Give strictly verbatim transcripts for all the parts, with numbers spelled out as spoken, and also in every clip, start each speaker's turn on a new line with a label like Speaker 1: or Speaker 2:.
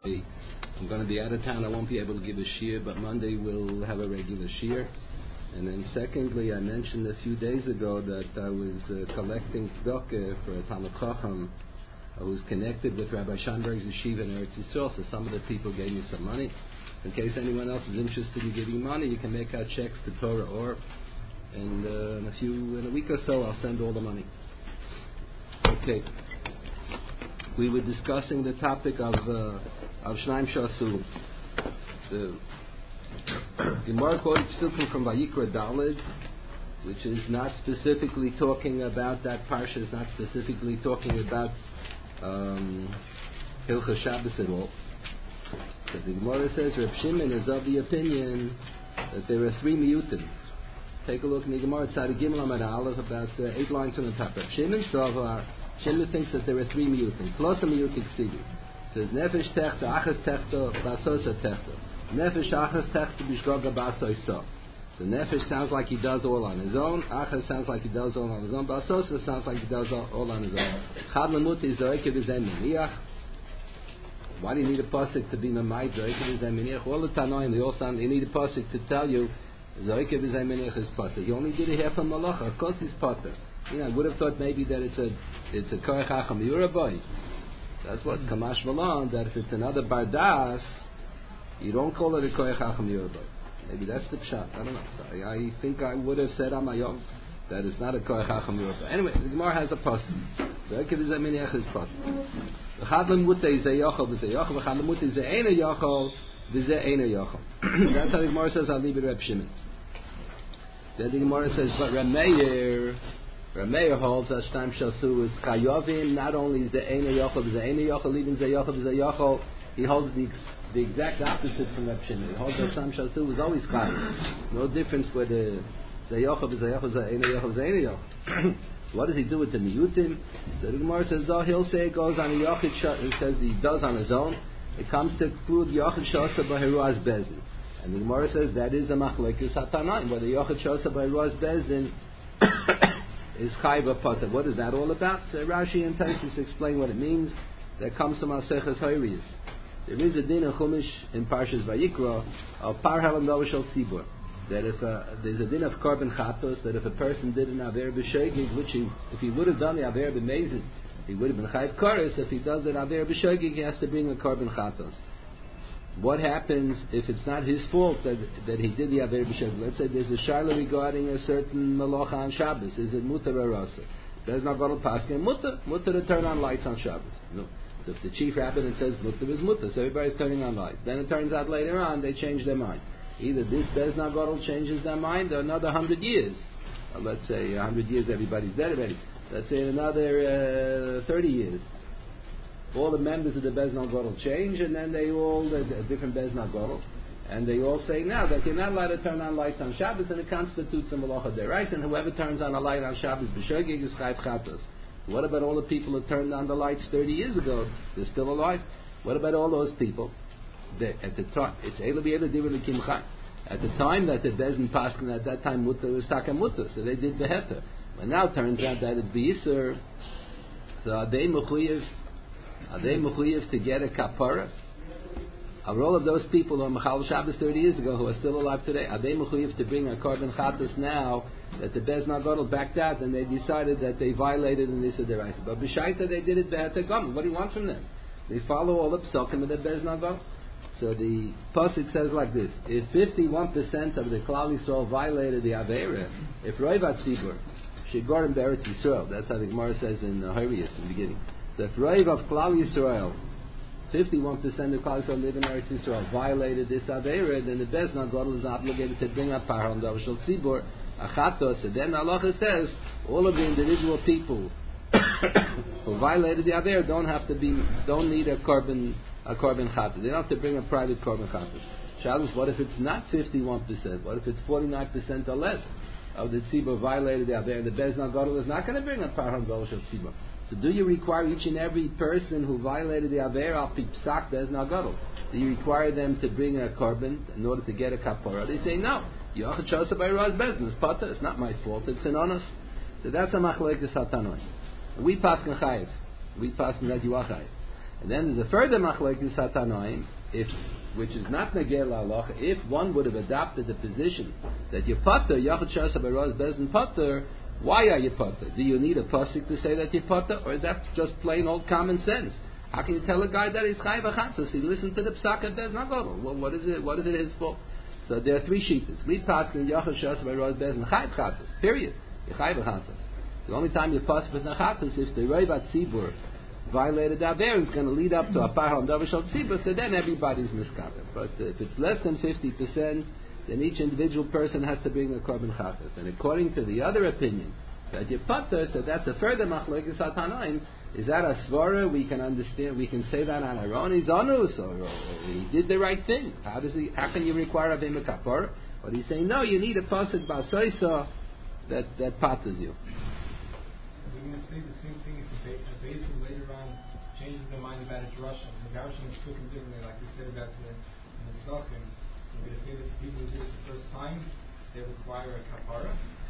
Speaker 1: I'm going to be out of town. I won't be able to give a shiur, but Monday we'll have a regular shiur. And then secondly, I mentioned a few days ago that I was uh, collecting tzedakah for a Talmid Chacham who's connected with Rabbi Scheinberg's yeshiva in Eretz Yisrael. So some of the people gave me some money. In case anyone else is interested in giving money, you can make out checks to Torah Or. And uh, in a few, in a week or so, I'll send all the money. Okay. We were discussing the topic of uh, of Shnaim Shasu. The Gemara quoted Psukim from Vayikra Daled, which is not specifically talking about that parsha, is not specifically talking about um, Hilchos Shabbos at all. So the Gemara says Reb Shimon is of the opinion that there are three miyutim. Take a look in the Gemara, Tzadi Gimel Amud Aleph, about uh, eight lines from the top. Reb Shimon Shravar, Shimon thinks that there are three miyutim. Plus a miyutik ksidi. It says Nefesh Techta, Achas Techta, Basosa Techta. Nefesh Achas Techta Bishgoga Basoisa. So Nefesh sounds like he does all on his own. Achas sounds like he does all on his own. Basosa sounds like he does all, all on his own. Chad Lamuti Zoike V'zeh Meniach. Why do you need a pasuk to be Mamai Zoike V'zeh Meniach? All the Tanoim, they all sound, you need a pasuk to tell you Zoike V'zeh Meniach is Potter. You only did it half a malacha. Of course he's Potter. You know, I would have thought maybe that it's a it's a Koach Hacham Yuraboy. That's what Kamash Malon, that if it's another Bardas, you don't call it a Koach Hacham Yuraboy. Maybe that's the pshat. I don't know. So I, I think I would have said on my own that it's not a Koach Hacham Yuraboy. Anyway, the Gemara has a pasuk. Zoike V'zeh Meniach is Potter. V'chad l'mutei zeh yochel v'zeh yochel v'chad l'mutei zeh eina yochel v'zeh eina yochel. That's how the Gemara says. I'll leave it Reb Shimon. Then the Gemara says, but Reb Meir, Reb Meir holds that Shnaim Shasu is Chayovim. Not only is the Eina Yochel, the Eina Yochel, even the Yochel, the Yochel. He holds the the exact opposite from Reb Shimon. He holds that Shnaim Shasu is always Chayov. No difference whether the Yochel, the Yochel, the Eina Yochel, the Eina Yochel. What does he do with the Miyutim? So the Gemara says, though he'll say it goes on a Yochid Shot. He says he does on his own. It comes to prove Yochid Shasa B'Heruaz Bezdin. And the Gemara says that is a machlekes hatanaim, whether Yochid Shosa by Rosh Bezdin is chayva potter. What is that all about? So Rashi and Taisus explain what it means. That comes from Maseches Hayrius. There is a din in Chumash in Parshas Vayikra of par halam shel tzibur. That if a, there's a din of korban chatos, that if a person did an aver b'shegig, which he, if he would have done the aver b'mezid, he would have been chayv koros. If he does an aver b'shegig, he has to bring a korban chatos. What happens if it's not his fault that that he did the Aver B'Shegig? Let's say there's a shaila regarding a certain malacha on Shabbos. Is it mutar or rasa? There's not going to pass him mutar. Mutar to turn on lights on Shabbos. No. So if the chief rabbin says mutar is mutar, so everybody's turning on lights. Then it turns out later on they change their mind. Either this Bezdin Gadol changes their mind, or another hundred years. Or let's say a hundred years everybody's dead already. Let's say in another uh, thirty years. All the members of the Bezdin Gadol change, and then they all, the, the different Bezdin Gadol, and they all say now that they're not allowed to turn on lights on Shabbos, and it constitutes a malacha deraisa, and whoever turns on a light on Shabbos b'shogeg is chayv chatos. What about all the people who turned on the lights thirty years ago? They're still alive. What about all those people? They, at the time, it's elu b'elu divrei l'kimcha. At the time that the Bezdin paskin, at that time mutter was taka mutter, so they did the heter. But now it turns out that it's b'yisur. So are they mechuyev? Are they mechuyev to get a kapara? Are all of those people who are Mechal Shabbos thirty years ago who are still alive today, are they mechuyev to bring a korban chatos now that the Bezdin Gadol backed out and they decided that they violated in this deraisa? But b'shaita they did it be'eter gam. What do you want from them? They follow all the psukim of the Bezdin Gadol. So the pasuk says like this: if fifty-one percent of the Klal Yisrael violated the Aveira, if Roivat Tzibur Shigorim Be'eretz Yisrael, that's how the Gemara says in uh, Horius in the beginning. So if Roiv of Klal Yisrael, fifty-one percent of Klal Yisrael live in Eretz Yisrael, violated this Aveira, then the Bezdin Gadol is obligated to bring up Param Davashal Tzibur Achatos. And then Allah says all of the individual people who violated the Aveira don't have to be, don't need a korban a korban chatos. They don't have to bring a private korban chatos. Shabbos, what if it's not fifty-one percent? What if it's forty-nine percent or less of the tzibur violated the Aveira? The Bezdin Gadol is not going to bring a Param Davashal Tzibur. So do you require each and every person who violated the Aveira al pi psak Bezdin Gadol? Do you require them to bring a korban in order to get a kapara? They say no. Yochid Shosa by Rosh Bezdin. It's potter. It's not my fault. It's an honest. So that's a machlekes hatanoi. We pass chayiv. We pass that you are chayiv. And then there's a further machlokes hatanoim, if which is not negel halacha. If one would have adopted the position that you potter yachad shasa b'roz bezin potter, why are you potter? Do you need a pasuk to say that you potter, or is that just plain old common sense? How can you tell a guy that he's chayav achatos? He listened to the psak at Bez Nagodol. Well, what is it? What is it his fault? So there are three sheetas. We pass in yachad shasa b'roz bezin chayav achatos. Period. You chayav achatos. The only time you pass with nachatos is if the roivat tzibur violated that there, it's going to lead up to a par on davar shel tzibur. So then everybody's miskaper. But uh, if it's less than fifty percent, then each individual person has to bring a korban chatas. And according to the other opinion, that you potter, so that's a further machlokes hatanoim. Is that a svara? We can understand. We can say that on our own. He's onus, or, or he did the right thing. How does he? How can you require of him a kapara? But he's saying no. You need a pasuk basoisa that that potters you.
Speaker 2: We're going to say the same thing if the base later on changes their mind about its Russian. The Garshan is spoken differently, like we said about the Tzachim. We're going to say that the people who did it the first time, they require a kapara.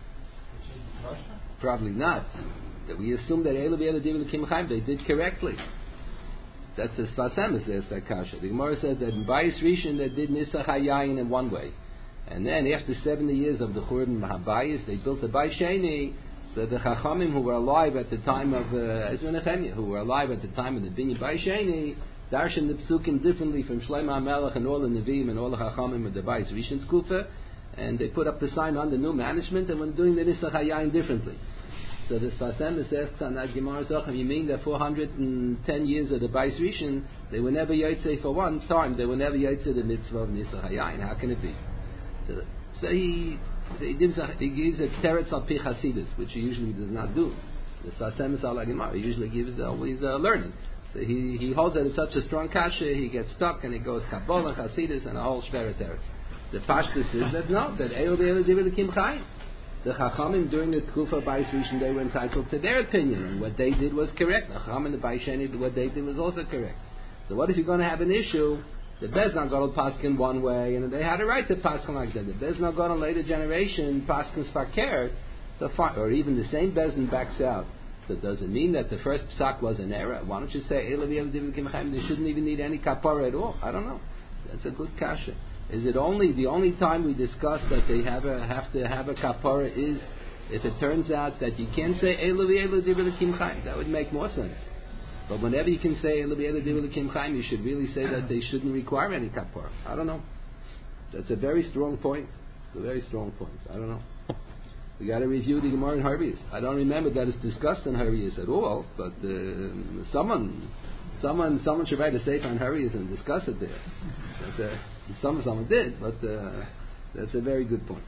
Speaker 1: Probably not. We assume that Eilu V'Eilu Divin L'Kim Chaim, they did correctly. That's the Sfas Emes, there's that kasha. The Gemara said that in Bayis Rishon they did Nisach HaYayin in one way. And then after seventy years of the Churban HaBayis, they built a Bayis Sheni, so the Chachamim who were alive at the time of uh, Ezra Nehemiah, who were alive at the time of the Binyan Bayis Sheni, darshan the Psukim differently from Shlomo HaMelech and all the Nevi'im and all the Chachamim of the Bayis Rishon's Kufa. And they put up the sign on the new management, and when doing the Nisach HaYayin differently. So the Sfas Emes asks on that Gemara Zochim, you mean that four hundred ten years of the Bayis Rishon, they were never Yotzei for one time, they were never Yotzei the mitzvah of Nisach HaYayin. How can it be? So, so he so he gives a, he gives a teretz al pi Chasidus, which he usually does not do. The Sfas Emes al Gemara, he usually gives always uh, learning. So he, he holds that it's such a strong kasha, he gets stuck, and he goes Kabbalah, Chasidus, and a whole shver teretz. The pashtus is that no, that Eilu V'Eilu Divin L'Kim Chaim. The Chachamim during the Tkufa Bayis Rishon, they were entitled to their opinion, and what they did was correct. The Chachamim and the Bayis Sheni, what they did was also correct. So what if you're going to have an issue? The Bez Nagadol paskin one way, and they had a right to paskin like that. The Bez Nagadol later generation paskin fakir, so far, or even the same Bezin backs out. So does it mean that the first psak was an error? Why don't you say Eilu V'Eilu Divin L'Kim Chaim? They shouldn't even need any kapara at all. I don't know. That's a good kasha. Is it only the only time we discuss that they have a have to have a kapara is if it turns out that you can't say Eilu V'Eilu Divin L'Kim Chaim? That would make more sense. But whenever you can say Eilu V'Eilu Divin L'Kim Chaim, you should really say that they shouldn't require any kapara. I don't know. That's a very strong point. It's a very strong point. I don't know. We got to review the Gemara in Harvius. I don't remember that it's discussed in Harvius at all, but uh, someone, someone, someone should write a sefer on Harvius and discuss it there. That's a, some someone did, but uh, that's a very good point.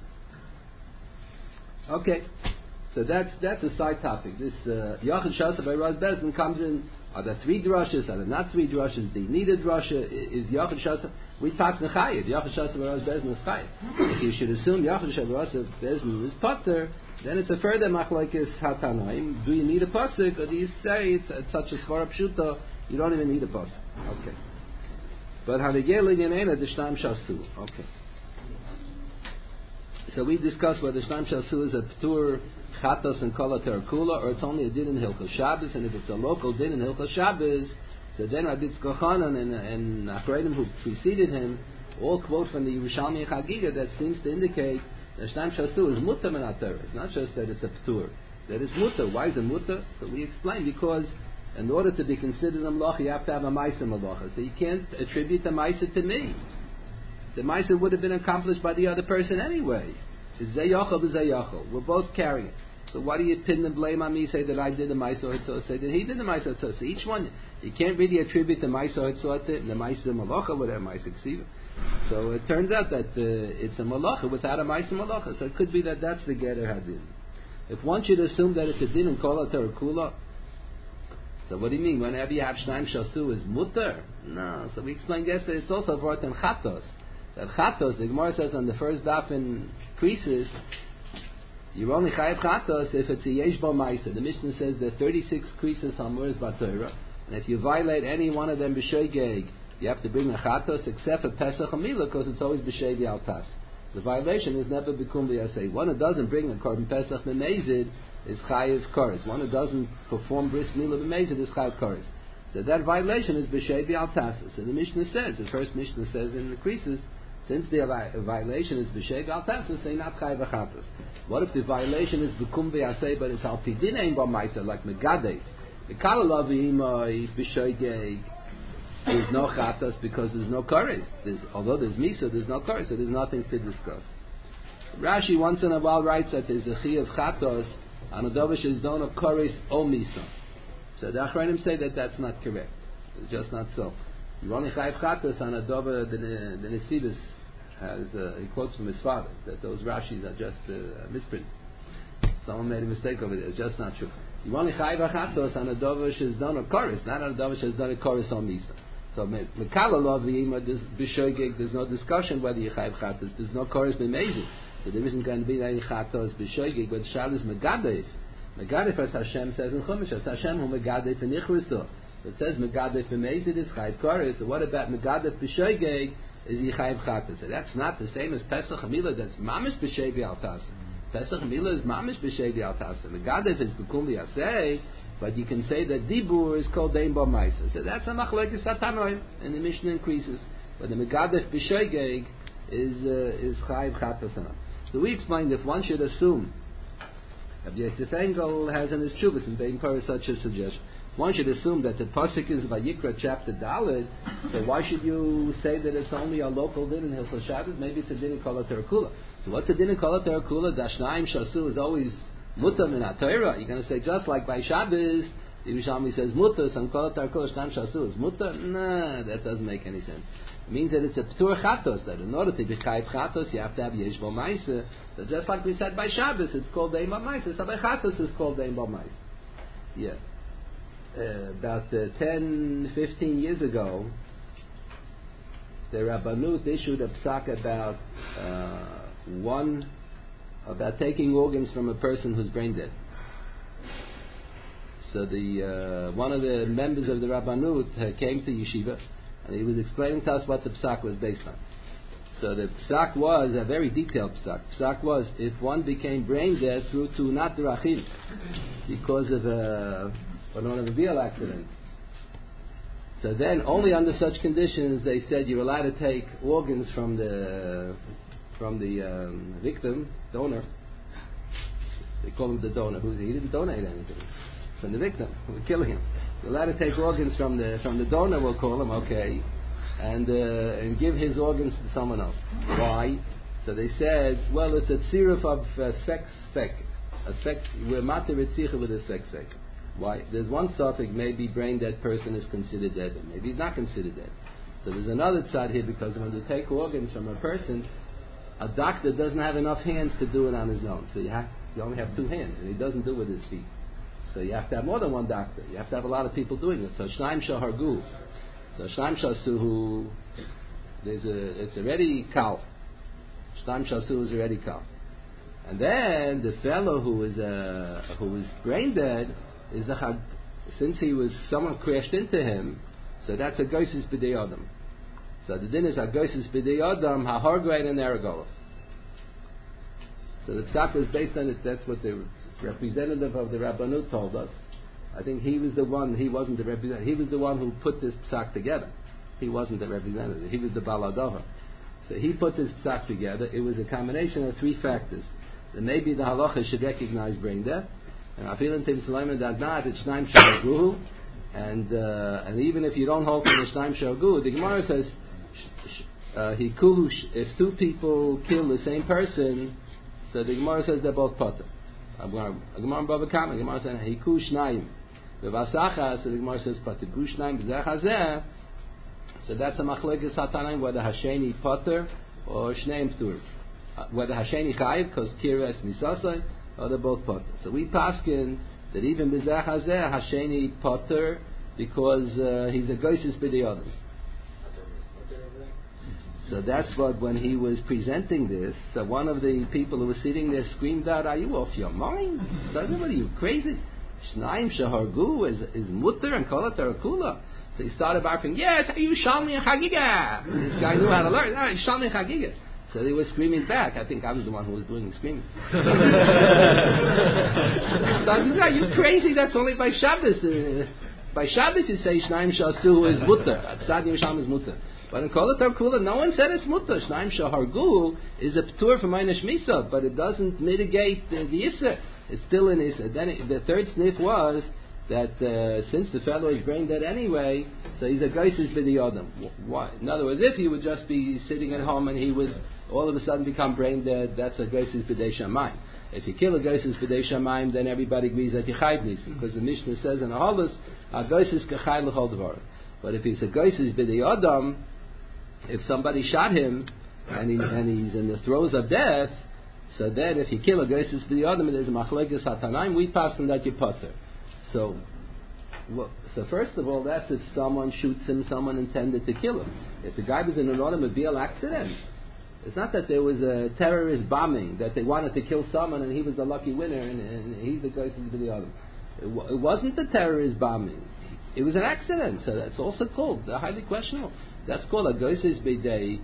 Speaker 1: Okay, so that's that's a side topic. This Yachad Shasa by Raz Bezin comes in. Are there three drushes? Are there not three drushes? Do you need a drusha? Is Yachad Shasa? We pass Nechayev. Yachad Shasa by Raz Bezin is Chayev. If you should assume Yachad Shasa by Raz Bezin is Potter, then it's a further machlokes hatanoim. Do you need a pasuk, or do you say it's, it's such a svara pshuta you don't even need a pasuk? Okay. But Hanegel Yanena the Shnam Shasu. Okay. So we discussed whether Shnam Shasu is a Ptur Chatos and Kol Terakula, or it's only a din in Hilchos Shabbos, and if it's a local din in Hilchos Shabbos, so then Rabbi Tzchok Hanan and and Achreidim who preceded him all quote from the Yerushalmi Chagiga that seems to indicate that Shnam Shasu is Mutter Menater. It's not just that it's a Ptur, that it's Mutter. Why is it Mutter? So we explain because in order to be considered a malacha, you have to have a ma'aser malacha. So you can't attribute the ma'aser to me. The ma'aser would have been accomplished by the other person anyway. It's zayachol to zayachol. We're both carrying. So why do you pin the blame on me? Say that I did the ma'aser hitzot. Say that he did the ma'aser hitzot. So each one, you can't really attribute the ma'aser hitzot and the ma'aser malacha without ma'aser ksiva. So it turns out that uh, it's a malacha without a ma'aser malacha. So it could be that that's the getter hadin. If one should assume that it's a din and kol terakula. So what do you mean? Whenever you have Shnaim Shasu is mutter? No. So we explained yesterday it's also brought in Chatos. That Chatos, the Gemara says on the first daf in Krisis, you're only Chayav Chatos if it's a Yesh Bo Maisa. The Mishnah says there are thirty-six Krisis on Muras B'Torah, and if you violate any one of them B'Shoigeg, you have to bring a Chatos except for Pesach and Milah because it's always B'Shoigeg Al Tas. The violation is never B'Kum B'Yasei. One who doesn't bring a Korban Pesach B'Mezid is Chayiv Koris. One who doesn't perform Bris Milah B'Mezid is Chayiv Koris. So that violation is b'shei b'altasis. And the Mishnah says, the first Mishnah says in the creases, since the violation is b'shei b'altasis, they not chai v'chatas. What if the violation is b'kum v'yaseh, but it's al pidin ein b'maisa, like megadeh? V'kala lo v'imai b'shei geig. There's no chatas because there's no koris. There's, although there's misa, there's no koris, so there's nothing to discuss. Rashi once in a while writes that there's a chi of chatos on a dovish is done of koris o misa. So the Achronim say that that's not correct. It's just not so. You only chayiv chatos on a dova. The, the Nesivos has uh, he quotes from his father that those Rashis are just uh, misprint. Someone made a mistake over there. It's just not true. You only chayiv chatos on a dovish is done of koris, not on a dovish is done of koris o misa. So mekala lo v'yima b'shoigeg. There's no discussion whether you chayiv chatos. There's no koris b'meizi. So there isn't going to be any chatos b'shoigeg. But shal is megadef. Megadef, as Hashem says in Chumash, as Hashem who megadef and nichruso. It says megadef b'meizid is chayiv koris. So what about megadef b'shoigeg is yichayiv chatos? So that's not the same as Pesach Hamila. That's mamish b'shei b'altasa. Pesach Hamila is mamish b'shei b'altasa. Megadef is b'kum v'yaseh. But you can say that dibur is called dein b'maisa. So that's a machlokes satanoim, and the Mishnah increases. But the megadef b'shoigeg is uh, is chayiv chatos. So we explained if one should assume, Rabbi Yosef Engel has in his Chuvas and they encourage such a suggestion. One should assume that the pasuk is Vayikra chapter Daled. So why should you say that it's only a local din in Hilchos Shabbos? Maybe it's a din in Kol HaTerakula. So what's a din in Kol HaTerakula? Dashnaim Shasu is always mutam in HaTorah. You're going to say just like by Shabbos, the Yerushalmi says mutas and Kol HaTerakula Shnaim Shasu is mutar. Nah, that doesn't make any sense. It means that it's a ptur chatos, that in order to be chayiv chatos, you have to have yesh bo ma'aseh. So just like we said by Shabbos, it's called dein bo ma'aseh. So by chatos, it's called dein bo ma'aseh. Yeah. Uh, about uh, ten, fifteen years ago, the Rabbanut issued a psak about uh, one, about taking organs from a person who's brain dead. So the uh, one of the members of the Rabbanut uh, came to yeshiva, and he was explaining to us what the psak was based on. So the psak was a very detailed psak. Psak was if one became brain dead through tunat drachim because of a an automobile accident. So then, only under such conditions, they said you're allowed to take organs from the from the um, victim donor. They call him the donor. Who he didn't donate anything from the victim. We're killing him. You're allowed to take organs from the from the donor. We'll call him okay, and uh, and give his organs to someone else. Why? So they said, well, it's a tziruf of uh, sex spec. A sex. We're matir etzicha with a sex spec. Why? There's one suffix, maybe brain dead person is considered dead, and maybe he's not considered dead. So there's another tzad here, because when you take organs from a person, a doctor doesn't have enough hands to do it on his own. So you have you only have two hands, and he doesn't do it with his feet. So you have to have more than one doctor. You have to have a lot of people doing it. So shnaim shahargu. So shnaim shasuhu, there's a it's already kal. Shnaim shasuhu is already kal. And then the fellow who is uh, who is brain dead is the chag, since he was someone crashed into him, so that's a goysis b'dei adam. So the din is a goysis b'dei adam ha'hargrein and eragolov. So the psak was based on it. That's what the representative of the Rabbanut told us. I think he was the one. He wasn't the representative. He was the one who put this psak together. He wasn't the representative. He was the baladova. So he put this psak together. It was a combination of three factors. That maybe the halacha should recognize brain death. And I feel in Tim Suleiman that not it's Shnaim Shagu, and uh, and even if you don't hold from the Shnaim Shagu, the Gemara says hikush. Uh, if two people kill the same person, so the Gemara says they're both potter. The Gemara Bava Kama, the Gemara says hikush Shnaim. The Vasacha, so the Gemara says potter. Gush Shnaim b'zechazeh. So that's a machlokes hatanaim whether Hasheni potter or Shneim ptur, uh, whether Hasheni chayiv because kiras misasai. Or they're both potter. So we paskin that even b'zeh hazeh Hasheni potter because uh, he's a goysis b'dei adam. So that's what when he was presenting this, so one of the people who was sitting there screamed out, "Are you off your mind? Doesn't what are you crazy? Shnaim shahargu is is mutter and kol HaTerakula." So he started barking, "Yes, you shalmi and chagiga." This guy knew how to learn. Ah, shalmi and chagiga. So they were screaming back. I think I was the one who was doing the screaming. So I said, "Are you crazy? That's only by Shabbos." Uh, By Shabbos you say Shnaim Shasu is mutter. Tzad Yisham is mutter. But in Kol Kula, no one said it's mutter. Shnaim Shahargu is a ptur from Einish Misa, but it doesn't mitigate the, the Isser. It's still in Isser. Then it, the third sniff was that uh, since the fellow is brain dead anyway, so he's a Geisis B'diyodam. Why? In other words, if he would just be sitting at home and he would all of a sudden become brain dead, that's a Geisis B'dei Shamayim. If you kill a Geisis B'dei Shamayim, then everybody agrees that you chayv nisim, because the Mishnah says in the Holus, a Geisis k'chayv l'chol dvar. But if he's a Geisis B'diyodam, if somebody shot him and, he, and he's in the throes of death, so then if you kill a Geisis B'diyodam, there's a machlekes hatanaim, we pass them that you potter. So, well, so first of all, that's if someone shoots him, someone intended to kill him. If the guy was in an automobile accident, it's not that there was a terrorist bombing, that they wanted to kill someone and he was the lucky winner and, and he's the guy who's the other. It, w- it wasn't a terrorist bombing. It was an accident, so that's also called highly questionable. That's called a goyses b'dei.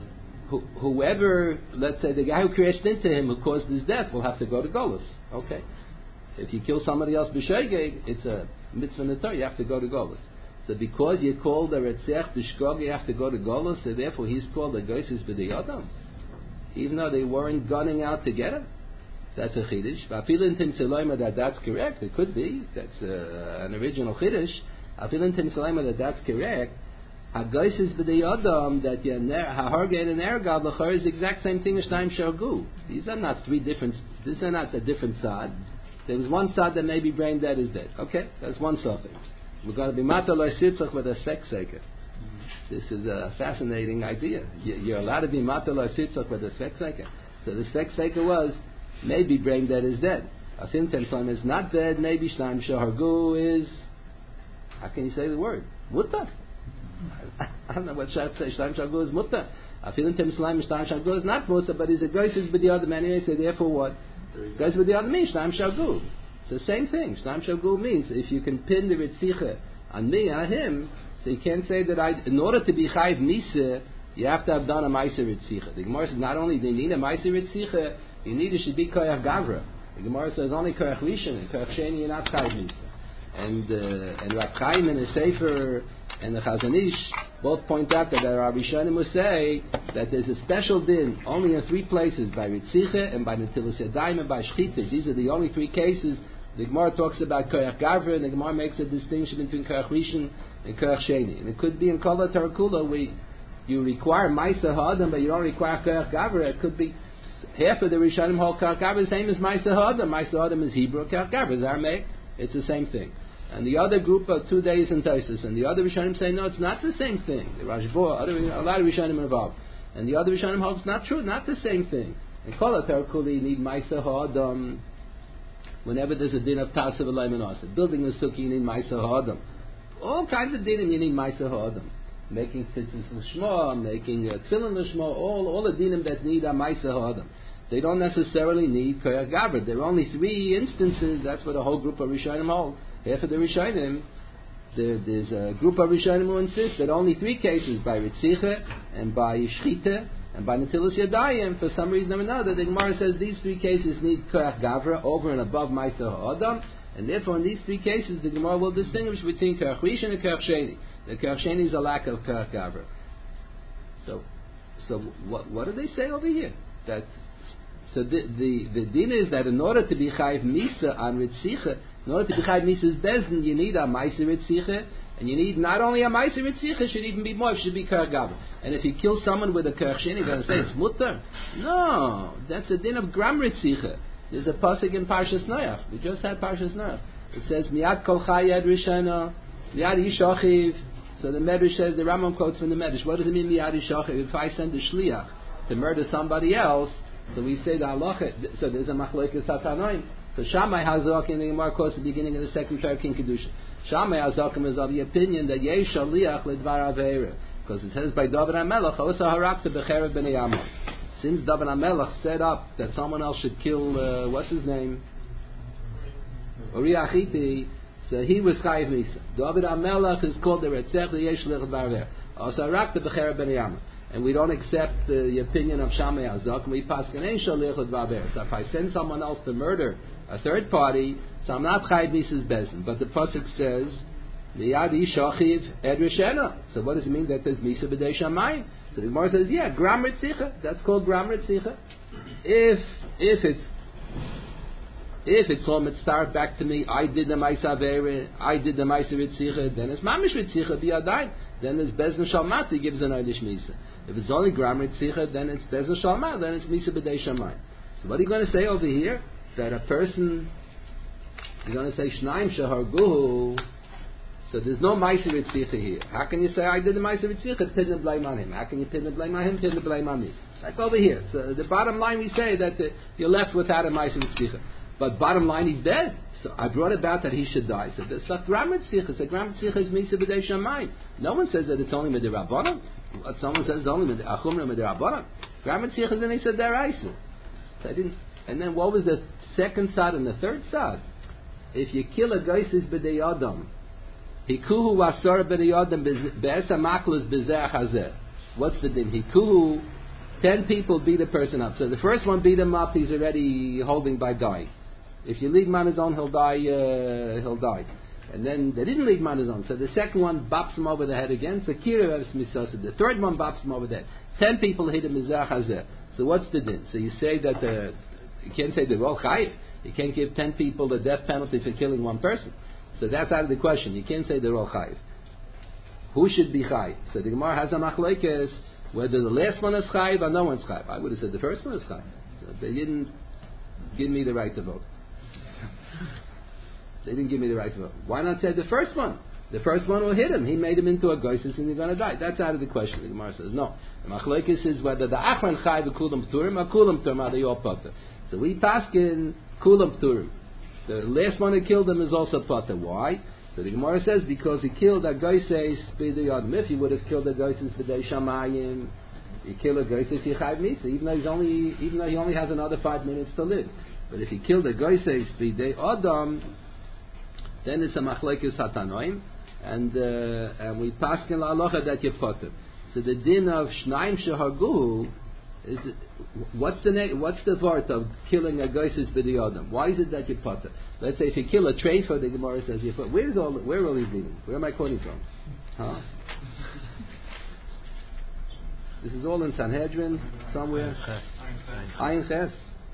Speaker 1: Wh- whoever, let's say the guy who crashed into him, who caused his death, will have to go to Golus. Okay. If you kill somebody else b'shoigeg, it's a mitzvah in the Torah, you have to go to Golus. So because you called a retzech b'shkog, you have to go to Golus, so therefore he's called a goyses b'dei Adam, even though they weren't gunning out to get him. That's a chiddush. Afilintim tzeloima that that's correct. It could be. That's uh, an original chiddush. Afilintim tzeloima that that's correct. Hagoyses b'dei Adam that you haharged and ergad l'chor is the exact same thing as Shnaim Shargu. These are not three different. These are not a different side. There was one side that may be brain dead is dead. Okay, that's one suffix. We're going to be mataloi sitzach with a sex seker. This is a fascinating idea. You're allowed to be mataloi sitzach with a sex seker. So the sex seker was maybe brain dead is dead. Afim temslam is not dead. Maybe shnaim shahargu is. How can you say the word mutta? I don't know what should say. Shnaim shahargu is mutta. Afim temslam shnaim shahargu is not mutta, but he's a goyses b'diyodam anyway. So therefore, what? Goes with the other means, Shnaim Shagu. It's the same thing. Shnaim Shagu means if you can pin the Ritzicha on me, on him, so you can't say that I, in order to be Chayv Misa, you have to have done a Meiser Ritzicha. The Gemara says not only do you need a Meiser Ritzicha, you need it should be Koyach Gavra. The Gemara says only Koyach Rishon and Koyach Sheni, you're not Chayv Misa. And, uh, and Rav Chaim in the Sefer and the Chazon Ish both point out that our Rishonim will say that there's a special din only in three places, by Ritzicha and by Netilas Yadayim and by Shchita. These are the only three cases. The Gemara talks about Koyach Gavra, and the Gemara makes a distinction between Koyach Rishon and Koyach Sheni. And it could be in Kol HaTarakula where you require Maisa Ha'adam, but you don't require Koyach Gavra. It could be half of the Rishonim hold Koyach Gavra the same as Maisa Ha'adam. Maisa Ha'adam is Hebrew, Koyach Gavra is Aramaic. It's the same thing. And the other group of two days in Taisus, and the other Rishonim say, no, it's not the same thing. The Rashbo, other, a lot of Rishonim are involved. And the other Rishonim hold it's not true, not the same thing. In Kol HaTarakula, you need Maisa Ha'adam. Whenever there's a din of Tasav Elayim and Asa. Building a sukkah, you need Maisa Ha'adam. All kinds of dinim, you need Maisa Ha'adam. Making tzitzis l'shma, making uh, tefillin l'shma, all, all the dinim that need are Maisa Ha'adam. They don't necessarily need Koyach Gavra. There are only three instances, that's what a whole group of Rishonim hold. Half of the Rishonim, there, there's a group of Rishonim who insist that only three cases, by Ritzicha and by Shchita and by Netilas Yadayim, for some reason or another, the Gemara says these three cases need Koyach Gavra over and above Maisa Ha'adam, and therefore in these three cases the Gemara will distinguish between Koyach Rishon and Koyach Sheni. The Koyach Sheni is a lack of Koyach Gavra. So, so what, what do they say over here? That so the the the din is that in order to be Chayv Misa on Ritzicha, in order to be Chayv Misa's Bezdin, you need a Meiser Ritzicha, and you need not only a Meiser Ritzicha, it should even be more, it should be Koyach Gavra. And if you kill someone with a Koyach Sheni, you're going to say it's mutter? No, that's a din of Gram Ritzicha. There's a pasuk in Parshas Noach. We just had Parshas Noach. It says Miyad Kol Chayad Rishana, Miyad Yishachiv. So the Medrash says, the Rambam quotes from the Medrash. What does it mean Miyad Yishachiv? If I send a shliach to murder somebody else, so we say the halacha. So there's a machlokes hatanoim. So Shammai Hazak in the Gemara quotes the beginning of the second parak in Kedusha. Shammai Hazakim is of the opinion that yesh shaliach lidvar aveira, because it says by David HaMelech Osa harakta becherev b'nei Ammon. Since David HaMelech set up that someone else should kill uh, what's his name, Uriah Chiti, so he was Chayiv Misa. David HaMelech is called the Retzech yesh shaliach lidvar aveira. Osa harakta becherev b'nei Ammon. And we don't accept the, the opinion of Shammai Hazak. We pass Ganei Shaliach L'Dvaber. So if I send someone else to murder a third party, so I'm not Chayiv Misa's Bezin. But the pasuk says Miyadi shachiv ed rishena. So what does it mean that there's misa b'dei shamayim? So the Gemara says, yeah, gram ritzicha. That's called gram ritzicha. If if it's if it's all mitzvah back to me, I did the ma'isa avera, I did the ma'isa ritzicha, then it's mamish ritzicha biyadayim. Then it's bezna shalmat. He gives an eilish misa. If it's only gram ritzicha, then it's bezna shalmat. Then it's misa b'dei shamayim. So what are you going to say over here? That a person, you're going to say shnaim sheharguhu. So there's no ma'aser ritzicha here. How can you say I did the ma'aser ritzicha? Pin the blame on him. How can you pin the blame on him? Pin the blame on me. Like over here. So the bottom line we say that the, you're left without a ma'aser ritzicha. But bottom line he's dead. So I brought about that he should die. So there's a gram ritzicha. So gram ritzicha is misa b'dei shamayim. No one says that it's only midirabbanan. Someone says it's only achumra midirabbanan. Gram ritzicha is an isa deraisa. So I didn't. And then what was the second side and the third side? If you kill a geisis b'dei adam. Hikuhu wasar b'riyadam be'esa maklas b'zeh hazeh. What's the din? Hikuhu, ten people beat a person up. So the first one beat him up, he's already holding by dying. If you leave him on his own, he'll die. Uh, he'll die. And then they didn't leave him on his own. So the second one bops him over the head again. So kira eves misasa. The third one bops him over the head. Ten people hit him b'zeh hazeh. So what's the din? So you say that the you can't say the rol chayiv. You can't give ten people the death penalty for killing one person. So that's out of the question. You can't say they're all chayiv. Who should be chayiv? So the Gemara has a machlokes whether the last one is chayiv or no one's chayiv. I would have said the first one is chayiv. So they didn't give me the right to vote. They didn't give me the right to vote. Why not say the first one? The first one will hit him. He made him into a goysis and he's going to die. That's out of the question. The Gemara says no. The machlokes is whether the achron chayiv kulam turim or kulam turim are they all potter. So we paskin kulam turim. The last one who killed him is also potter. Why? So the Gemara says because he killed a goyses b'dei adam. If he would have killed a goyses b'dei shamayim, he killed a goyses he chayv misa. Even though he's only, even though he only has another five minutes to live. But if he killed a goyses b'dei adam, then it's a machlekes hatanoim, and uh, and we paskin la'alocha that you potter. So the din of shnaim sheharguhu is what's the na- what's the vart of killing a goyses b'dei adam? Why is it that you potter? Let's say if you kill a treifa, the Gemara says you potter. Where's all where are all these meaning? Where am I quoting from? Huh? This is all in Sanhedrin somewhere. Ayin Ches.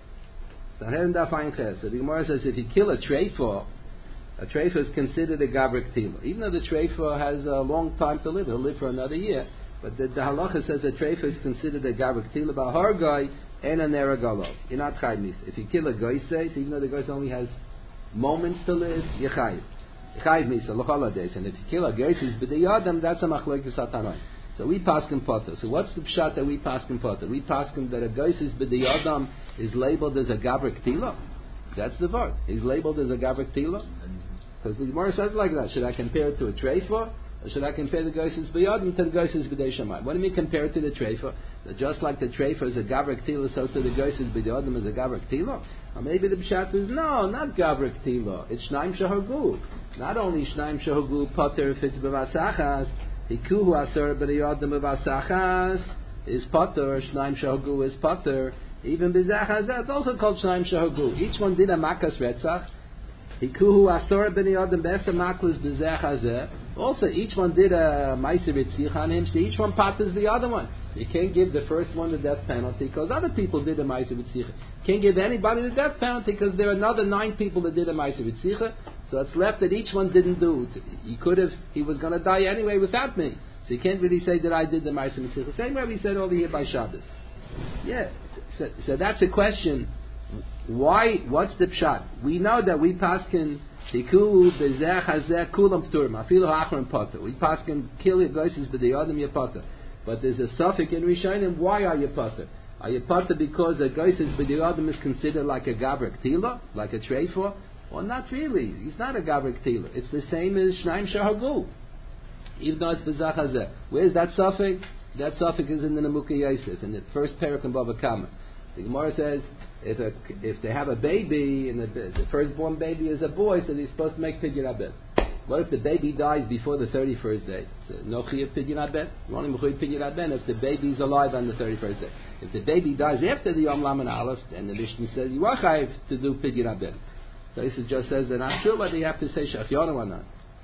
Speaker 1: Sanhedrin daf Ayin Ches. So the Gemara says if you kill a treifa, a treifa is considered a gabrik tila. Even though the treifa has a long time to live, he'll live for another year. But the, the halacha says a treifa is considered a gabrik tila. But har guy and a neragalo. You're not chayv misa. If you kill a goyse, even though the goyse only has moments to live, you're chayv. Chayv misa l'chol days. And if you kill a goyse, b'dei adam, that's a machlokes hatanoim. So we paskin potter. So what's the pshat that we paskin potter? We paskin that a goyse b'dei adam is labeled as a gabrik tila. That's the word. He's labeled as a gabrik tila. Because the Gemara says like that. Should I compare it to a treifa? Or should I compare the goyses b'yadim to the goyses b'dei shamayim? What do you mean compare it to the treifa? That just like the treifa is a gabrik tila, so to the goyses b'yadim is a gabrik tila? Or maybe the pshat is, no, not gabrik tila. It's shnaim shehargu. Not only shnaim shehargu potter if it's b'vasachas, hikuhu asar b'yadim b'vasachas is potter, shnaim shehargu is potter. Even b'zachas, that's also called shnaim shehargu. Each one did a makas retzach. Hikuhu asor b'nei adam b'esa maklas b'zeh hazeh. Also, each one did a ma'aser ritzicha on him, so each one patters the other one. You can't give the first one the death penalty because other people did a ma'aser ritzicha. Can't give anybody the death penalty because there are another nine people that did a ma'aser ritzicha. So it's left that each one didn't do it. He could have, he was going to die anyway without me. So you can't really say that I did the ma'aser ritzicha. Same way we said over here by Shabbos. Yeah. So, so that's a question. Why? What's the pshat? We know that we paskin tiku bezeh hazeh kulam pturim afilu ha'achron potter. We paskin kill your goyses b'dei adam your potter. But there's a suffix in Rishonim. Why are you potter? Are you potter because a goyses b'dei adam is considered like a gabrik tila, like a treifa? Well, not really. He's not a gabrik tila. It's the same as shnaim shehargu. Even though it's bezeh hazeh. Where's that suffix? That suffix is in the Nemukah Yosef in the first parak in Bava Kama. The Gemara says. If a, if they have a baby and the, the firstborn baby is a boy, so they're supposed to make pidyon abed. What if the baby dies before the thirty-first day? So no chiyuv pidyon abed. Only mechuyev pidyon abed if the baby's alive on the thirty-first day. If the baby dies after the Yom Laman Aleph, then the Mishnah says you are chayiv to do pidyon abed. So this just says they're not sure whether you have to say shachyonim or not.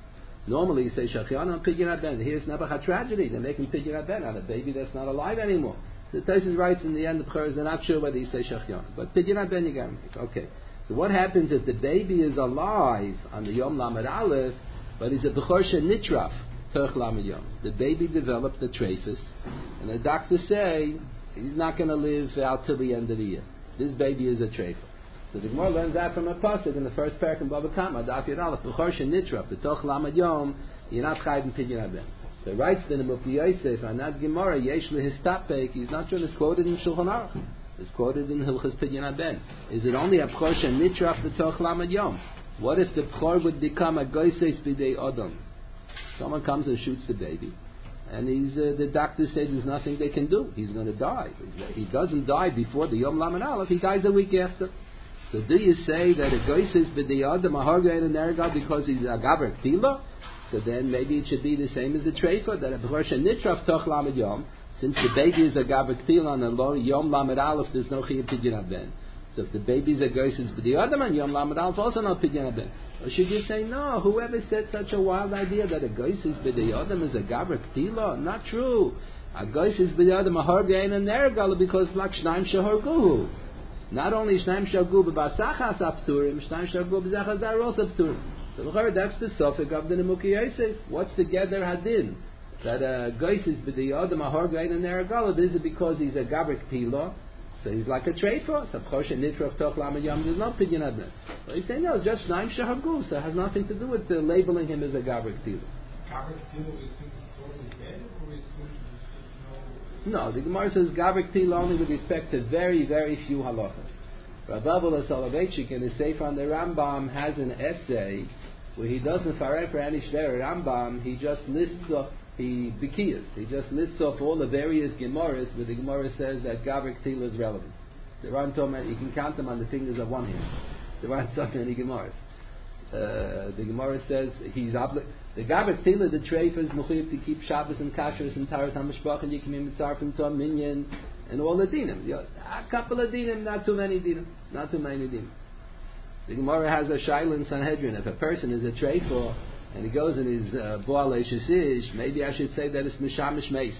Speaker 1: Normally you say Shachyan on Pidyon Ben. Here's never a tragedy. They're making Pidyon Ben on a baby that's not alive anymore. So Taisus writes in the end of B'chor, they're not sure whether you say Shachyan. But Pidyon Ben you guarantee. Okay. So what happens if the baby is alive on the Yom Lamed Aleph, but he's a B'chor Nitraf, Terch Lamed Yom? The baby developed the trephus, and the doctors say he's not going to live out till the end of the year. This baby is a trephus. So the Gemara learns that from a pasuk in the first parak in Bava Kama, Daf Yud Aleph, B'chor Nitraf, the Terch Lamed Yom, you're not chayv in Pidyon Ben. So it writes in the Mukhi Yosef, on that Gemara, Yesh Lehistapek, he's not sure it's quoted in Shulchan Aruch. It's quoted in Hilchas Pidyon Ben. Is it only a B'chor Nitraf b'toch Lamed Yom? What if the B'chor would become a Goyses b'dei Odom? Someone comes and shoots the baby, and he's, uh, the doctor says there's nothing they can do. He's going to die. He doesn't die before the Yom Lamed Aleph. He dies a week after. So do you say that a Goyses b'dei Odom, a Hargain and Ergal, because he's a Gaber Ktila? So then maybe it should be the same as the Treifa, that a B'chor Nitraf toch Lamed Yom. Since the baby is a Gabaktil on a Yom Lamed Aleph, there's no Chiyuv Pidyon Ben. So if the baby is a Goyses b'dei Adam and Yom Lamed Aleph, also no Pidyon Ben. Or should you say, no, whoever said such a wild idea that a Goyses b'dei Adam is a Gabaktil? Not true. A Goyses b'dei Adam a Hargain and Nergal because like Shnaim Shahorguhu. Not only Shnaim Shahorguhu b'Basachas Apturim, Shnaim Shahorguhu b'Zachas Dar also Apturim. So that's the suffix of the Mukhi Yosef. What's the Geder Hadin? That a Goyses b'dei Adam a Hargain and Nergal, is it because he's a Gabrik Tila? So he's like a treifa. So B'chor Nitraf toch Lamed Yom, there's no Pidyon Ben. But he's saying no, just Shnaim Shahagu, so it has nothing to do with uh, labeling him as a Gabrik Tila.
Speaker 2: Gabrik Tila, we assume he's totally dead, or we assume he's just no...
Speaker 1: No, the Gemara says Gabrik Tila only with respect to very, very few halachas. Rav Abba Soloveitchik in his Sefer on the Rambam has an essay where he doesn't fareh for any shver Rambam, he just lists off, he bikiyas, he just lists off all the various Gemaras where the Gemara says that Gabrik Tila is relevant. There aren't so many, you can count them on the fingers of one hand. There aren't so many Gemaras. Uh, the Gemara says he's obli- the Gabrik Tila, the treif is mechuyev to keep Shabbos and Kashrus and Taras HaMishpach and Yikimim Mitzarf and Tom Minyan and all the dinim. A couple of dinim, not too many dinim, not too many dinim. The Gemara has a shaila in Sanhedrin. If a person is a treifah and he goes in his Boal Eishesish, maybe I should say that it's Mishamish Meis.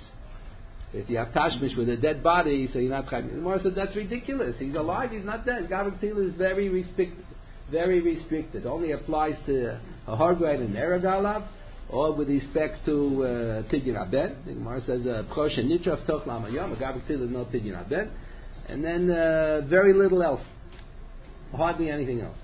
Speaker 1: If you have Tashmish with a dead body, so you're not chayv. The Gemara said that's ridiculous. He's alive, he's not dead. Gabrik Tila is very restricted. Very restricted. Only applies to a Hargain and Eragalav, or with respect to uh, Pidyon Ben. The Gemara says B'chor Nitraf toch Lamed Yom, a Gabrik Tila is no Pidyon Ben, and then uh, very little else. Hardly anything else.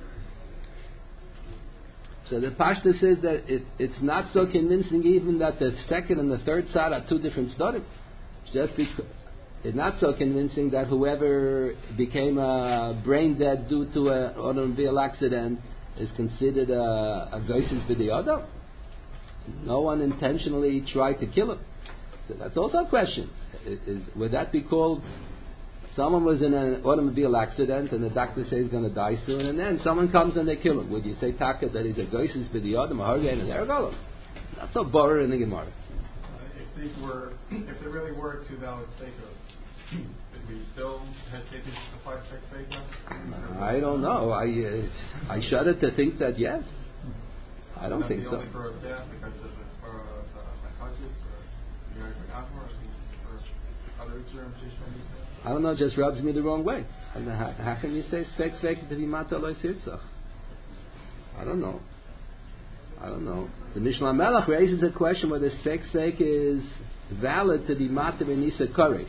Speaker 1: So the Pashta says that it, it's not so convincing even that the second and the third side are two different studies. Just because it's not so convincing that whoever became uh, brain dead due to an automobile accident is considered a, a Goyses b'dei Adam. No one intentionally tried to kill him. So that's also a question. Is, is, would that be called? Someone was in an automobile accident and the doctor says he's going to die soon, and then someone comes and they kill him. Would you say taka that he's a Goyses b'dei Adam, a Hargain and Eragalav? Not so borer in the Gemara.
Speaker 3: If these were, if there really were two valid seikos, would we still hesitate to apply sex seikos?
Speaker 1: I don't know. I uh, I shudder to think that yes. I don't think so.
Speaker 3: Only for a death because of the for uh, psychosis or the or for other experimentation.
Speaker 1: I don't know, it just rubs me the wrong way. I don't know, how, how can you say spek spek to be mata loy sitzach? I don't know. I don't know. The Mishnah Melech raises a question whether spek spek is valid to be mata v'nisa kares.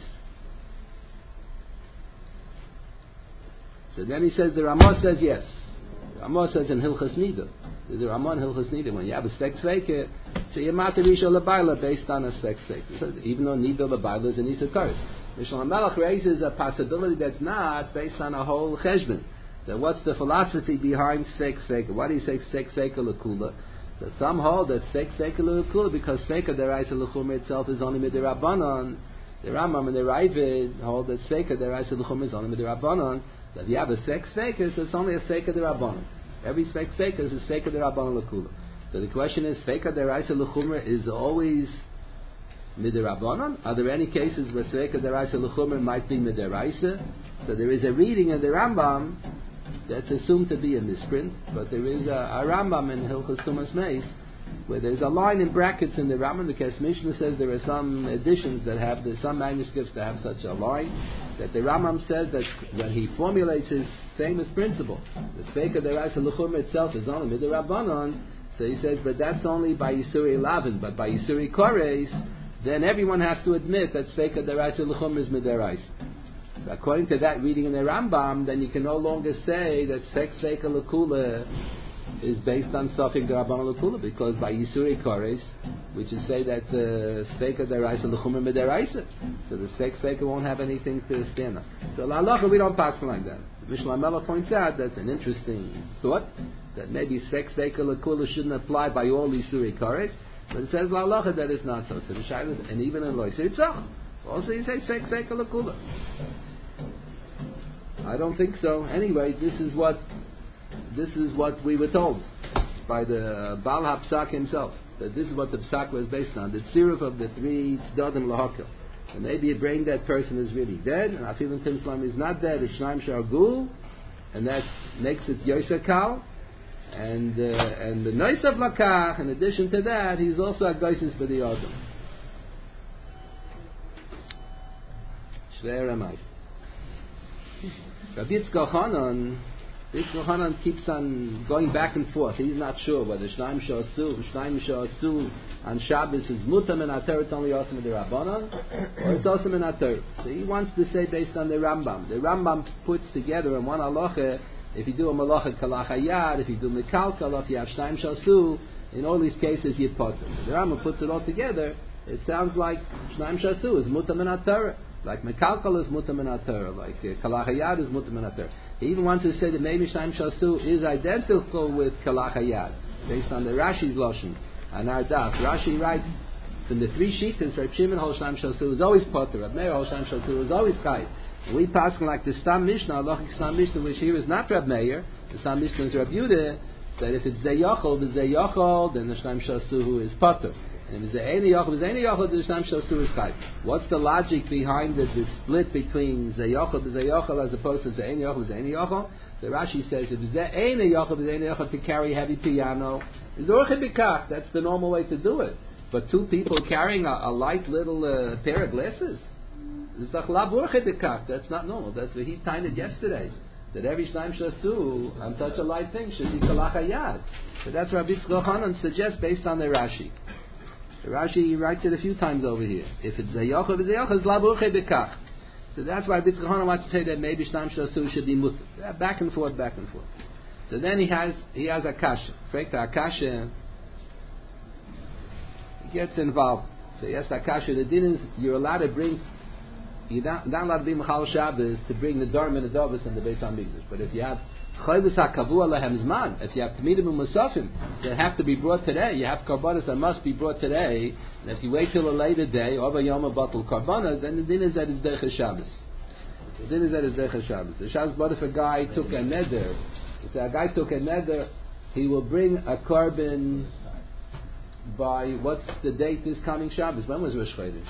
Speaker 1: So then he says, the Ramah says yes. The Ramah says in Hilchas Nida. The Ramah in Hilchas Nida, when you have a spek spek, so you're mata v'isha l'bayla based on a spek spek. So even though Nida l'bayla is a nisa kares. Mishnah Melech raises a possibility that's not based on a whole cheshbon. So what's the philosophy behind Sfek Sfeka? Why do you say Sfek Sfeka L'Kula? So some hold that Sfek Sfeka L'Kula because Sfeka Deraisa L'Chumra itself is only Midirabanan. The Rambam and the Ravid hold that Sfeka Deraisa L'Chumra is only Midirabanan. So if you have a Sfek Sfeka, so it's only a Sfeka Derabanan. Every Sfek Sfeka is a Sfeka Derabanan L'Kula. So the question is, Sfeka Deraisa L'Chumra is always Midirabanan? Are there any cases where Sfeka Deraisa L'Chumra might be Midiraisa? So there is a reading in the Rambam that's assumed to be a misprint, but there is a, a Rambam in Hilchos Tumas Meis where there's a line in brackets in the Rambam. The Kes Mishnah says there are some editions that have, there's some manuscripts that have such a line, that the Rambam says that when he formulates his famous principle, the Sfeika Deraisa L'chumra itself is only Midrabanan, so he says, but that's only by Yisuri Lavin, but by Yisuri Kores, then everyone has to admit that Sfeika Deraisa L'chumra is Midaraisa. According to that reading in the Rambam, then you can no longer say that Sfeika L'kula is based on Safik D'Rabbanan L'Kula, because by Yisuri Kores, which is say that Sfeika D'Raisa L'Chumra Midaraisa, so the Sfeika won't have anything to stand on. So L'Halacha we don't pass like that. Mishnah Melech points out that's an interesting thought, that maybe Sfeika L'Kula shouldn't apply by all Yisuri Kores, but it says L'Halacha that it's not so. So the Shaila, and even in Lo Yisuri Tzach, also you say Sfeika L'Kula. I don't think so. Anyway, this is what This is what we were told by the Baal HaPsak himself, that this is what the Psak was based on, the tziruf of the three Tzdadim L'Hakel. And maybe a brain dead person is really dead, and Afilin Timslam is not dead, it's Shnaim Shargul, and that makes it Yosakal, and uh, and the Noisav Lakach, in addition to that, he's also a Geisis for the Adam. Shver Amai. Rabbi Yitzchak Hanan, this Yohanan keeps on going back and forth. He's not sure whether Shnaim Sha'asu, Shnaim Sha'asu on Shabbos is Mutam and Ater, it's only Osam and the Rabbanon, or it's Osam and Ater. So he wants to say based on the Rambam. The Rambam puts together in one halacha, if you do a malacha kalachayad, if you do mikalkal, if you have Shnaim Sha'asu, in all these cases you put them. The Rambam puts it all together, it sounds like Shnaim Sha'asu is Mutam and Ater. Like Mekalkal is Mutam and Ater, like uh, Kalachayad is Mutam and Ater. He even wants to say that maybe Shnaim Shasu is identical with Kalachayad, based on the Rashi's Lashon and our Daf. Rashi writes, from the three Shitas, Reb Shimon Hol Shnaim Shasu is always Potter, Reb Meir Hol Shnaim Shasu is always Chai. We pass like the Stam Mishnah, Alochik Stam Mishnah, which here is not Reb Meir, the Stam Mishnah is Reb Yudah, that if it's Zeyachol, the Zeyachol, then the Shnaim Shasu is Potter. And if it's Eini Yochel, the Eini Yochel, the Shnaim Shasu is Chai. What's the logic behind the, the split between Zeyachel, the Zeyachel, as opposed to Eini Yochel, the Eini Yochel? The Rashi says, if it's Eini Yochel, the Eini Yochel to carry heavy piano, is Orche B'kach, that's the normal way to do it. But two people carrying a, a light little uh, pair of glasses, is Dach Lab Orche B'kach, that's not normal. That's what he timed it yesterday. That every Shnaim Shasu on such a light thing should be Kalachayad. So that's what Rabbi Yitzchak Hanan suggests based on the Rashi. The Rashi writes it a few times over here. If it's Zayocha, it's Zayocha, it's Labuche Bekach. So that's why Rabbi Yitzchak Hanan wants to say that maybe Shnaim Shasu should be Mutter. Yeah, back and forth, back and forth. So then he has he has Akasha. Frekta Akasha, he gets involved. So yes, Akasha, the din is you're allowed to bring, you're not, not allowed to be Mechal Shabbos to bring the Dharm and the Dovas and the Beit HaMikdash. But if you have Chayvus HaKavua Lehem Zman, if you have Tamidim and Musafim that have to be brought today, you have Karbanas that must be brought today, and if you wait till a later day, or Yom Batul Karbanas, then the din is that it's Derech Shabbos. The din is that it's Derech Shabbos. The Shabbos, but if a guy took a neder, if a guy took a neder, he will bring a carbon by, what's the date this coming Shabbos? When was Rosh Chodesh?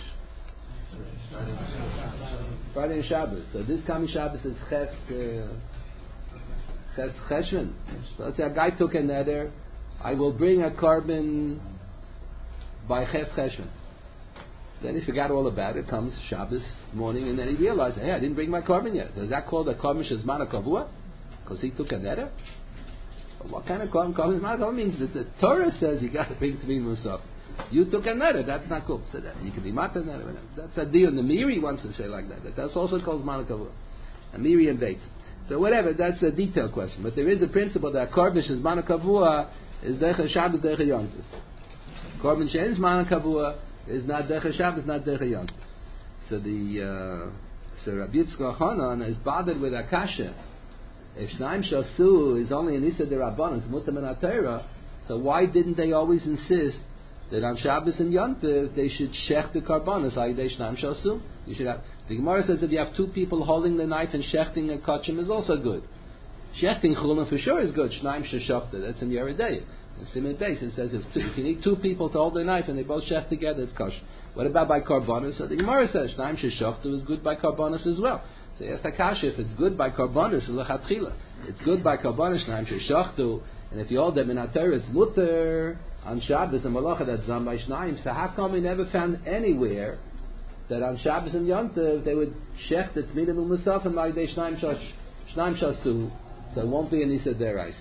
Speaker 1: Friday and Shabbos. So this coming Shabbos is Ches, uh, Ches Cheshvan. So let's say a guy took a neder, I will bring a carbon by Ches Cheshvan. Then he forgot all about it, comes Shabbos morning, and then he realized, hey, I didn't bring my carbon yet. So is that called a carbon shezman kavua? Because he took a neder? What kind of carbon carbon shezman kavua means? That the Torah says you got to bring to me musaf. You took a neder, that's not cool. So that you can be mata neder. That's a deal. And the Miri wants to say like that. that that's also called zman kavua. A Miri and Beit. So whatever, that's a detailed question. But there is a principle that carbon shezman kavua is decha Shabbos decha yontif. Carbon shein zman kavua is not decha Shabbos, not decha yontif. So the uh, so Rabbi Yitzchak Hanan is bothered with Akasha. If Shnaim Shasu is only an Issa D'Rabbanan, it's Mutam and Atera, so why didn't they always insist that on Shabbos and Yontif they should shech the karbanos, Ayidei Shnaim Shasu? You should have. The Gemara says if you have two people holding the knife and shechting a kachim is also good. Shechting chulin for sure is good. Shnaim Sheshachta, that's in Yeridei. In Siman Beis it says if, two, if you need two people to hold the knife and they both shech together, it's kosher. What about by karbanos? So the Gemara says Shnaim Sheshachta is good by karbanos as well. So yes, Akasha, if it's good by karbanos, it's good by karbanos, Shnaim Sheshachta, And if you hold them in Torah, it's mutter on Shabbos and Malacha that's done by Shnaim. So how come we never found anywhere that on Shabbos and Yom Tov they would shech the Tmidim U'Musaf and like they Shnaim Shash Shnaim Shasu, so it won't be an Issa Derais.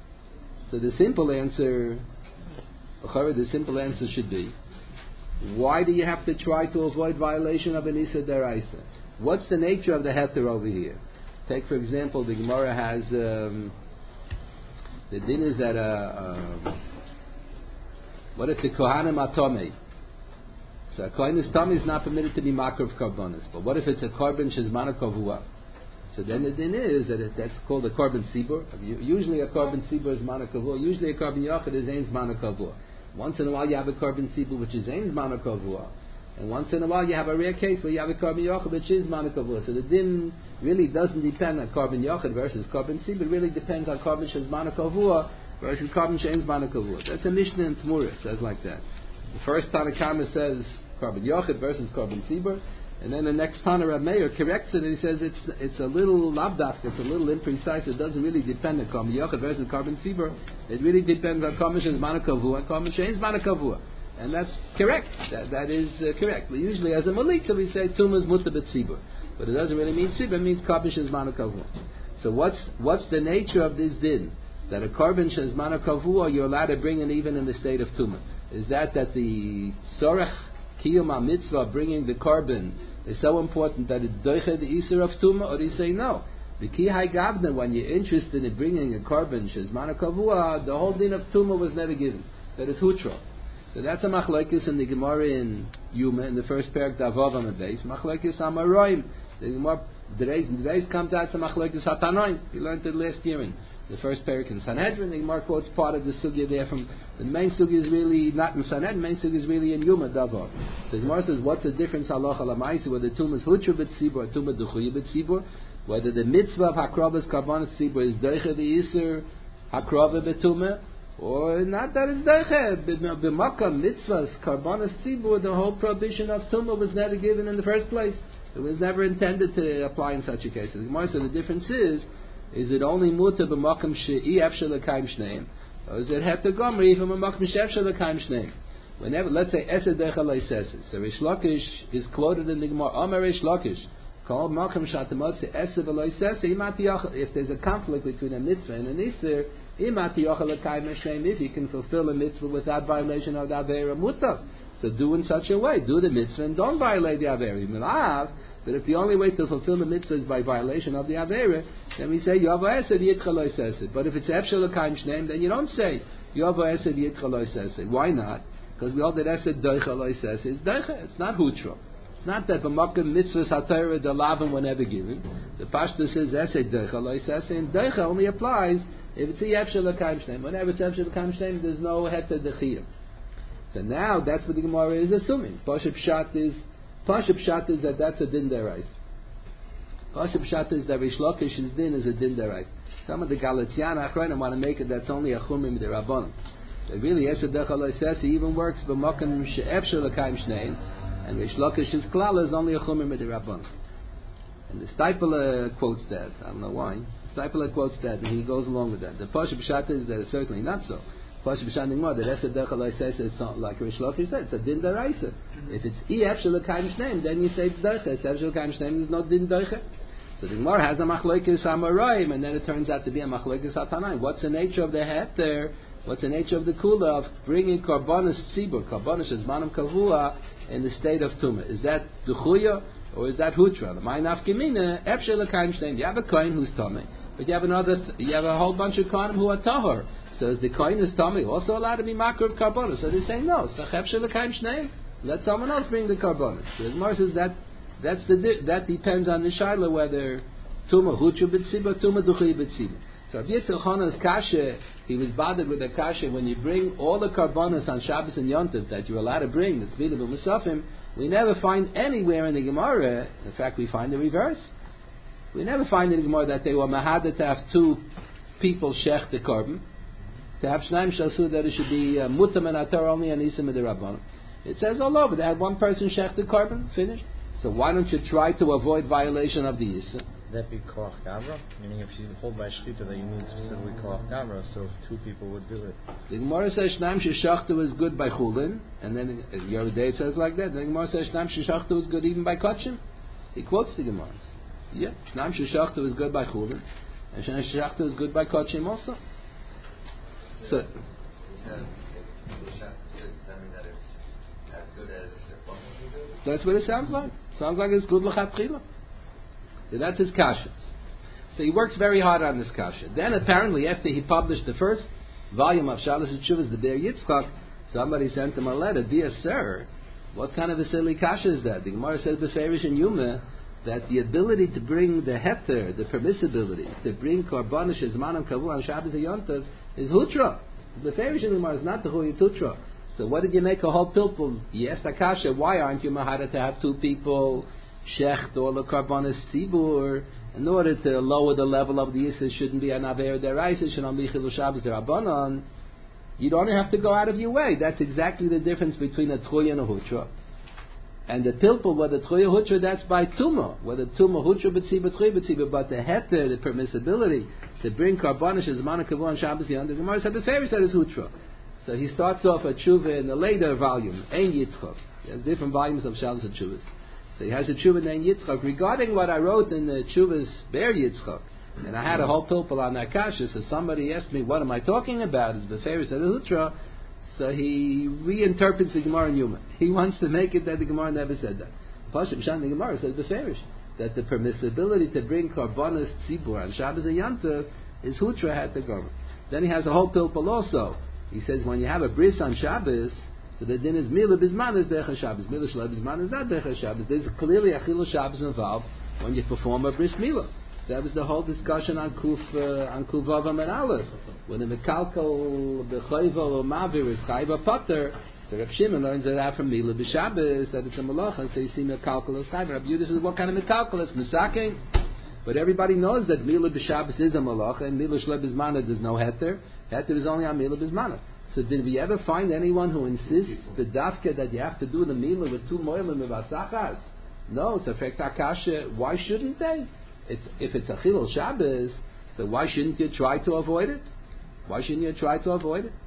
Speaker 1: So the simple answer, the simple answer should be, why do you have to try to avoid violation of an Issa Deraisa? What's the nature of the heter over here? Take for example, the Gemara has um, the din is that a uh, what if the Kohanim Atomei? So a Kohanim Atomei is not permitted to be makar of karbonis. But what if it's a korban shezmana kavua? So then the din is that it, that's called a korban sibur. Usually a korban sibur is mana kavua. Usually a korban yachid is ein mana kavua. Once in a while you have a korban sibur which is ein mana kavua, and once in a while you have a rare case where you have a korban yachid which is mana kavua. So the din really doesn't depend on korban yachid versus korban sibur. It really depends on korban shezmana kavua versus korban she'ein mana kavua. That's a Mishnah in Tmura. It says like that. The first Tana Kama says korban yachid versus korban sibur. And then the next Tana Rab Meir corrects it and he says it's it's a little labdaf, it's a little imprecise. It doesn't really depend on korban yachid versus korban sibur. It really depends on korban she'ein mana kavua and korban she'ein mana kavua, and that's correct. That that is uh, correct. But usually as a malika we say tumas mutar bet sibur, but it doesn't really mean sibur. It means korban she'ein mana kavua. So what's what's the nature of this din? That a korban she'ein mana kavua you're allowed to bring in even in the state of tumah. Is that that the sorech kiyum mitzvah bringing the korban is so important that it doiche the Isser of Tumah, or do you say no? The Kihai Gavna, when you're interested in bringing a korban shezmana kavua, the whole din of Tumah was never given. That is Hutra. So that's a machlekes in the Gemara in Yuma, in the first parak, Davav on the base. Machlekes Amaroim. The Gemara, the days comes out to machlekes Hatanoim. We learned it last year in the first parak in Sanhedrin. The Gemara quotes part of the sugya there from, the main sugya is really not in Sanhedrin, the main sugya is really in Yuma, Davav. The Gemara says, what's the difference halacha lamaisi, whether tumah is hutra b'tzibur or tumah duchuya b'tzibur, whether the mitzvah of hakrava karbanas tzibur is deiche the iser hakrava b'tumah, or not that it's deiche, b'makam mitzvahs karbanas tzibur, the whole prohibition of tumah was never given in the first place. It was never intended to apply in such a case. The Gemara says the difference is, is it only muta b'makam she'i efshel l'kaim shneim, or is it heter gomri from b'makam she'efshel l'kaim shneim? Whenever, let's say, Esed Decha Leiseses, so Rish Lakish is quoted in the Gemara, Omer Rish Lakish, called Malcham Shatamot, Esed Leiseses, if there's a conflict between a mitzvah and an Isser, if you can fulfill a mitzvah without violation of the Avera Muta. So do in such a way, do the mitzvah and don't violate the Avera. You may have, but if the only way to fulfill the mitzvah is by violation of the Avera, then we say, Yava Esed Yitcha Leiseses. But if it's Efshel L'Kaim Shneim, then you don't say, Yava Esed Yitcha Leiseses. Why not? Because we all that Esed Deicha Leiseses is Deicha. It's not Hutra. It's not that B'makam mitzvahs HaTorah the Lavim were never given. The Pashto says Esed Deicha Leiseses, and Deicha only applies if it's Efshel L'Kaim Shneim. Whenever it's Efshel L'Kaim Shneim, there's no Heter Dechiyah. So now that's what the Gemara is assuming. Pashup Pshat is Pashup Pshat is that that's a din derais. Pashup Pshat is that Rish Lakish's din is a din derais. Some of the Galatiana Achronim want to make it that's only a chumim derabbanon. But really, Esed Decha Leiseses even works b'makam she'efshel l'kaim shneim, and Rish Lakish's klal is only a chumim derabbanon. And the Stipler quotes that. I don't know why. Stipler quotes that, and he goes along with that. The Pashup Pshat is that it's certainly not so. Pashup Pshat more that Esed Decha Leiseses is not like Rish Lakish said. It's a din deraisa. If it's e efshel l'kaim shneim, then you say it's deicha. It's efshel l'kaim shneim is not din deicha. So the Gemara has a machlokes Amoraim, and then it turns out to be a machlokes Hatanaim. What's the nature of the het there? What's the nature of the kula of bringing karbonis tzibur, karbonis is manam kavua in the state of tumah? Is that duchuya or is that hutra? My nafkemina efshel l'kaim shneim. You have a kohen who's tummy, but you have another. Th- you have a whole bunch of kohenim who are tahor. So is the kohen who's tummy also allowed to be makar of karbonis? So they say no. It's the efshel l'kaim shneim. Let someone else bring the karbonis. So the Gemara says that that's the di- that depends on the shaila whether tumah hutra b'tzibur, tumah duchuya b'tzibur. So if Yitzchak Chana's kasha, he was bothered with the kasha when you bring all the karbonos on Shabbos and Yom Tov that you're allowed to bring, the Tvilim and Musafim, we never find anywhere in the Gemara, in fact we find the reverse. We never find in the Gemara that they were mahadeh to have two people shech the korban, to have shnaim shalsu that it should be uh, mutam and atar only and isim and the rabbanon. It says all over, they had one person shech the korban, finished. So why don't you try to avoid violation of the Yisra?
Speaker 4: that be koach gavra? Meaning, if you hold by shchita that you need specifically koach gavra, so if two people would do it.
Speaker 1: The Gemara says Shnam Sheshachta is good by chulin, and then uh, Yoreh Deah says like that. The Gemara says Shnam Sheshachta is good even by kachim. He quotes the Gemara. Yeah, Shnam Sheshachta is good by chulin, and Shnam Sheshachta is good by kachim also. So.
Speaker 5: Yeah. As good as
Speaker 1: That's what it sounds like. Sounds like it's good l'chatchila. So that's his kasha. So he works very hard on this kasha. Then apparently after he published the first volume of Shalos Teshuvos, the Be'er Yitzchak, somebody sent him a letter, dear sir, what kind of a silly kasha is that? The Gemara says b'ferish and Yuma that the ability to bring the heter, the permissibility, to bring korbanos shezmanam kavu on Shabbos and Yom Tov is hutra. The b'ferish in the Gemara is not the hu hutra. So what did you make a whole pilpul? Yes, Akasha, why aren't you mahara to have two people, shecht or the karbanis tzibur, in order to lower the level of the yisr, shouldn't be an aver deraisa, shouldn't be chilu Shabbos derabanan. You don't have to go out of your way. That's exactly the difference between a tchuya and a hutra. And the pilpul, whether tchuya hutra, that's by tuma. Whether tuma hutra b'tzibur, tchuya b'tzibur, but the heter, the permissibility to bring karbanis as manakavu on Shabbos yom, the Gemara said the favorite said is hutra. So he starts off a tshuva in the later volume, Ein Yitzchak. He has different volumes of Shalos and Tshuvas. So he has a tshuva in Ein Yitzchak regarding what I wrote in the Tshuvas Be'er Yitzchak. And I had a whole pilpul on that kasha. So somebody asked me, what am I talking about? Is Beferish and Hutra? So he reinterprets the Gemara in Yuma. He wants to make it that the Gemara never said that. Pashim Shan, the Gemara says Beferish. That the permissibility to bring karbanos tzibur on Shabbos and Yom Tov is Hutra had the government. Then he has a whole pilpul also. He says when you have a bris on Shabbos, so the din is Mila Bizman is Decha Shabbos. Mila Shla Bizman is not Decha Shabbos. There's clearly a Chilul Shabbos involved when you perform a bris Mila. That was the whole discussion on Kuf uh, on Kuvavam and Aleph. When the Mekalkal B'Chayvel or Mavir is Chayva Potter, so Reb Shimon learns it out from Mila B'Shabbos that it's a Malacha. So you see Mekalkal is Chayva. Reb Yehuda says what kind of Mekalkal? It's Misaking. But everybody knows that Mila B'Shabbos is a Malacha and Mila Shla Bizman there's no Heter. Heter is only on Mila Bizman. So did we ever find anyone who insists the dafka that you have to do the Mila with two moilim of asachas? No, so Akasha, why shouldn't they? It's, if it's a Chilul Shabbos, so why shouldn't you try to avoid it? Why shouldn't you try to avoid it?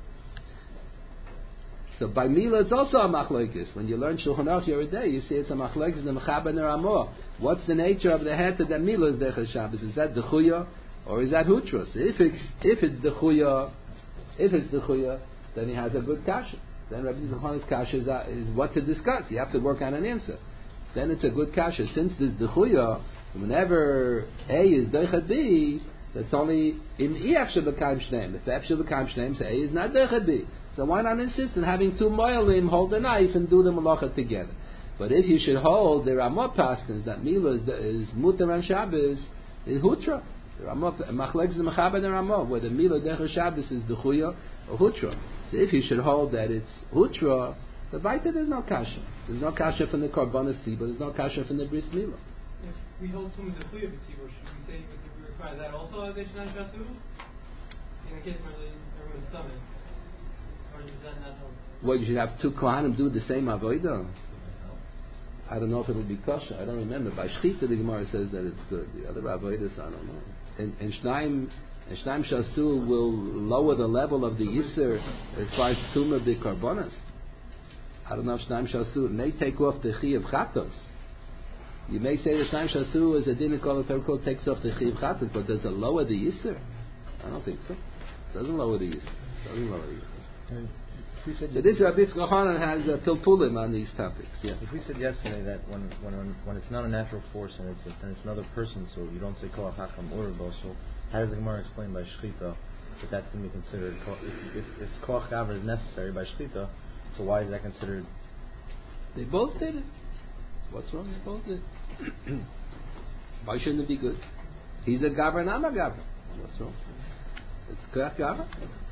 Speaker 1: So by Mila it's also a machlokes. When you learn Shulchan Aruch Yoreh Deah, you see it's a machlokes in the Mechaber and the Ramah. What's the nature of the heter that Mila is Decha Shabbos? Is that the Chuya or is that Hutros? If it's if it's the Chuya, if it's the Chuya, then he has a good kasha. Then Rabbi Zechon's kasha is, uh, is what to discuss. You have to work on an answer. Then it's a good kasha. Since there's the chuya, whenever A is Deichad B, that's only in E F Shabakayim Shneim. If F Shabakayim Shneim, so A is not Deichad B. So why not insist on having two moilim hold the knife and do the malacha together? But if you should hold the Ramah Paskins that Mila is, is Mutar on Shabbos, is Hutra. The Ramah, Machlek is the Mechaber and the Ramah, where the Mila Decha Shabbos is the chuya or Hutra. So if you should hold that it's Hutra, the Vaita there's no kasha. There's no kasha from the Karbanas Tzibur, there's no kasha from the Bris Mila.
Speaker 2: If we hold some of the Chuya B'Tzibur, should we say that we require that also as a Shnan Shasu? In the case where everyone's stomach? Or does that not hold?
Speaker 1: Well, you should have two Kohanim do the same Avodah. I don't know if it'll be kosher. I don't remember. By Shchita, the Gemara says that it's good. The other Avodas, I don't know. And, and Shnaim, and Shnaim Shasu will lower the level of the Yisr as far as Tumah the Karbonas. I don't know if Shnaim Shasu may take off the Chi of Chatos. You may say that Shnaim Shasu is a din called a Terkol takes off the Chi of Chatos, but does it lower the Yisr? I don't think so. It doesn't lower the Yisr. Doesn't lower the Yisr. So this Rabbi Yitzchak Hanan has a pilpulim on these topics. Yeah.
Speaker 4: If we said yesterday that when when when it's not a natural force and it's a, and it's another person, so you don't say koach hakam urbo. So how does the Gemara explain by shchita that that's going to be considered? If, if, if koach gaver is necessary by shchita, so why is that considered?
Speaker 1: They both did it. What's wrong? They both did. Why shouldn't it be good? He's a gaver and I'm a gaver. What's wrong? It's koach gaver.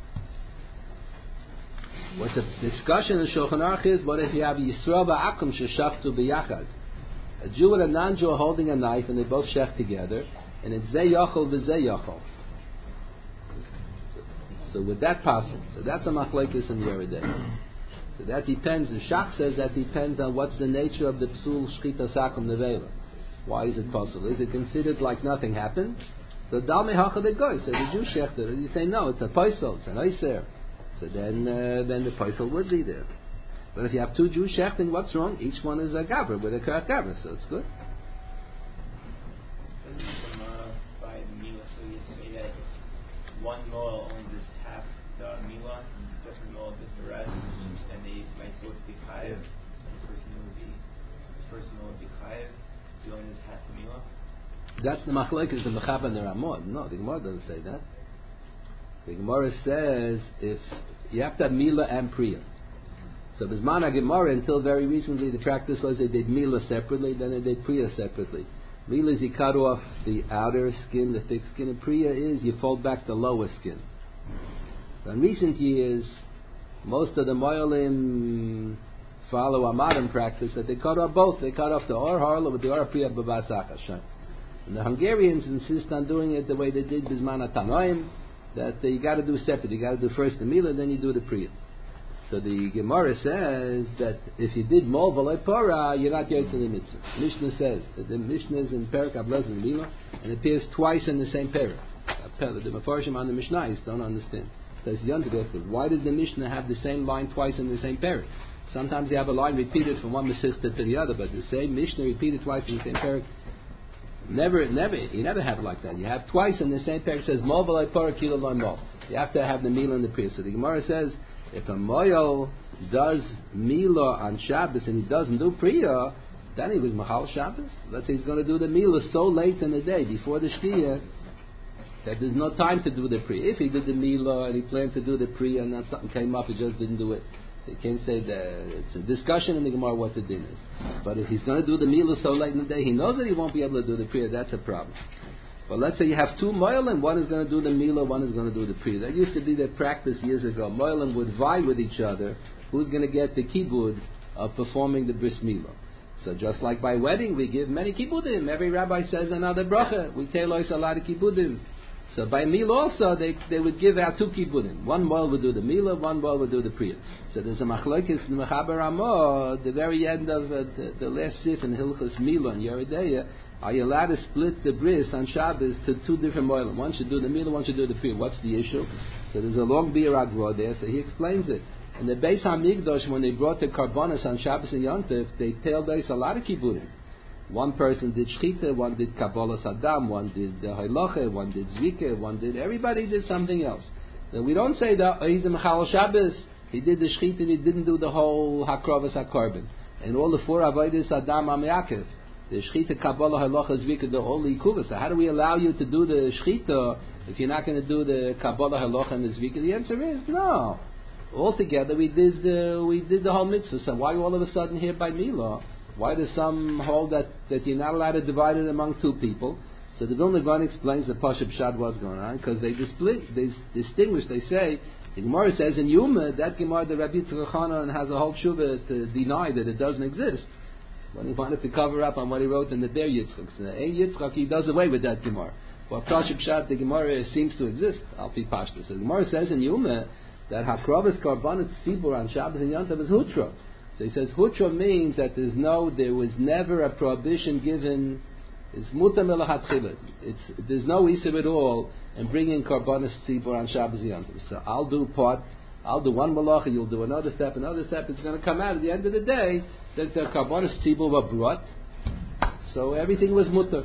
Speaker 1: What the discussion in Shulchan Aruch is, what if you have Yisrael v'Akum sheshachtu b'yachad? A Jew and a non-Jew are holding a knife and they both shech together, and it's Zeh Yachol v'Zeh Yachol. So with that possible, so that's a machlekes in Yoreh Deah. So that depends, the Shach says that depends on what's the nature of the psul shchita sakum nevela. Why is it possible? Is it considered like nothing happened? So Dalmei Hacha de Goy, so the Jew shechter, you say no, it's a paisel, it's an oiser. So then, uh, then the paisel would be there. But if you have two Jews shechting, what's wrong? Each one is a gavra with a karat gavra, so it's good.
Speaker 6: Doesn't the Gemara by the Mila, so you say that one Moel only does half the Mila, and the different Moel does the rest, and they might both be chayiv. The person would be, the person would be chayiv. The only does half the Mila.
Speaker 1: That's the machlekes, the Mechab and the Ramon. No, the Gemara doesn't say that. The Gemara says if you have to have Mila and Priya. So Bismana Gemara, until very recently, the practice was they did Mila separately, then they did Priya separately. Mila is you cut off the outer skin, the thick skin, and Priya is you fold back the lower skin. So in recent years, most of the Moyalim follow a modern practice that they cut off both. They cut off the Or Harla with the Or Priya Babasaka. And the Hungarians insist on doing it the way they did Bismana Tanoim, that you got to do separate. You got to do first the Mila, then you do the Priya. So the Gemara says that if you did Mol V'Loi Pora, you're not going to the mitzvah. Mishnah says that the Mishnah is in Perak Ablaz and Mila, and it appears twice in the same Perak. The Mefarshim on the Mishnah don't understand. So it's young to go through. Why did the Mishnah have the same line twice in the same Perak? Sometimes you have a line repeated from one Masechta to the other, but the same Mishnah repeated twice in the same Perak. Never, never, you never have it like that. You have twice in the same Perak. It says Mol V'Loi Pora Kilo Loi Mol. You have to have the Mila and the Priya. So the Gemara says, if a moyel does Mila on Shabbos and he doesn't do Priya, then he was Machal Shabbos. Let's say he's going to do the Mila so late in the day, before the Shkia, that there's no time to do the Priya. If he did the Mila and he planned to do the Priya and then something came up, he just didn't do it. So you can't say that it's a discussion in the Gemara what the din is. But if he's going to do the Mila so late in the day, he knows that he won't be able to do the Priya, that's a problem. But let's say you have two Moyalim, one is going to do the Mila, one is going to do the Priya. That used to be their practice years ago. Moyalim would vie with each other who's going to get the kibud of performing the Bris Mila. So just like by wedding, we give many kibudim. Every rabbi says another bracha. We tell us a lot of kibudim. So by Mila also, they they would give out two kibudim. One Moyal would do the Mila, one Moyal would do the Priya. So there's a machlokes in the Mechaber Ramah, the very end of uh, the, the last sif in Hilchos Mila and Yeridea. Are you allowed to split the bris on Shabbos to two different moilim? One should do the Mila, one should do the Priya. What's the issue? So there's a long Bir Agro there, so he explains it. And the Beis HaMikdash, when they brought the Karbonos on Shabbos and Yom Tov, they told us a lot of kiburim. One person did Shchita, one did Kabbalas Adam, one did uh, Hailoche, one did Zvika, one did, everybody did something else. Now we don't say that, oh, he's a Mechal Shabbos, he did the Shchita, he didn't do the whole Hakrovas HaKarban. And all the four Avodas Adam Am Yaakov. The Shechita, Kabbalah, Halacha, Zvika, the only Kuva. So how do we allow you to do the Shechita if you're not going to do the Kabbalah, Halacha, and the Zvika? The answer is no. Altogether, we did uh, we did the whole mitzvah. So why all of a sudden here by Mila? Why does some hold that, that you're not allowed to divide it among two people? So the Vilna Gaon explains the Pasha Pshad what's going on because they display, they distinguish. They say the Gemara says in Yuma that Gemara the Rabbi Yitzchak Chanan has a whole shuvah to deny that it doesn't exist. When he wanted to cover up on what he wrote in the Der Yitzchak. So Ein Yitzchak, he does away with that Gemara. Well, Pasha Pshat, the Gemara seems to exist. Alpi Pashta. So the Gemara says in Yuma that Hakrovas Karbanet Tzibur on Shabbos and Yom Tov is Hutra. So he says Hutra means that there's no, there was never a prohibition given. It's Mutam Elahatchilat. It's there's no Isser at all in bringing Karbanet Tzibur on Shabbos and Yom Tov. So I'll do part. I'll do one malacha, you'll do another step, another step. It's going to come out at the end of the day that the Karbanos Tzibur were brought. So everything was mutter.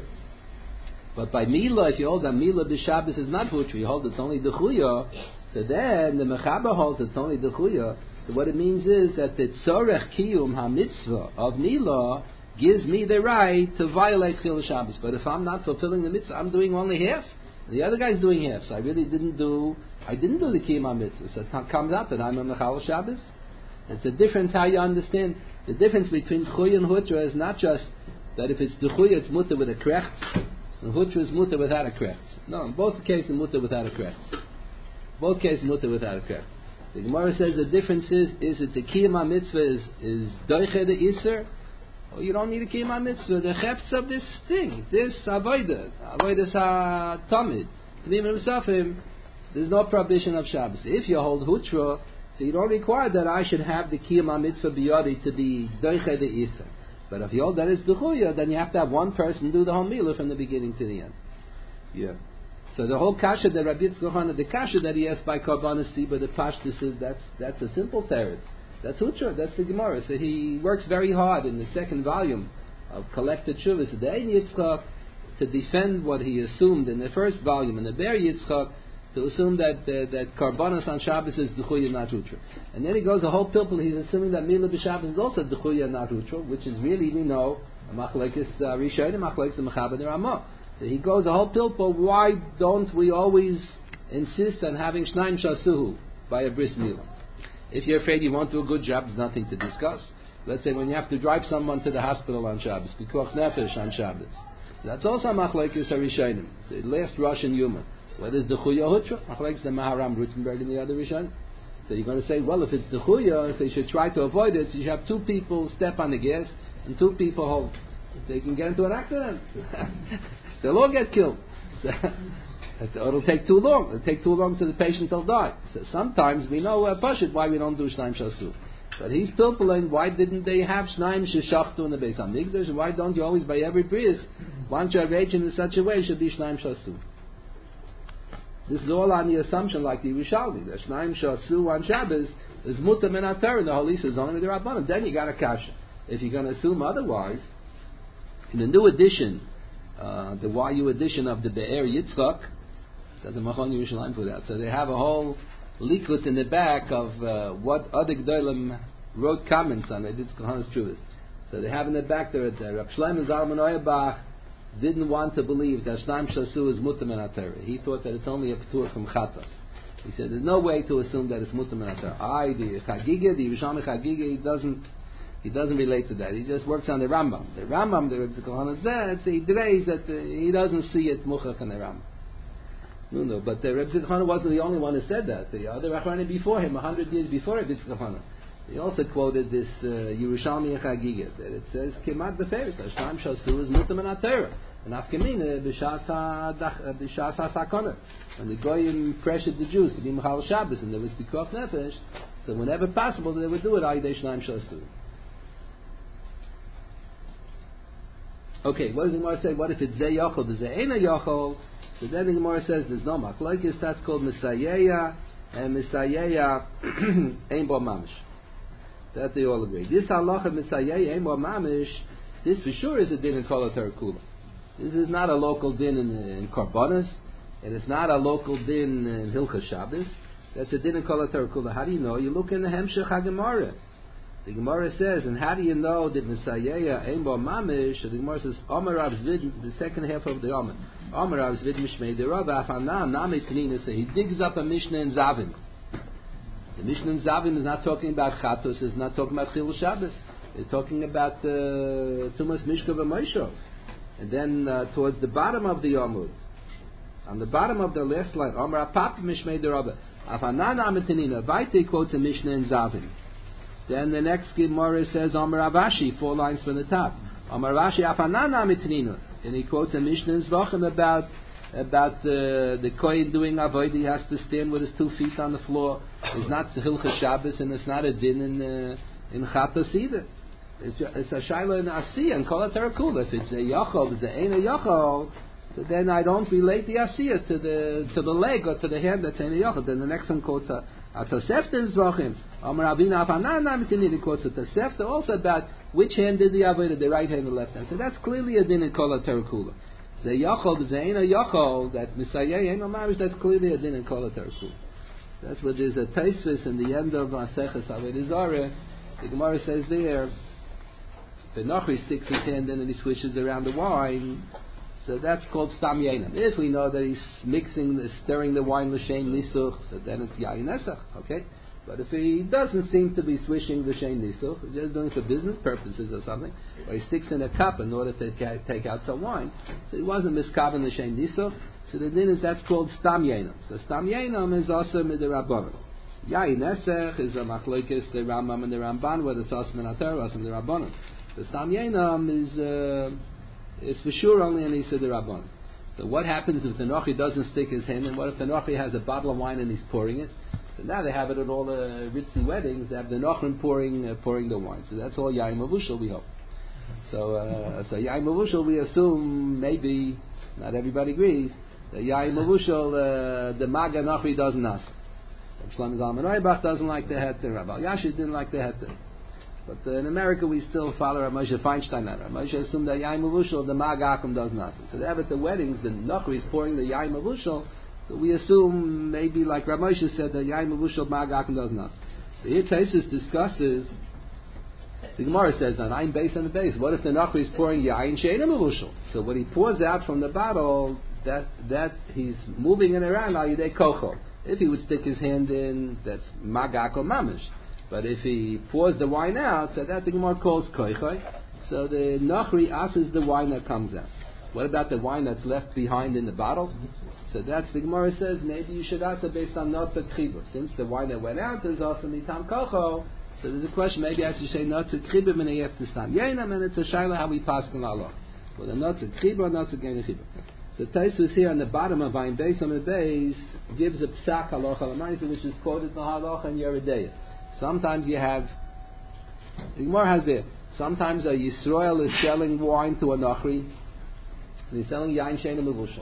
Speaker 1: But by Mila, if you hold that Mila the Shabbos is not mutter, you hold it's only the Chuya. So then the Mechaber holds it's only the Chuya. So what it means is that the Tzorech Kiyum HaMitzvah of Mila gives me the right to violate Chil Shabbos. But if I'm not fulfilling the mitzvah, I'm doing only half. The other guy's doing half. So I really didn't do I didn't do the Kiyum mitzvah, so it comes out that I'm a Mechal Shabbos. It's a difference how you understand. The difference between Chuy and Hutra is not just that if it's the Chuy, it's Mutter with a Krecht, and Hutra is Mutter without a Krecht. No, in both cases, Mutter without a Krecht. Both cases, Mutter without a Krecht. The Gemara says the difference is, is that the Kiyum mitzvah is, is Doiche the Isser, or you don't need a Kiyum mitzvah. The Chefts of this thing, this Avodah, Avodah HaTamid, T'nim Musafim, there's no prohibition of Shabbos. If you hold Hutra, so you don't require that I should have the Kiyum mitzvah biyadi to be Doiche the Isser. But if you hold that is Duchuya, then you have to have one person do the whole Milah from the beginning to the end. Yeah. So the whole kasha that Rabbi Yitzchak Hana, the kasha that he asked by Karbanas Siba, the Pashtus is, that's, that's a simple teretz. That's Utra, that's the Gemara. So he works very hard in the second volume of Collected Shuvas, the Ein Yitzchak, to defend what he assumed in the first volume, in the Ber Yitzchak, to assume that uh, that Karbanas on Shabbos is Duchuya, not Utra. And then he goes a whole pilpul, he's assuming that Milah b'Shabbos is also Duchuya, not Utra, which is really, we know, a Machlekes Rishon, a Machlekes Mechaber Ramah. So he goes a whole pilpul, why don't we always insist on having Shnaim Shasuhu by a Bris Milah? If you're afraid you won't do a good job, there's nothing to discuss. Let's say when you have to drive someone to the hospital on Shabbos, Pikuach Nefesh on Shabbos. That's also Machlekes Rishonim, the last Russian human. Whether it's the Chuya Hutra, Machlekes the Maharam Rutenberg and the other Rishonim. So you're going to say, well, if it's the Chuya, so you should try to avoid it. So you should have two people step on the gas and two people hold. They can get into an accident. They'll all get killed. So, it'll take too long. It'll take too long so the patient will die. So sometimes we know uh, Pashit why we don't do Shnaim Shasu. But he's pilpulling, why didn't they have Shnaim Sheshachtu in the Beis HaMikdash? Why don't you always, by every bris, once you arrange in such a way, it should be Shnaim Shasu? This is all on the assumption, like the Yerushalmi, that Shnaim Shasu on Shabbos is Mutam and Atar, and the Holy is only with the Rabbanim. Then you got a kasha. If you're going to assume otherwise, in the new edition, uh, the Y U edition of the Be'er Yitzchak, that the Machon Yerushalayim put out. So they have a whole likut in the back of uh, what other Gdolim wrote comments on it. It's Kohanas Truth. So they have in the back there that Rav Shlomo Zalman Auerbach didn't want to believe that Shnaim Shasu is Mutam and Atar. He thought that it's only a Ptur from Chatas. He said there's no way to assume that it's Mutam and Atar. I, the Chagiga, the Yerushalmi Chagiga, he doesn't He doesn't relate to that. He just works on the Rambam. The Rambam, the Kohanas there, he delays that uh, he doesn't see it Muchach in the Rambam. No, no, but uh, Reb Zichana wasn't the only one who said that. The other Rachmani before him, a hundred years before Reb Zichana, he also quoted this uh, Yerushalmi Chagiga, that it says, Kemat Beferish, Shnaim Shasu is Mutam and Atera. And Afkamina, B'Shas HaSakona. When the Goyim pressured the Jews to be Mechal Shabbos, and there was Pikuach Nefesh, so whenever possible, they would do it, Ayidei Shnaim Shasu. Okay, what does the Gemara say? What if it's Zeh Yochel, the Zeh Eina Yochel? So then the Gemara says there's no machlokes. That's called Misayeya, and Misayeya Ein Bo Mamish. That they all agree. This halacha Misayeya Ein Bo Mamish, this for sure is a din in Kol HaTorah Kula. This is not a local din in, in Karbanas, and it's not a local din in Hilchas Shabbos. That's a din in Kol HaTorah Kula. How do you know? You look in the Hemshech HaGemara. The Gemara says, and how do you know that Misayeya Ein Bo Mamish? The Gemara says, Omer Rav Zvid, the second half of the Omer. Omer Rav Zvid Mishmei the Rav Afanan Nami Tanina. So he digs up a Mishnah in Zavim. The Mishnah in Zavim is not talking about Chatos, it's not talking about Chilul Shabbos. It's talking about uh, Tumas Mishka v'Moshe. And then uh, towards the bottom of the Yomud, on the bottom of the last line, Omer Apap Mishmei the Rav Afanan Nami Tanina. Vaite quotes a Mishnah in Zavim. Then the next Gemara says Amar Avashi, four lines from the top. Amar Avashi Afanana Mitnina, and he quotes a Mishnah in Zvachim about about uh, the Kohen doing avodah. He has to stand with his two feet on the floor. It's not the Hilchas Shabbos, and it's not a din in uh, in Chatos either. It's, it's a Shaila in Asiyah and Kol HaTorah Kula. If it's a Yachol, it's a Ein a Yachol, so then I don't relate the Asiyah to the to the leg or to the hand that's Ein a Yachol. Then the next one quotes a Atosefta in Zvachim. Amar Avina Afanana Mitnina quotes a Tosefta also about which hand did the avodah, the right hand or the left hand. So that's clearly a din in Kol HaTorah Kula. The Yachol, the Ein a Yachol, that Misayeh Ein Mamish, that's clearly a din in Kol HaTorah Kula. That's what there's a Taisvis in the end of Maseches Avodah Zarah. The Gemara says there, the Nochri sticks his hand in and he swishes around the wine. So that's called Stam Yainam. If we know that he's mixing, stirring the wine l'shein nisuch, so then it's Yain Esach, okay? But if he doesn't seem to be swishing the shein nisuch, he's just doing it for business purposes or something, or he sticks in a cup in order to take out some wine, so he wasn't miskaven the shein nisuch, so the din is that's called Stam Yainam. So Stam Yainam is also midirabbanan. Yain Esach is a machlokes the Rambam and the Ramban, whether it's also minatar or also the Rabbanan. The Stam Yainam is uh, is for sure only an Isa the Rabbanan. So what happens if the Nochi doesn't stick his hand, and what if the Nochi has a bottle of wine and he's pouring it? So now they have it at all the ritzy weddings. They have the Nochrim pouring uh, pouring the wine. So that's all Yaim Avushal, we hope. So, uh, so Yain Mavushal, we assume, maybe, not everybody agrees, that Yain Mavushal, uh, the Maga Nachri doesn't ask. Shlomo Zalman Auerbach doesn't like the heter, Rabbi Yashid didn't like the heter. But uh, in America we still follow Rav Moshe Feinstein. Rav Moshe assumed that Yain Mavushal, the Maga Akum doesn't ask. So they have at the weddings, the Nachri is pouring the Yain Mavushal, so we assume, maybe like Rav Moshe said, that Yain Mavushal, Maga Akum doesn't ask. So here Taisus discusses, the Gemara says on Ayin base on the base, what if the Nachri is pouring Yain She'ena Mavushal? So what he pours out from the bottle, that that he's moving it around al yidei kocho. If he would stick his hand in, that's magak or mamish. But if he pours the wine out, so that the Gemara calls koichoi. So the Nachri asks the wine that comes out. What about the wine that's left behind in the bottle? So that's the Gemara says maybe you should answer based on notzat chibur. Since the wine that went out is also mitam kocho, so there's a question. Maybe I should say notzat chibur and you have to stand yenam, and it's a shaila how we pass in Allah. Well, the notzat chibur or notzat gein chibur. So Taisus here on the bottom of Ayin Beis on the base gives a psak halacha l'maisa, which is quoted in the halacha and Yeridei. Sometimes you have, the Gemara has there, sometimes a Yisrael is selling wine to a Nachri, and he's selling Yain She'ena Mavushal.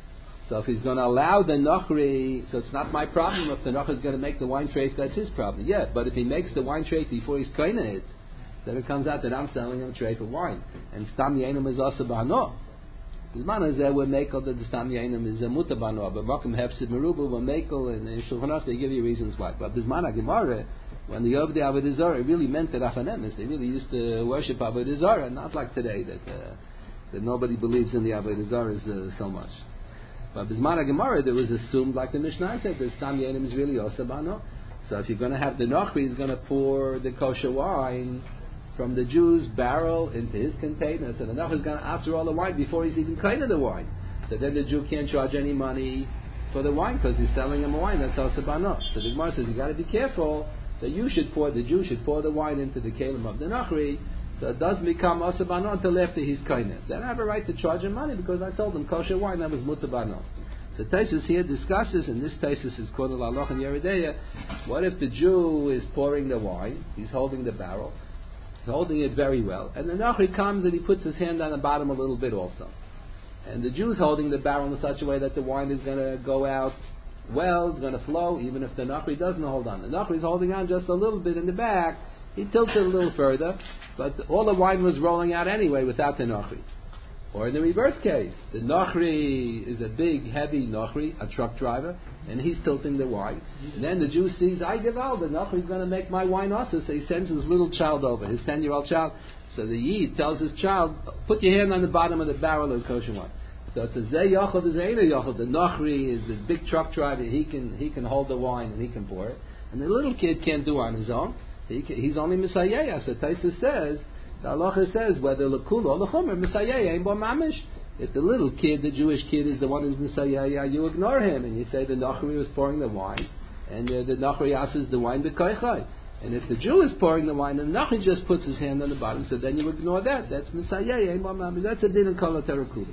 Speaker 1: So if he's going to allow the Nachri, so it's not my problem if the Nachri is going to make the wine treif, that's his problem. Yeah, but if he makes the wine treif before he's kaina it, then it comes out that I'm selling him a treif of wine. And Stam Yenim is also b'hano. The man is there, we're makel, that the Stam Yenim is a mutabano, but Mokum Hefsid Merubu, we're makel, and in Shulchan Aruch they give you reasons why. But Bismana Gemara, when the Yovdei Avodah Zarah, it really meant that Achanemis, they really used to worship Avodah Zarah, not like today, that uh, that nobody believes in the Avodah Zarah uh, so much. But Bismana Gemara, there was assumed, like the Mishnah said, that Stam Yenim is really Osabano. So if you're going to have the Nachri, he's going to pour the kosher wine from the Jew's barrel into his container. So the Nachri is going to after all the wine before he's even kind of the wine. So then the Jew can't charge any money for the wine because he's selling him a wine that's Osabano. So the Gemara says you got to be careful that you should pour, the Jew should pour the wine into the kelim of the Nachri. So it doesn't become Osabano until after he's kaineh. Then I have a right to charge him money because I told him kosher wine, that was mutabano. So Taisus here discusses, and this Taisus is called Al-Aloch and Yeridei, what if the Jew is pouring the wine, he's holding the barrel, he's holding it very well, and the Nachri comes and he puts his hand on the bottom a little bit also. And the Jew's holding the barrel in such a way that the wine is going to go out well, it's going to flow, even if the Nachri doesn't hold on. The Nachri is holding on just a little bit in the back, he tilts it a little further, but all the wine was rolling out anyway without the Nachri. Or in the reverse case, the Nachri is a big, heavy Nachri, a truck driver, and he's tilting the wine. And then the Jew sees, I give out, the Nachri is going to make my wine also, so he sends his little child over, his ten-year-old child. So the Yid tells his child, put your hand on the bottom of the barrel of kosher wine. So it's a Zeh Yochel, the Zeh Yochel. The Nachri is the big truck driver, he can he can hold the wine and he can pour it. And the little kid can't do it on his own. He can, he's only Misayeh. So Taisus says, the halacha says whether lekula or lechumer Misayeh ain't bo mamish. If the little kid, the Jewish kid, is the one who's Misayeh, you ignore him and you say the Nachri was pouring the wine, and uh, the Nachri asks the wine b'koichai. And if the Jew is pouring the wine, and the Nachri just puts his hand on the bottom, so then you ignore that. That's Misayeh ain't bo mamish. That's a din in kol terakula.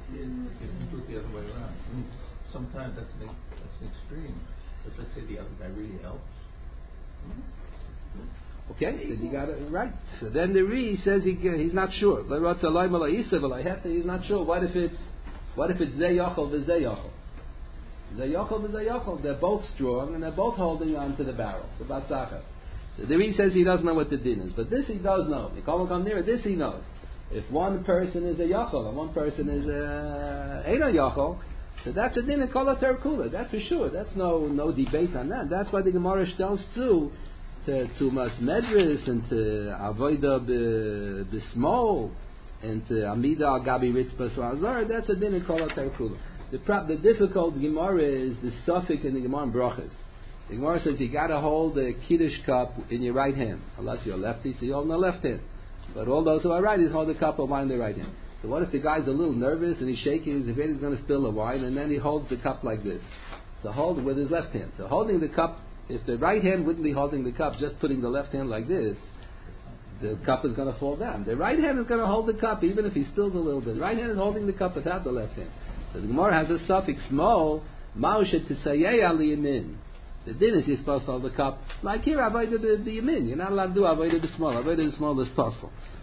Speaker 7: The other way around. Sometimes that's an, that's an extreme. But let's say the other guy really helps.
Speaker 1: Okay, then you got it right. So then the Re says he he's not sure. He's not sure. What if it's what if it's Zeh Yochel v'Zeh Yochel? Zeh Yochel v'Zeh Yochel. They're both strong and they're both holding on to the barrel. The Basacha. So the Re says he doesn't know what the din is, but this he does know. You can't come near it. This he knows. If one person is a Yochel and one person is a Ein Yochel, so that's a din in Kol HaTerakula. That's for sure. That's no no debate on that. That's why the Gemara tells too to to Mas Medris and to Avoida B'Smol and to Amida Al Gabi Ritzbas Azar. That's a din in Kol HaTerakula. The pro- the difficult Gemara is the suffix in the Gemara in Brachas. The Gemara says you got to hold the Kiddush cup in your right hand, unless you're lefty, so you hold in the left hand. But all those who are righties hold the cup of wine in their right hand. So what if the guy's a little nervous and he's shaking, he's afraid he's going to spill the wine, and then he holds the cup like this. So hold it with his left hand. So holding the cup, if the right hand wouldn't be holding the cup, just putting the left hand like this, the cup is going to fall down. The right hand is going to hold the cup even if he spills a little bit. The right hand is holding the cup without the left hand. So the Gemara has a suffix small, ma'ushet tisayeh al yamin. The din is you're supposed to hold the cup like here, avodah the yamin. You're not allowed to do avodah the small. Avodah the small is possible.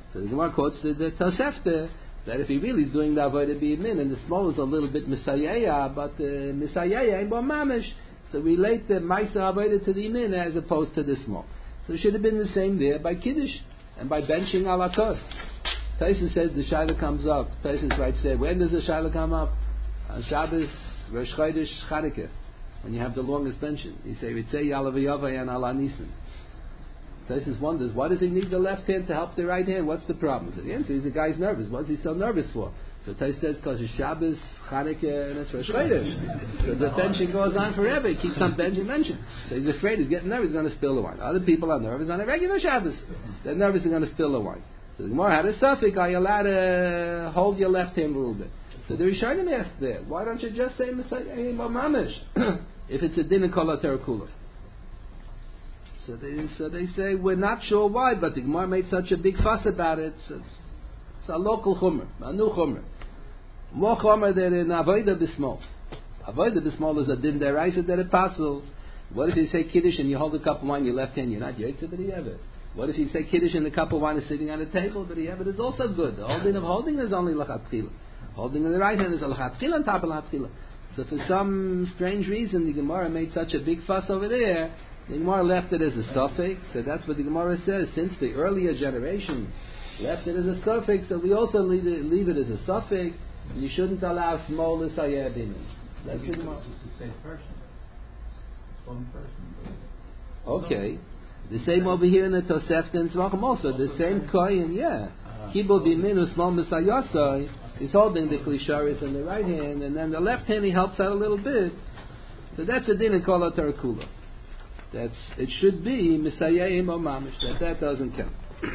Speaker 1: So the Gemara quotes the, the Tosefta that if he really is doing the avodah b'yamin and the small is a little bit misayaya, but the misayaya ain't bo mamish, so relate the ma'isa avodah to the yamin as opposed to the small. So it should have been the same there by kiddush and by benching alakos. Tyson says the shaila comes up. Tyson writes there, when does the shaila come up? On Shabbos, Rosh Chodesh, Chanukah, when you have the longest benching. You say Ritzei Yalavayava and Ala Nisan. Tyson wonders, why does he need the left hand to help the right hand? What's the problem? So the answer is the guy's nervous. What's he so nervous for? So Tyson says because it's Shabbos, Chanukah, and it's Rosh Chodesh. So the benching goes on forever. He keeps on benching, benching. So he's afraid, he's getting nervous, he's going to spill the wine. Other people are nervous on a regular Shabbos. They're nervous, they're going to spill the wine. So the Gemara had a suffix, are you allowed to hold your left hand a little bit? So the Rishonim asked there, why don't you just say Messiah Mamish if it's a din in Kol HaTerakula? So they, so they say, we're not sure why, but the Gemara made such a big fuss about it. So it's, it's a local chumr, a new chumr. More chumr than in Avodah B'Smol. Avodah B'Smol is a din deraisa that it passes. What if you say Kiddush and you hold a cup of wine in your left hand, you're not Yotze, but you have it. What if you say Kiddush and the cup of wine is sitting on the table, but you have it is also good. The holding of holding is only Lachatchila. Holding in the right hand is a Lachatchila on top of Lachatchila. So for some strange reason, the Gemara made such a big fuss over there. The Gemara left it as a suffix, so that's what the Gemara says. Since the earlier generation left it as a suffix, so we also leave it, leave it as a suffix. You shouldn't allow small l'sayeh binim. That's the Gemara.
Speaker 7: It's the same person. It's one person.
Speaker 1: Okay. The same over here in the Tosefta and Tzvachim also. The same kohen, yeah. Kibul b'minu small misayosai. He's holding the klisharis in the right hand, and then the left hand he helps out a little bit. So that's the din in Kol HaTerakula. That's it should be misayayim or mamish. That that doesn't count.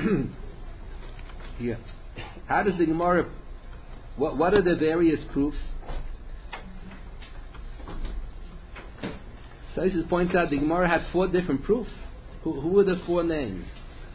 Speaker 1: Yeah. How does the Gemara? What what are the various proofs? Saisis points out the Gemara had four different proofs. Who who are the four names?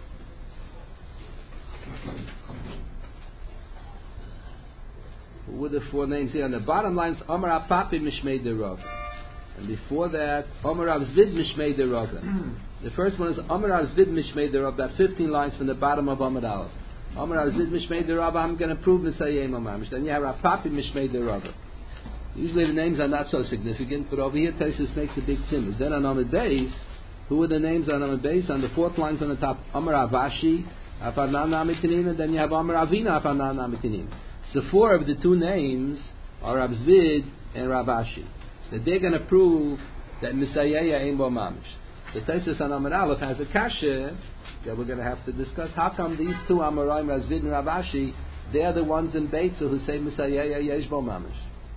Speaker 1: Who were the four names here? On the bottom line is Amar Apapi Mishmei Derav. And before that, Amar Avzvid Mishmei Derav. The first one is Amar Avzvid Mishmei Derav, about fifteen lines from the bottom of Amar Aleph. Amar Avzvid Mishmei Derav, I'm going to prove Nisayim Amamish. Then you have Apapi Mishmei Derav. Usually the names are not so significant, but over here Taisus makes a big sim. Then on Amar Beis, who are the names on Amar Beis? On the fourth line from the top, Amar Avashi, Afanan Amitinin, and then you have Amar Avina, Afanan Amitinin. So four of the two names are Avzvid and Ravashi. That they're going to prove that Misayaya ain't bo mamish. The Taisus on Amar Aleph has a kasha that we're going to have to discuss. How come these two Amoraim, Avzvid and Ravashi, they're the ones in Beitza who say Misayaya yesh bo mamish?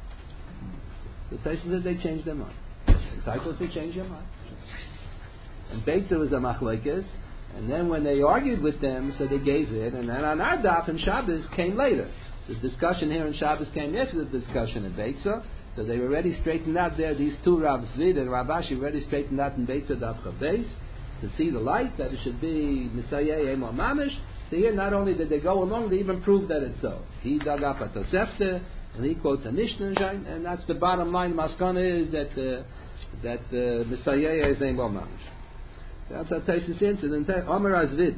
Speaker 1: The Taisus said they changed their mind. The Taisus they changed their mind. And Beitza was a machlekes, and then when they argued with them, so they gave it, and then on our daf and Shabbos came later. The discussion here in Shabbos came after the discussion in Beitza, so they were already straightened out there. These two Rav Zvid and Ravashi were already straightened out in Beitza Daf Chavbeis to see the light that it should be Misayeh Emo Mamish. So here not only did they go along, they even proved that it's so. He dug up a Tosefta and he quotes a Mishnah, and that's the bottom line. Maskana is that uh, that uh, Misayeh is Emo Mamish. That's how Taisus answered. And Omer Azvid.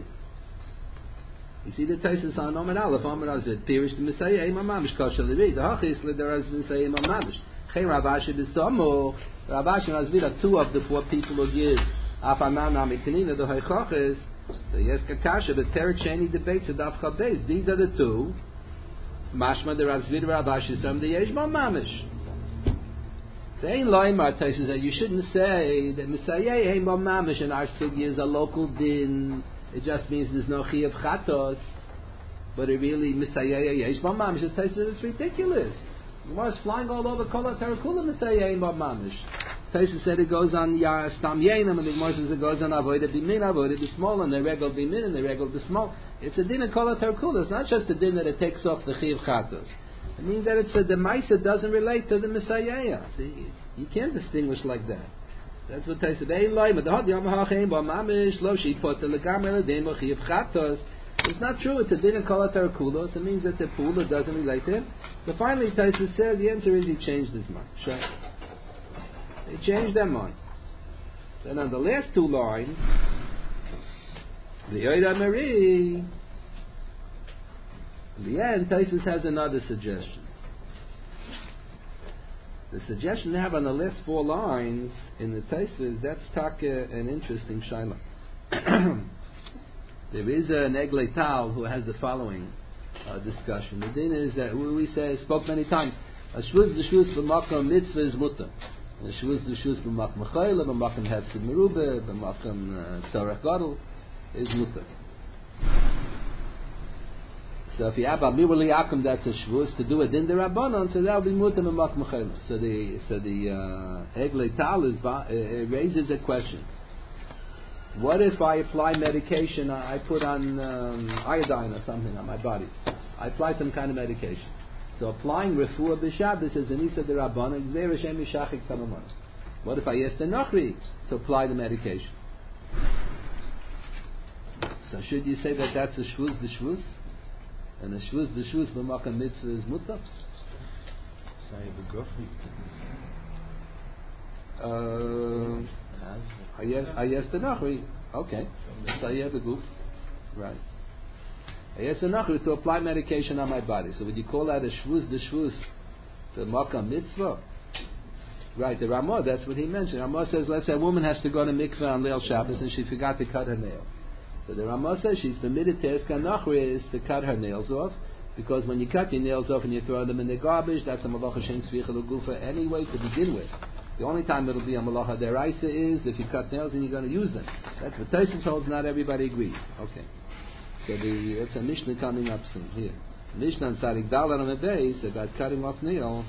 Speaker 1: You see the Taisus on Omer Aleph, Omer Azvid. Pirish the Messiah, Eimam Mamish, Kosher Levi. The Hachis, Lider Az Messiah, Eimam Mamish. Chen Ravashi B'Somo. Ravashi and Azvid are two of the four people who give Afanan Amikanina, the Haichachis. So yes, Kakasha, the Terek Sheni debates at Daf Chavbeis. These are the two. Mashma, the Azvid, Ravashi, some the Eimam Mamish. The Ein Loimar Taisus that you shouldn't say that Messiah Eimam Mamish in our sugi is a local din. It just means there's no chi of chatos, but it really Misayeh Yesh Bam Mamish. It says it's ridiculous. Gemara is flying all over Kol HaTerakula Misayeh Bam Mamish. Taisus said it goes on Yar Stam Yenim, and the Gemara says it goes on Avodah Bimin, Avodah B'Smol, and the Regel Bimin, and the Regel B'Smol. It's a din of Kol HaTerakula. It's not just a din that it takes off the chi of chatos. It means that it's a the Maisa doesn't relate to the Misayeh. See, you can't distinguish like that. That's what I said. It's not true. It's a din of Kol HaTerakula. It means that the pula doesn't relate to him. So finally, Taisus said the answer is he changed his mind. Sure. He changed their mind. Then on the last two lines, the Yoida Mari, In the end, Taisus has another suggestion. The suggestion they have on the last four lines in the Taisus, that's taka an interesting shaila. There is an Eglei Tal who has the following uh, discussion. The din is that we, we say, spoke many times, a shvuz d'shvuz b'makom mitzvah is mutter. A shvuz d'shvuz b'makom chayla, b'makom hefsid merubah, b'makom tzarech gadol is mutter. So if you have a miruli akum, that's a shvuz to do a din derabanan, so that will be mutter b'makom chayla. So the so the uh, Eglei Tal is uh, raises a question. What if I apply medication, I put on um, iodine or something on my body? I apply some kind of medication. So applying refuah b'Shabbos is an isa d'Rabbanan, gzeir Hashem yishachik tamamon. What if I ask the Nochri to apply the medication? So should you say that that's a shvuz d'shvuz? And a shvuz d'shvuz b'makam mitzvah is mutar? Uh... I asked, I asked the Nachri, okay, so you have the goof, right. I asked the Nachri to apply medication on my body. So would you call that a shvuz de shvuz, the makam mitzvah? Right, the Ramah, that's what he mentioned. Ramah says, let's say a woman has to go to mikveh on Leil Shabbos and she forgot to cut her nail. So the Ramah says she's permitted to ask her Nachri is to cut her nails off, because when you cut your nails off and you throw them in the garbage, that's a malacha shen tzvicha l'gufa anyway to begin with. The only time it'll be a malacha deraisa is if you cut nails and you're going to use them. That's what Taisus holds. Not everybody agrees. Okay. So the it's a Mishnah coming up soon. Here, Mishnah on Sadik Dalar on the base about cutting off nail.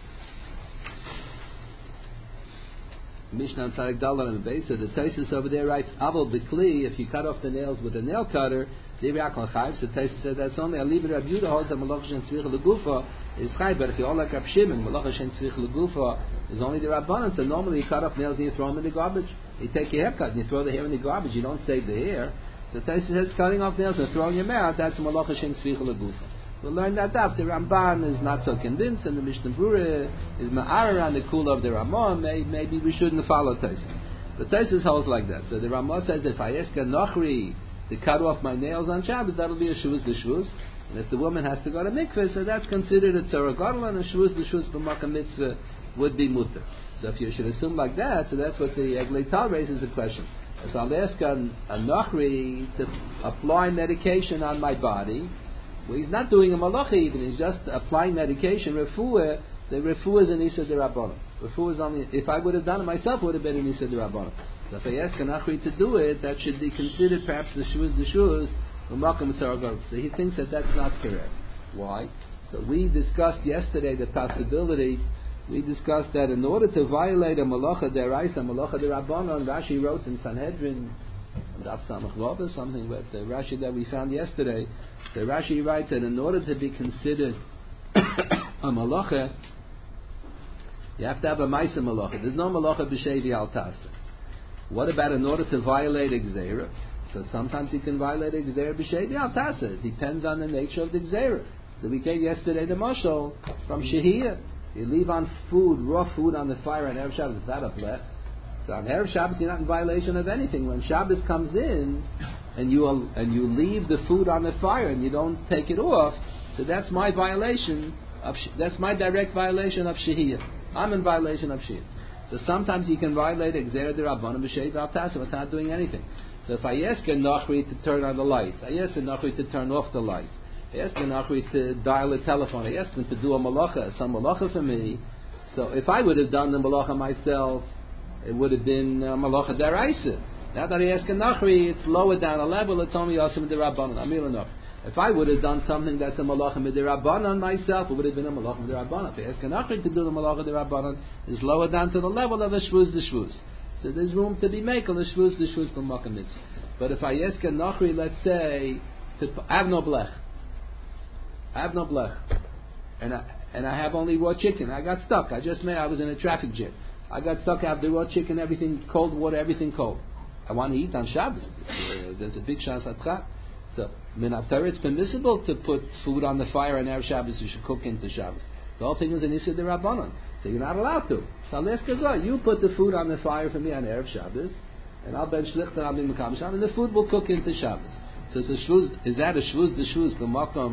Speaker 1: Mishnah on Sadik Dalar on the base. So the Taisus over there writes Aval Bikli. If you cut off the nails with a nail cutter, so Taisus said that's only a libra Abuda holds a malacha shen tzvicha legufa is chai. But if you all like Rab Shimon, malacha shen tzvicha legufa is only the Rabbanan. So normally you cut off nails and you throw them in the garbage. You take your haircut and you throw the hair in the garbage. You don't save the hair. So Taisus says cutting off nails and throwing your mouth, that's malacha shen tzvicha legufa. We'll learn that up. The Ramban is not so convinced, and the Mishnah Brura is ma'ar on the kula of the Ramah. May, maybe we shouldn't follow Taisus. But Taisus holds like that. So the Ramah says if I ask a Nochri to cut off my nails on Shabbos, that'll be a shvuz d'shvuz. And if the woman has to go to mikveh, so that's considered a tzara gadol, and a shvuz d'shvuz b'makam mitzvah would be mutter. So if you should assume like that, so that's what the Eglei Tal raises the question. If I'll ask a, a Nochri to apply medication on my body, well, he's not doing a malacha even, he's just applying medication, refuah, the refuah is an isa d'Rabbanan. Refuah is only, if I would have done it myself, it would have been an isa d'Rabbanan. So if I ask a Nachri to do it, that should be considered perhaps the shvuz the shvuz u'makom tzaragos. So he thinks that that's not correct. Why? So we discussed yesterday the possibility. We discussed that in order to violate a malacha deraisa, a malacha derabbanon, Rashi wrote in Sanhedrin, Daf Samach Vav or something, but the Rashi that we found yesterday, the Rashi writes that in order to be considered a malacha, you have to have a ma'isa malacha. There's no malacha b'shevi al tasa. What about in order to violate a gzeira? So sometimes you can violate a gzeira b'shevi al tasa. It depends on the nature of the gzeira. So we gave yesterday the mashal from Shehiyah. You leave on food, raw food on the fire on Erev Shabbos. Is that a blech? So on Erev Shabbos you're not in violation of anything. When Shabbos comes in and you and you leave the food on the fire and you don't take it off, so that's my violation of that's my direct violation of Shehiyah. I'm in violation of Shehiyah. So sometimes you can violate Gzeira D'Rabbanan b'Sheiv Al Tasa without not doing anything. So if I ask a Nachri to turn on the lights, I ask a Nachri to turn off the lights, I ask a Nachri to dial a telephone, I ask him to do a malacha, some malacha for me. So if I would have done the malacha myself, it would have been uh, malacha deraisa. Now that I ask a Nachri, it's lower down a level, it's only Yasim D'Rabbanan, Amir enough. If I would have done something that's a malacha midirabanan myself, it would have been a malacha midirabanan. If I ask a Nachri to do the malacha midirabanan, it's lower down to the level of a shvuz the shvuz. So there's room to be made on the shvuz the shvuz from makam mitzvah. But if I ask a Nachri, let's say, to, I have no blech, I have no blech, and I and I have only raw chicken. I got stuck. I just made. I was in a traffic jam. I got stuck. I have the raw chicken, everything cold water, everything cold. I want to eat on Shabbos. Uh, there's a big chance atcha. So, Minatar, it's permissible to put food on the fire on Erev Shabbos. You should cook into Shabbos. The whole thing is an Issa D'Rabbanan. So you're not allowed to. So let's go. You put the food on the fire for me on Erev Shabbos, and I'll ben shlicht and I'll be Mekam Shabbos, and the food will cook into Shabbos. So it's a shvuz, is that a shvuz the shvuz b'makom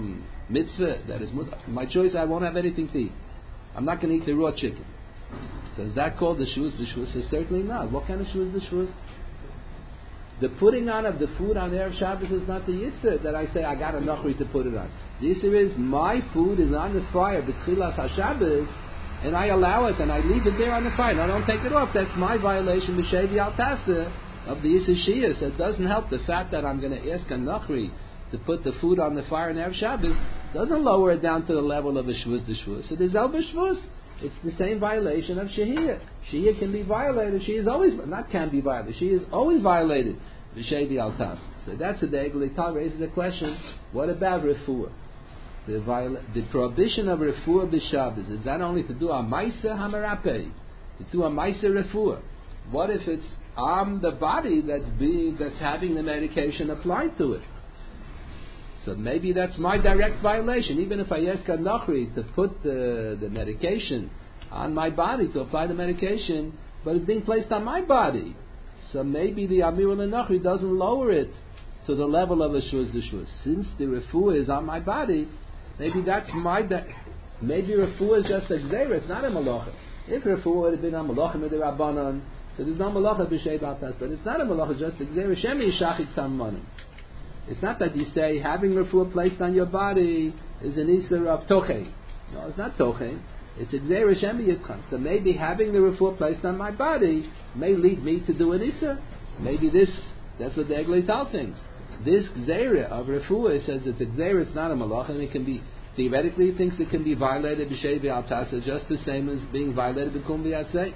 Speaker 1: mitzvah, that is mutter. My choice, I won't have anything to eat. I'm not going to eat the raw chicken. So is that called the shvus b'shvus? Is certainly not. What kind of shvus b'shvus? The putting on of the food on Erev Shabbos is not the yisur that I say I got a nachri to put it on. The yisur is my food is on the fire b'tchilas haShabbos, and I allow it and I leave it there on the fire and I don't take it off. That's my violation b'shevi al tasa of the yisur shiyah. So it doesn't help the fact that I'm going to ask a nachri to put the food on the fire in Erev Shabbos doesn't lower it down to the level of a shvus d'shvus. It is el b'shvus. It's the same violation of shehiyah. Shehiyah can be violated. She is always not can be violated. She is always violated. V'shevi al tas. So that's the day Gleital raises the question: what about refuah? The, viola- the prohibition of refuah b'Shabbos is that only to do a ma'aser hamarapei, to do a ma'aser refuah. What if it's on the body that's being that's having the medication applied to it? So maybe that's my direct violation. Even if I ask a nachri to put the, the medication on my body, to apply the medication, but it's being placed on my body. So maybe the Amir al-Nachri doesn't lower it to the level of a shvus d'shvus. Since the refuah is on my body, maybe that's my... Di- maybe refuah is just a gzeira, it's not a malacha. If refuah would have been a malacha with the Rabbanon, so there's no malacha b'shei b'altas, but it's not a malacha, just a gzeira. Shemi yishachik sammanim. It's not that you say having refuah placed on your body is an isur of tochein. No, it's not tochein. It's a gzeira shemi yitzchan. So maybe having the refuah placed on my body may lead me to do an isur. Maybe this, that's what the Eglei Tal thinks. This gzeira of refuah says it's a gzeira, it's not a malach, and it can be, theoretically it thinks it can be violated b'shei v'al-tasa just the same as being violated b'kum v'yaseh.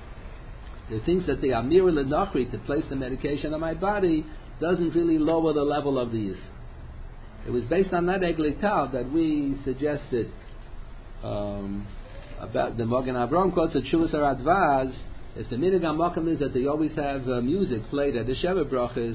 Speaker 1: It thinks that the Amir l'Nachri to place the medication on my body doesn't really lower the level of the yisur. It was based on that Eglei Tal that we suggested um, about the Mogen Avram quotes at Shuvas Aradvaz. If the minhag HaMakom is that they always have uh, music played at the Sheva Brachas,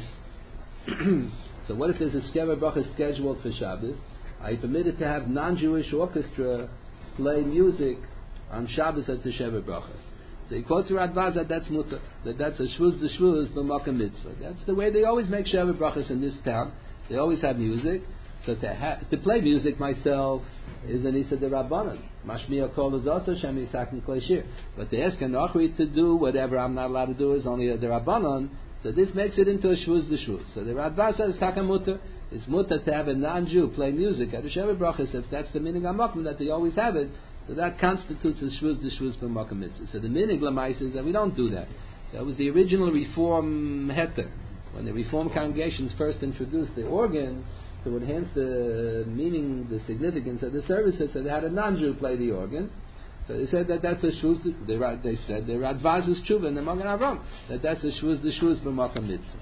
Speaker 1: so what if there's a Sheva Brachas scheduled for Shabbos? Are you permitted to have non-Jewish orchestra play music on Shabbos at the Sheva Brachas? So he quotes Radvaz that that's mutter, that that's a shvuz the shvuz b'makom mitzvah. That's the way they always make Sheva Brachas in this town. They always have music. So to ha- to play music myself is an Issa de Rabbanan. Mashmiya kol is also Shem Yisakni Kleshir. But to ask a Nachri to do whatever I'm not allowed to do is only a de Rabbanan. So this makes it into a shvuz the shvuz. So the Radvaz says taka mutter. It's mutter to have a non-Jew play music at a Sheva Brachas if that's the minhag HaMakom that they always have it. So that constitutes a shvuz the shvuz b'makom mitzvah. So the minhag l'mais is that we don't do that. That was the original Reform heter. When the Reform congregations first introduced the organ to enhance the meaning, the significance of the services, so they had a non-Jew play the organ. So they said that that's a shvuz. They, they said the Radvaz's tshuva and the Mogen Avram that that's a shvuz the shvuz b'makom mitzvah.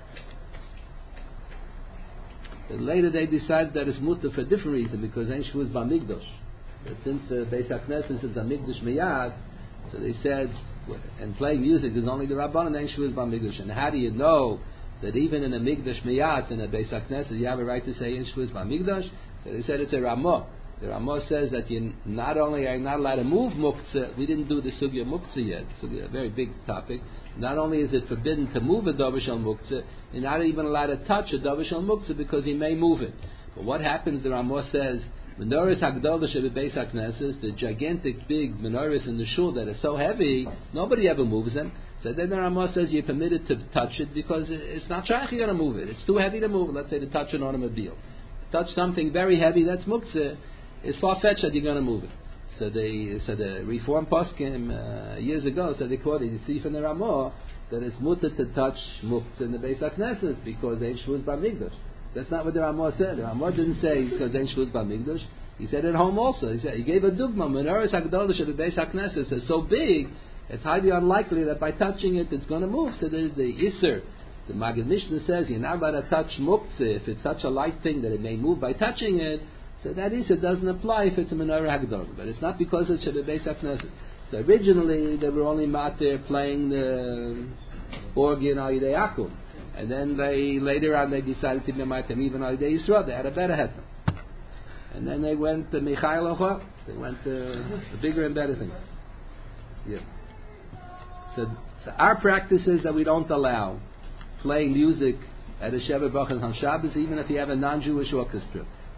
Speaker 1: But later they decided that it's mutter for a different reason because ain't shvuz b'migdosh. But since the uh, Beis HaKnesses is a migdosh miyad, so they said, and playing music is only the Rabbanan ain't shvuz b'migdosh. And how do you know that even in a migdosh miyat in a Beis HaKnesses you have a right to say in shvuz b'migdosh? So they said it's a Ramah. The Ramah says that you not only are not allowed to move muktzah, we didn't do the sugya muktzah yet, sugya, a very big topic. Not only is it forbidden to move a davar shel muktzah, you're not even allowed to touch a davar shel muktzah because he may move it. But what happens? The Ramah says menorahs hagdolah shel Beis HaKnesses, the gigantic big menorahs in the shul that are so heavy, nobody ever moves them. So then the Ramah says you're permitted to touch it because it's not shaykh you're going to move it. It's too heavy to move. Let's say to touch an automobile. Touch something very heavy that's muktzah, it's far-fetched that you're going to move it. So they, so the Reform poskim uh, years ago, so they quoted, you see from the Ramah, that it's mutter to touch muktzah in the Beis HaKnesses because they ain't shvuz b'migdosh. That's not what the Ramah said. The Ramah didn't say because they ain't shvuz b'migdosh. He said it at home also. He said he gave a dugma. Menorahs hagdolah shel Beis HaKnesses is so big, it's highly unlikely that by touching it, it's going to move. So there's the Isser. The Maggid Mishnah says you're not allowed to touch muktzah if it's such a light thing that it may move by touching it. So that Isser doesn't apply if it's a menorah hagdolah. But it's not because it's shel Beis HaKnesses. So originally they were only out there playing the organ al Yidei Akum. And then they later on they decided to be Matam even al Yidei Yisrael. They had a better heter. And then they went to Michael Ochot. They went to the bigger and better thing. Yeah. So, so our practice is that we don't allow playing music at a Sheva Brachas on Shabbos, even if you have a non-Jewish orchestra.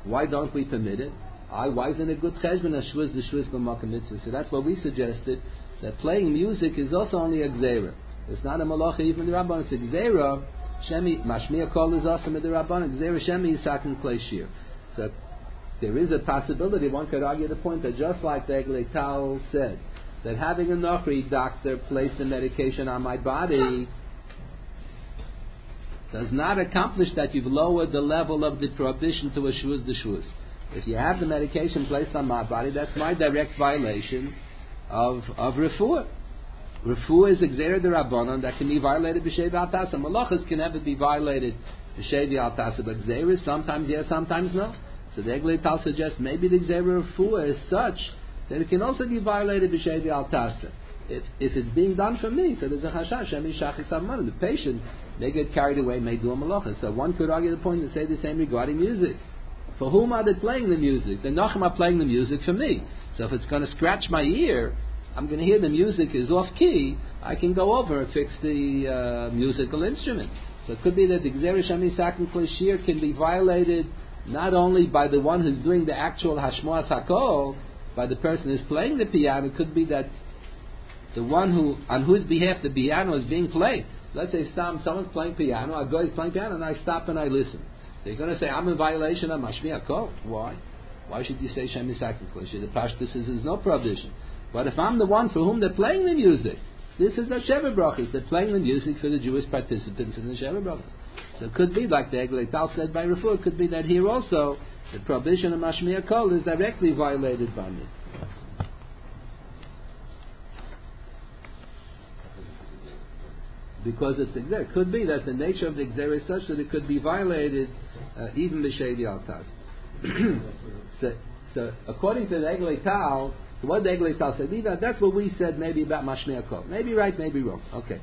Speaker 1: Why don't we permit it? I, why isn't it good cheshbon as shvuz the shvuz b'makom mitzvah? So that's what we suggested, that playing music is also only a gzeira. It's not a malacha even the Rabban. It's a gzeira. Shemi mashmiya kol is awesome in the Rabban. Gzeira shemi yisakin klei shir. So there is a possibility, one could argue the point that just like the Eglei Tal said, that having a Nochri doctor place the medication on my body does not accomplish that you've lowered the level of the prohibition to a shvuz the shvuz. If you have the medication placed on my body, that's my direct violation of of refuah. Refuah is a gzeira d'Rabbanan that can be violated b'shei v'altasa. Malachas can never be violated b'shei v'altasa, but gzeira sometimes yes, sometimes no. So the Eglei Tal suggests maybe the gzeira refuah is such that it can also be violated b'shei v'altasa. If if it's being done for me, so there's a chashash shemi shachik savman. The patient may get carried away, may do a malacha. So one could argue the point and say the same regarding music. For whom are they playing the music? The Nachum are playing the music for me. So if it's going to scratch my ear, I'm going to hear the music is off key, I can go over and fix the uh, musical instrument. So it could be that the Gzeira Shemi Sakin Kleshir can be violated not only by the one who's doing the actual Hashmoas HaKol, by the person who's playing the piano. It could be that the one who, on whose behalf the piano is being played. Let's say someone's playing piano, I go, he's playing piano, and I stop and I listen. They're going to say, I'm in violation of Mashmi HaKol. Why? Why should you say Shemi Sakin Kleshir? The Pashtus is there's no prohibition. But if I'm the one for whom they're playing the music, this is a Sheva Brachas. They're playing the music for the Jewish participants in the Sheva Brachas. So it could be, like the Eglei Tal said by Refuah, it could be that here also, the prohibition of Mashmi HaKol is directly violated by me. Because it's a Gzer. It could be that the nature of the Gzer is such that it could be violated uh, even b'shei v'altas. so, so according to the Eglei Tal, what the Eglei Tal said, that's what we said maybe about Mashmi HaKol. Maybe right, maybe wrong. Okay.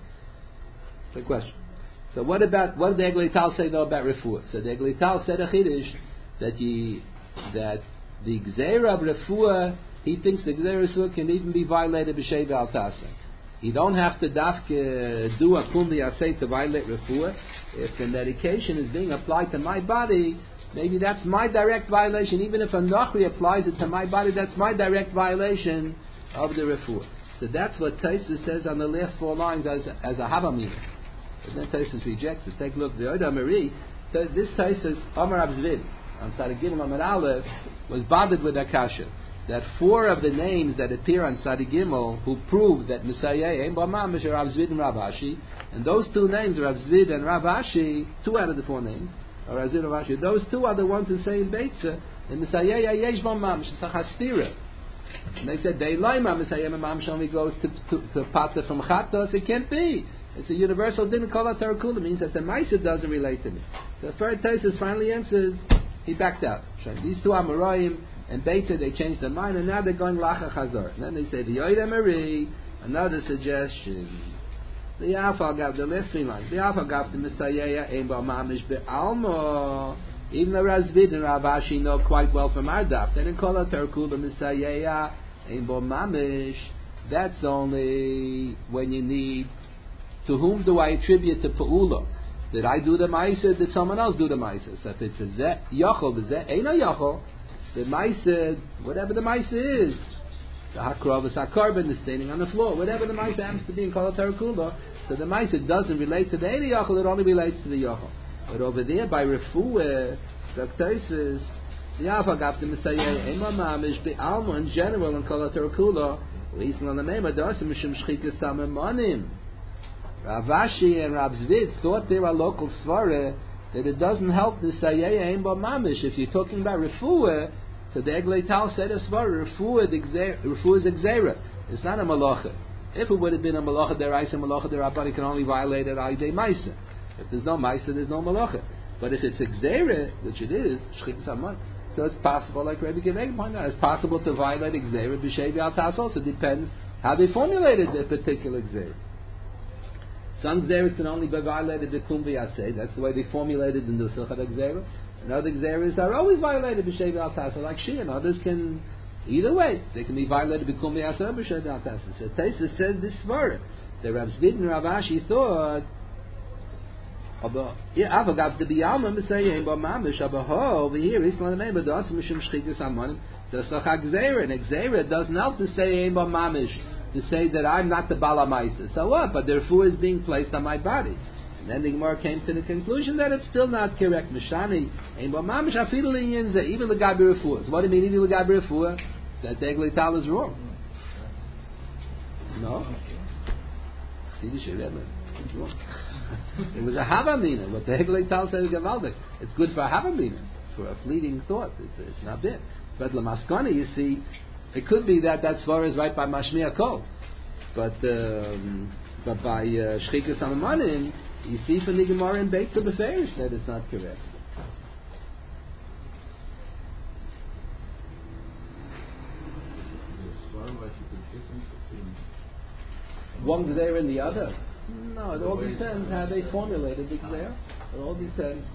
Speaker 1: The question. So what about, what did the Eglei Tal say though about Refuah? So the Eglei Tal said a Chiddush that he, that the Gzeira of Refuah, he thinks the Gzeira Refuah can even be violated b'shei v'altasa. You don't have to dafke do a kum v'yaseh to violate Refuah. If the medication is being applied to my body, maybe that's my direct violation. Even if a Nochri applies it to my body, that's my direct violation of the Refuah. So that's what Taisus says on the last four lines as, as a Havamina. And then Taisus rejects it. Take a look. The Oda Mari, this Taisus, Amar Abzvid, on Sadi Gimel Amar Aleph, was bothered with Akasha. That four of the names that appear on Sadi Gimel who prove that Messiah Ein B'Mamish are Rav Zvid and Rav Ashi, and those two names, Rav Zvid and Rav Ashi, two out of the four names, or Rav Zvid and Rav Ashi, those two are the ones who say in Beitza, and Messiah Yesh B'Mamish, it's a Chastira. And they said, Deilaima Messiah B'Mamish only goes to, to, to Pata from Chatos, it can't be. It's a universal didn't call out Tarakula, means that the Maisa doesn't relate to me. So third Taisus finally answers, he backed out. These two Amoraim and Beitza, they changed their mind, and now they're going Lacha Chazor. And then they say, the Yoida Mari, another suggestion. The Alpha gave the last three lines. The Alpha gave the Messiah, Ein Ba Mamish Be'almo. Even though Rav Zvid and Rav Ashi know quite well from our daf, they didn't call it Tarakula Messiah, Ein Ba Mamish. That's only when you need, to whom do I attribute the Pa'ula? Did I do the Maisa? Did someone else do the Maisa? So if it's a Zeh, Yachol, the Zeh, Ein a Yachol. The Maisa, whatever the Maisa is, the Hakrav is Hakarban, the standing on the floor, whatever the Maisa happens to be in Kol HaTarakula, so the Maisa doesn't relate to the Ein Yachol, it only relates to the Yachol. But over there, by Refuah, the Taisus, the Alpha gab the Messiah, Ema Mamish, the Alma in general in Kol HaTarakula, Leisn on the Mema, Dosim Mishim Shchika Samamonim. Rav Ashi and Rav Zvid thought they were local Svara, that it doesn't help the Sayaya Ein Ba Mamish. If you're talking about Refuah, so the Eglei Tal said as far, Refuah is Exera. It's not a Malacha. If it would have been a Malacha Deraisa, Malacha Derabani can only violate it Aidei Maisa. If there's no Maisa, there's no Malacha. But if it's Exera, which it is, Shchik Saman, so it's possible, like Rebbe Geveg pointed out, it's possible to violate Exera B'Shei V'Altas also. It depends how they formulated the particular Exera. Some Xeris can only be violated with Kum V'Yaseh. That's the way they formulated in the Suchat Xeris. And other Xeris are always violated b'Shei V'Altasa, like Shia. And others can, either way, they can be violated with Kum V'Yaseh or b'Shei V'Altasa. So Taisus says this Svara. The Rav Zvid and Rav Ashi thought Aber yeah, aber gab the biyalma mesayim ba mamish aber ho over here is not but das mishum shchigas amanim. That's doch a gzeira, and a gzeira doesn't help to say ba mamish to say that I'm not the balamaisa. So what? But the refuah is being placed on my body. And then the Gemara came to the conclusion that it's still not correct. Mishani ein ba mamish afidu linyan ze even the gabi refuah. So what do you mean even the gabi refuah? That the Eglei Tal is wrong. No. See the Shirema. It's wrong. It was a Havamina. What the Eglei Tal said is Gavaldik. It's good for a Havamina, for a fleeting thought. It's, it's not bad. But Lamaskani, you see, it could be that that svara is right by Mashmiya Kol. But um, but by uh, Shchikas Amanim, you see from the Gemara in Beit Beferish that it's not correct. One's there and the other. No, it all depends how they formulated the Gzeira. It all depends.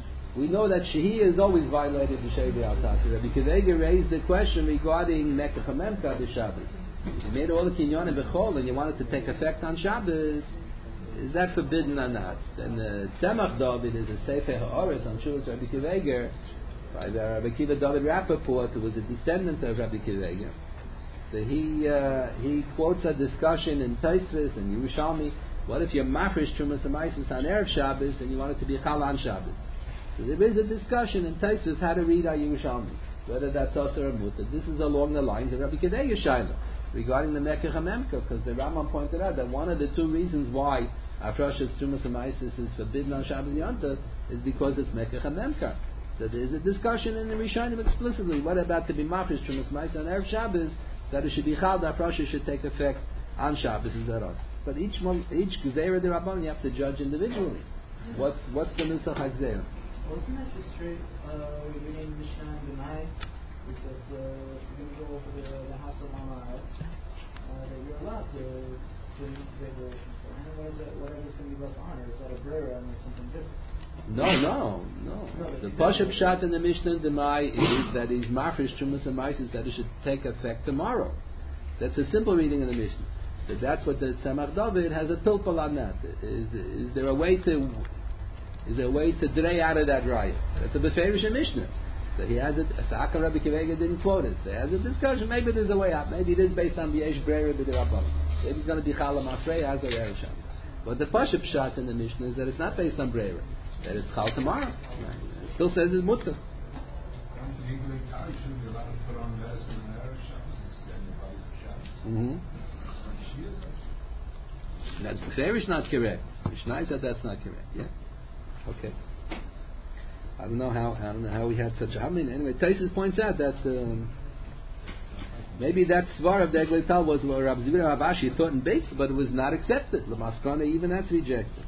Speaker 1: We know that Shehi is always violated the Shehi Al-Tasir. Because they raised the question regarding Mekach HaMemka the Shabbos. You made all the kinyon and bechol and you wanted to take effect on Shabbos. Is that forbidden or not? And the Tzemach David is a Sefer Ha'oris on Shulas Rabbi Kiva by the Rabbi Kiva David Rappaport, who was a descendant of Rabbi Kiva. So he uh, he quotes a discussion in Tosfos and Yerushalmi. What if you're mafresh Trumas Hamaisis on Erev Shabbos and you want it to be Chal on Shabbos? So there is a discussion in Tosfos how to read our Yerushalmi, whether that's Asar or Mutter. This is along the lines of Rabbi Kedei Shaila regarding the Mekach HaMemka, because the Rambam pointed out that one of the two reasons why Afrashas Trumas Hamaisis is forbidden on Shabbos Yontif is because it's Mekach HaMemka. So there is a discussion in the Rishonim explicitly. What about to be mafresh Trumas Hamaisis on Erev Shabbos? That it should be Chal, that Afrashas should take effect on Shabbos and Zeros. But each one, each Gzeira de Rabban you have to judge individually. What's what's the Nusach HaGzeira?
Speaker 8: Well, isn't that just straight uh, reading Mishnah and Benai? Because uh, you go over the, the house of Mama uh, that you're allowed to do regulations for. And what is that, whatever's going to be left on, or is that a Brera and something different?
Speaker 1: No, no, no. no the Pashup Pshat in the Mishnah and Demai is that he's mafresh Trumas and Maisis that it should take effect tomorrow. That's a simple reading in the Mishnah. So that's what the Tzemach David has a pilpul on that. Is, is there a way to is there a way to dray out of that riot? That's a Beferish Mishnah. So he has it. Sakar Rabbi Kivega didn't quote it. So he has a discussion. Maybe there's a way out. Maybe it is based on the Yesh Brera B'Dirabban. Maybe it's going to be Chala Masrei as a Erev Shabbos. But the Pashup Pshat in the Mishnah is that it's not based on Brera. That it's Chal tomorrow. It still says it's Mutter. Mm-hmm. That's Beferish not correct. Mishnah said that's not correct. Yeah. Okay. I don't know how. I don't know how we had such a. I mean, anyway, Taisus points out that um, maybe that svar of the Eglei Tal was what Rabbi Zivir Havashi taught in Beis, but it was not accepted. The Maskana even that's rejected.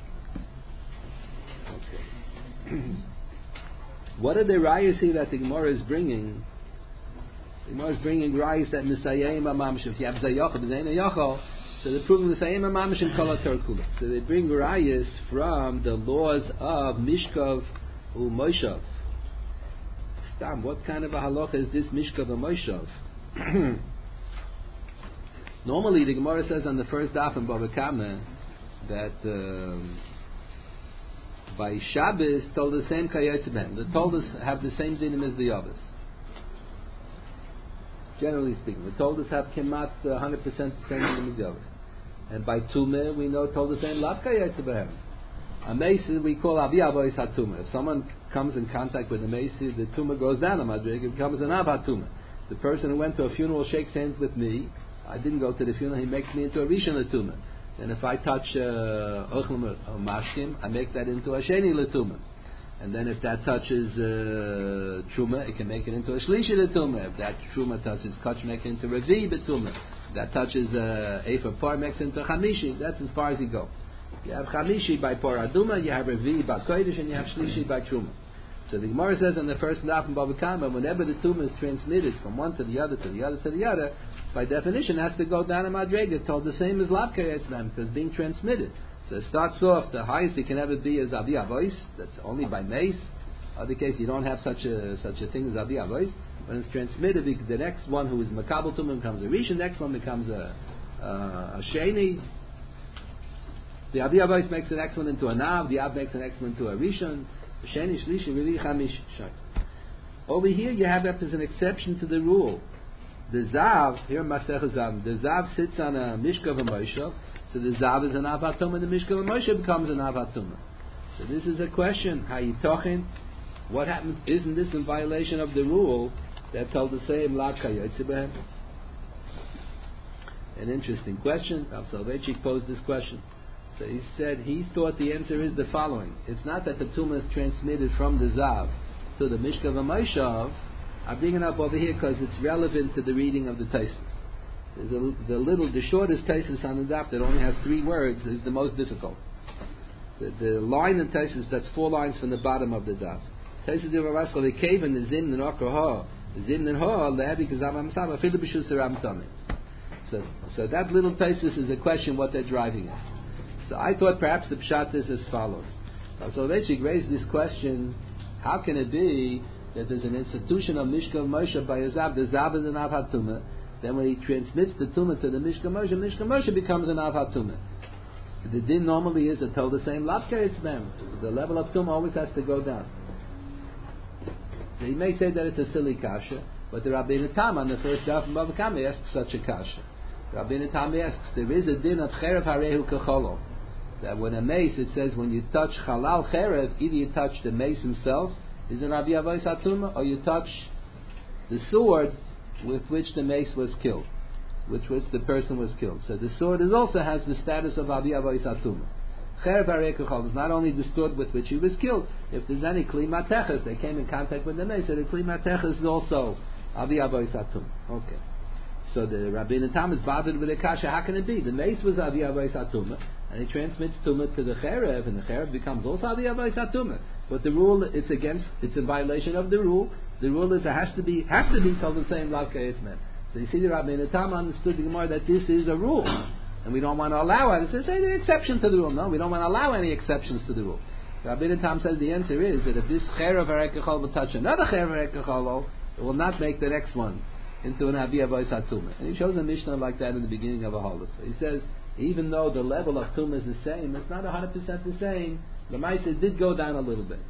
Speaker 1: Okay. What are the rayas here that the Gemara is bringing? The Gemara is bringing rayas that Misayim Amamish. If you have Zayachal, Zayin Yachal. So they're proving the same Mamish and Kol HaTorah. So they bring rayas from the laws of Mishkov u Moshav. Stam, what kind of a halacha is this Mishkov u Moshav? Normally the Gemara says on the first daf in Bava Kama that um, by Shabbos told the same Kayetzibem. The Toldos have the same dinim as the Yavis. Generally speaking, the Toldos have kemat one hundred percent the same dinim as the Yavis. And by Tumah, we know told the same Lav Kayetzibem. A Mesi we call Avi Avois HaTumah. If someone comes in contact with a Mesi, the Tumah goes down a Madrig, it becomes an Av HaTumah. The person who went to a funeral shakes hands with me. I didn't go to the funeral, he makes me into a Rishon L'Tumah. And if I touch Ochlam uh, Mashkim, I make that into a Sheni L'Tumah. And then if that touches uh, Truma, it can make it into a Shlishi L'Tumah. If that Truma touches Kach, make it into Revi B'Tumah. If that touches uh, Efa Par, makes it into Chamishi. That's as far as you go. You have Chamishi by Par Aduma, you have Revi by Kodesh, and you have Shlishi by Truma. So the Gemara says in the first Daf in Bava Kama, whenever the Tumah is transmitted from one to the other, to the other, to the other, by definition has to go down a Madrega, told the same as Lav Kayetzbam, because being transmitted. So it starts off, the highest it can ever be is Avi Avois, that's only by Mace. Other case, you don't have such a such a thing as Avi Avois. When it's transmitted, the next one who is Makabel Tumah becomes a Rishon, the next one becomes a, uh, a Sheni. The Avi Avos makes the next one into a Nav, the Av makes the next one into a Rishon, Sheni, Shlishi, Revi, Chamish, Shai. Over here you have that as an exception to the rule. The Zav, here Masech Zav, the Zav sits on a Mishka V'Moshe, so the Zav is an Avatuma, and the Mishka V'Moshe becomes an Avatuma. So this is a question, how you talking? What happens? Isn't this in violation of the rule that told the same Lav Kayotze B'hem? An interesting question. Rav Soloveitchik posed this question. So he said he thought the answer is the following. It's not that the Tumah is transmitted from the Zav to the Mishka V'Moshav. I'm bringing it up over here because it's relevant to the reading of the Taisus. There's a, the little, the shortest Taisus on the Daf that only has three words is the most difficult. The, the line in Taisus that's four lines from the bottom of the Daf. Taisus de Ravas Chavikeven the Zim Nenokar Ha Zim Nen Ha Lehavi Kazav Amsam Afilu B'Shus Ram Tamei. So, so that little Taisus is a question what they're driving at. So I thought perhaps the pshat is as follows. So Soloveitchik raised this question: how can it be that there's an institution of Mishka Moshe by a Zav? The Zav is an Av HaTumah. Then when he transmits the Tumah to the Mishka Moshe, Mishka Moshe becomes an Av HaTumah. The din normally is to tell the same Lav Keitzmem. The level of Tumah always has to go down. So he may say that it's a silly kasha, but the Rabbeinu Tam on the first daf in Bava Kama asks such a kasha. Rabbeinu Tam asks, there is a din of Cherev Harehu Kecholo. That when a mace, it says when you touch Halal Cherev, either you touch the mace himself, is an Avi Avos HaTumah, or you touch the sword with which the mace was killed, which which the person was killed. So the sword is also has the status of Avi Avos HaTumah. Cherev Harehu Kecholo is not only the sword with which he was killed. If there's any Kli Mateches, they came in contact with the mace, so the Kli Mateches is also Avi Avos HaTumah. Okay. So the Rabbeinu Tam is bothered with the kasha. How can it be? The mace was Avi Avos HaTumah, and he transmits Tumah to the Cherev, and the Cherev becomes also Avi Avos HaTumah. But the rule, it's against, it's in violation of the rule. The rule is it has to be, has to be told the same Lav Keitzmem. So you see, the Rabbeinu Tam understood the Gemara that this is a rule, and we don't want to allow it. It's say the exception to the rule. No, we don't want to allow any exceptions to the rule. The Rabbeinu Tam says the answer is that if this Cherev Harei Kechol will touch another Cherev Harei Kechol, it will not make the next one into an Avi Avos HaTumah. And he shows a Mishnah like that in the beginning of a Holus. He says, even though the level of Tumah is the same, it's not one hundred percent the same. The Maisa did go down a little bit.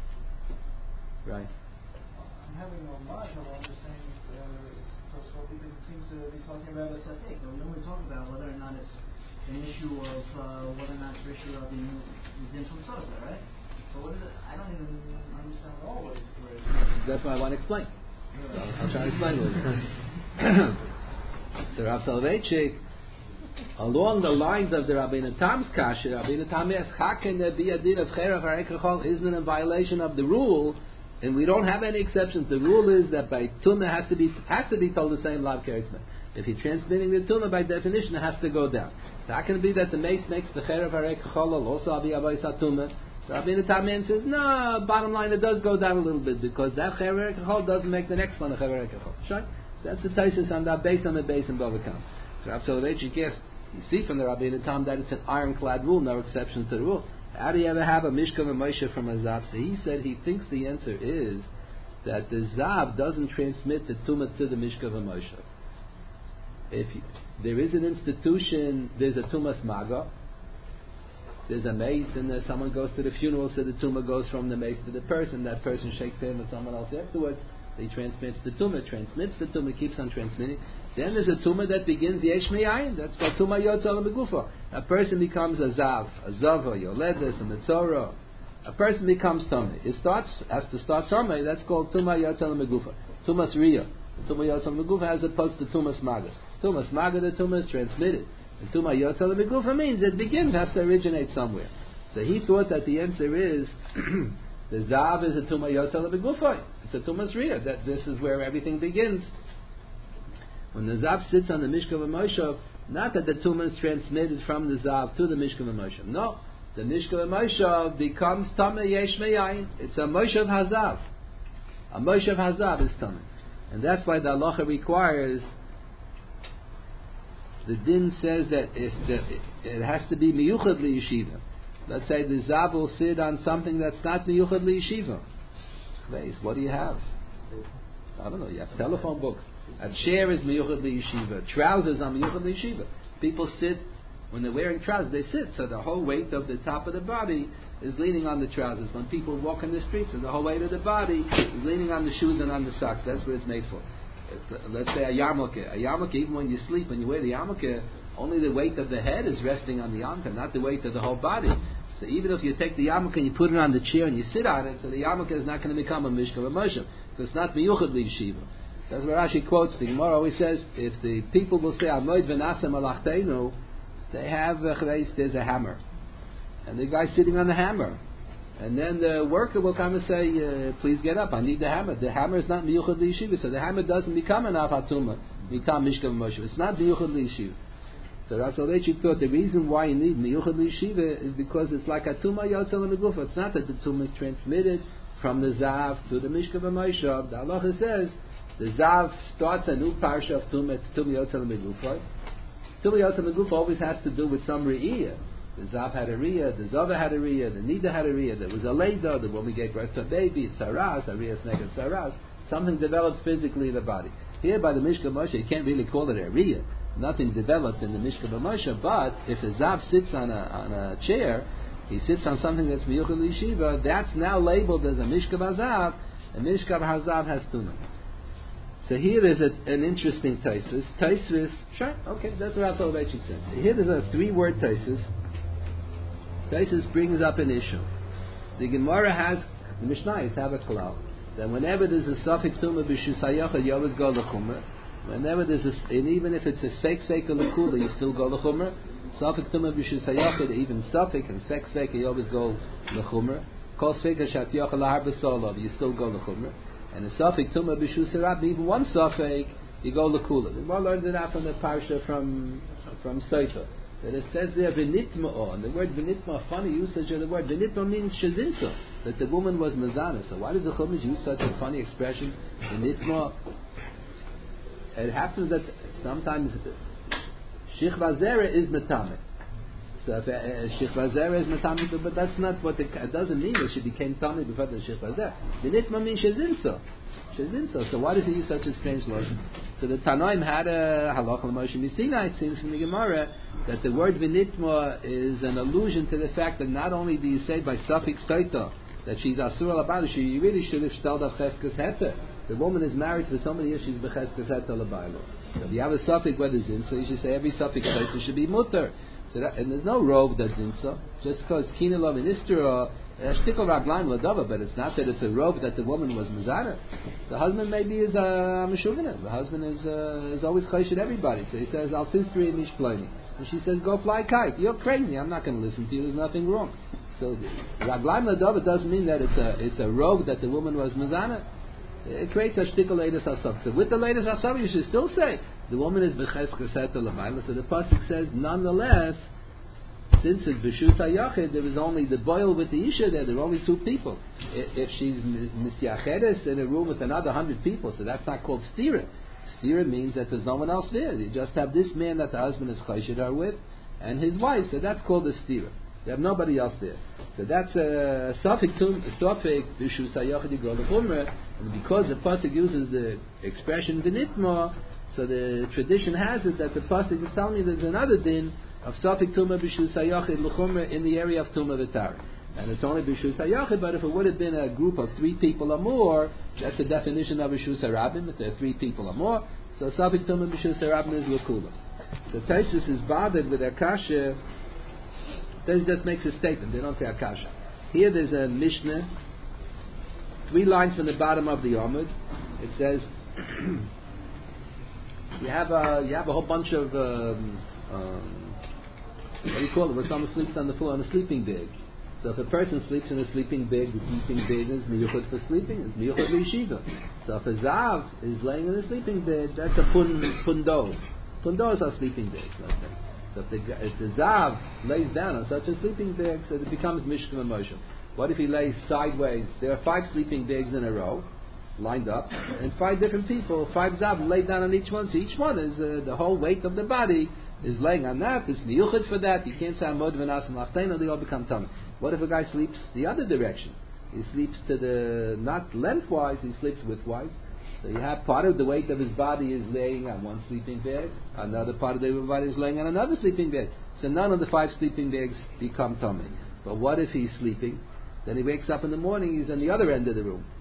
Speaker 1: Right?
Speaker 8: I'm having no marginal understanding uh, because it seems to be talking about a Satik. We only talk about whether or not it's an issue of uh, whether or not it's issue of the Din from Sosa, right? So what is it? I don't even understand at all what it's for.
Speaker 1: That's what I want to explain. I'll try to explain it. So Rav Soloveitchik, along the lines of the Rabbeinu Tam's kasha, Rabbeinu Tam asks, how can there be a din of Cherev Harei Kechol? Isn't it in violation of the rule? And we don't have any exceptions. The rule is that by Tumah has to be has to be told the same Lav Keitzmem. If you're transmitting the Tumah, by definition, it has to go down. So how can it be that the mace makes the Cherev Harei Kechol also Avi Avos HaTumah? So Rabbeinu Tam says, no, bottom line, it does go down a little bit because that Cherev Harei Kechol doesn't make the next one a Cherev Harei Kechol. Sure? That's the Taisus on that base on the base in Bava Kama. So Rav Soloveitchik asks, you see from the Rabbeinu Tam that it's an ironclad rule, no exceptions to the rule. How do you ever have a Mishka V'Moshe from a Zav? So he said he thinks the answer is that the Zav doesn't transmit the Tumah to the Mishka V'Moshe. If you, there is an institution, there's a Tumas Maga, there's a mace, and then someone goes to the funeral, so the Tumah goes from the mace to the person, that person shakes hands with someone else afterwards, he transmits the Tumah, transmits the Tumah, keeps on transmitting. Then there's a Tumah that begins Yesh Me'ayin. That's called Tumah Yotzal Megufa. A person becomes a Zav, a Zava, Yoledes, a Metzora. A person becomes Tumah. It starts, has to start Tumah, that's called Tumah Yotzal Megufa. Tumas Riyah. Tumah Yotzal Megufa as opposed to Tumas Magas. Tumas Maga, the Tumah is transmitted. And Tumah Yotzal Megufa means it begins, has to originate somewhere. So he thought that the answer is the Zav is a Tumah Yotzal Megufa. It's a Tumas Riyah. That this is where everything begins. When the Zav sits on the Mishka V'Moshe, not that the Tumah is transmitted from the Zav to the Mishka V'Moshe. No. The Mishka V'Moshe becomes Tameh Yesh Me'ayin. It's a Moshev Hazav. A Moshev Hazav is Tameh. And that's why the halacha requires, the din says that if the, it has to be Miyuchad L'Yeshiva. Let's say the Zav will sit on something that's not Miyuchad L'Yeshiva. What do you have? I don't know. You have telephone books. A chair is miyuchad liyeshiva. Trousers are miyuchad liyeshiva. People sit When they're wearing trousers, they sit, so the whole weight of the top of the body is leaning on the trousers. When people walk in the streets, so the whole weight of the body is leaning on the shoes and on the socks. That's what it's made for. Let's say a yarmulke. A yarmulke, even when you sleep, when you wear the yarmulke, only the weight of the head is resting on the yarmulke, not the weight of the whole body. So even if you take the yarmulke and you put it on the chair and you sit on it, so the yarmulke is not going to become a mishka or moshe, because it's not miyuchad l'yeshiva. That's what Rashi quotes. The Gemara always says, if the people will say, Amoid v'nasem alachtenu, they have, uh, there's a hammer. And the guy's sitting on the hammer. And then the worker will come and say, uh, please get up, I need the hammer. The hammer is not miyuchad l'yeshiva, so the hammer doesn't become an afatuma, mitam mishka moshe. It's not miyuchad l'yeshiva. So Rav Soloveitchik thought the reason why you need miyuchad l'yeshiva is because it's like a tumah yotzeh l'megufa. It's not that the tumah is transmitted from the zav to the mishka v'moshe. The halacha says, the zav starts a new parsha of tumah, it's tumah yotzeh l'megufa. Tumah yotzeh l'megufa always has to do with some re'iyah. The zav had a riyah, the zava had a riyah, the nida had a riyah, there was a leda, the woman gave birth to a baby, it's saras, a riyah snake and saras. Something developed physically in the body. Here by the Mishka Moshe, you can't really call it a riyah. Nothing developed in the Mishka Moshe, but if the zav sits on a, on a chair, he sits on something that's miyuchad l'yeshiva, that's now labeled as a Mishka Hazav, and Mishka Hazav has tumah. So here is a, an interesting taisus. Taisus, sure, okay, that's what Rav Soloveitchik said. So here is a three-word taisus. Taisus brings up an issue. The Gemara has, the Mishnah have a klal, that whenever there's a suffix tumah b'shusayachad, you always go l'chumrah. Whenever there's a, and even if it's a sek sek l'kula, you still go l'chumrah. Suffix tumah b'shusayachad, even suffix and sek sek, you always go l'chumrah. Kol seka shat yachad lahar b'solov, you still go l'chumrah. And a suffix tumah b'shusarab, even one suffix, you go l'kula. The Gemara learned it out from the parsha from from Sefer. That it says there v'nitma'o, and the word v'nitma, funny usage of the word v'nitma means shezinsa, that the woman was mezana. So why does the Chumash use such a funny expression v'nitma? It happens that sometimes shichva zera is metame. So if uh, shichva zera is metame, but that's not what the, it doesn't mean that she became tummy before the shichva zera. V'nitma means shezinsa. Shezinsa. So why does he use such a strange lotion? So the Tanoim had a halacha l'moshe misina. It seems from the Gemara that the word v'nitma is an allusion to the fact that not only do you say by suffix saita that she's asur l'bayla, she really should have stelled up cheskes heter. The woman is married for so many years, she's becheskes heter l'bayla. So if you have a suffix whether zin, so you should say every suffix saita should be mutter. So that, and there's no rogue that's zin so. Just because kina love and istera. Shtikol raglaim ladava, but it's not that it's a robe that the woman was mizana. The husband maybe is a meshugana. The husband is uh, is always chayshid everybody. So he says, "Al tistri mishploni," and she says, "Go fly kite." You're crazy. I'm not going to listen to you. There's nothing wrong. So raglaim ladava doesn't mean that it's a it's a robe that the woman was mizana. It creates a shtikol leidas hasav. So with the leidas hasav, you should still say the woman is becheskes heter l'mayla. So the pasuk says, nonetheless, since it's b'shus hayachid, there was only the boil with the isha there. There were only two people. If she's misyachedes in a room with another hundred people, so that's not called stira. Stira means that there's no one else there. You just have this man that the husband is chayshid with, and his wife. So that's called a stira. You have nobody else there. So that's a suffix tum, a suffix b'shus hayachid yigol l'chumrah, and because the pasuk uses the expression v'nitma, so the tradition has it that the pasuk is telling you there's another din of suffix tumah b'shus hayachid l'chumrah in the area of tumah v'tar, and it's only b'shus hayachid. But if it would have been a group of three people or more, that's the definition of b'shus harabim. If there are three people or more, so suffix tumah b'shus harabim is l'kula. The Taisus is bothered with akasha. Taisus just makes a statement. They don't say akasha. Here there's a mishnah, three lines from the bottom of the Amud. It says you have a you have a whole bunch of um, um, what do you call it? Where someone sleeps on the floor on a sleeping bag. So if a person sleeps in a sleeping bag, the sleeping bag is miyuchad for sleeping. It's miyuchad l'yeshiva. So if a zav is laying in a sleeping bag, that's a pun, pundo. Pundos are sleeping bags, let's say. So if the, if the zav lays down on such a sleeping bag, so it becomes mishka v'moshe. What if he lays sideways? There are five sleeping bags in a row, lined up, and five different people, five zav lay down on each one. So each one is uh, the whole weight of the body is laying on that. It's miyuchad for that. You can't say amod v'nas and lachtena. They all become tummy. What if a guy sleeps the other direction? He sleeps to the not lengthwise. He sleeps widthwise. So you have part of the weight of his body is laying on one sleeping bag, another part of the body is laying on another sleeping bag. So none of the five sleeping bags become tummy. But what if he's sleeping? Then he wakes up in the morning, he's on the other end of the room.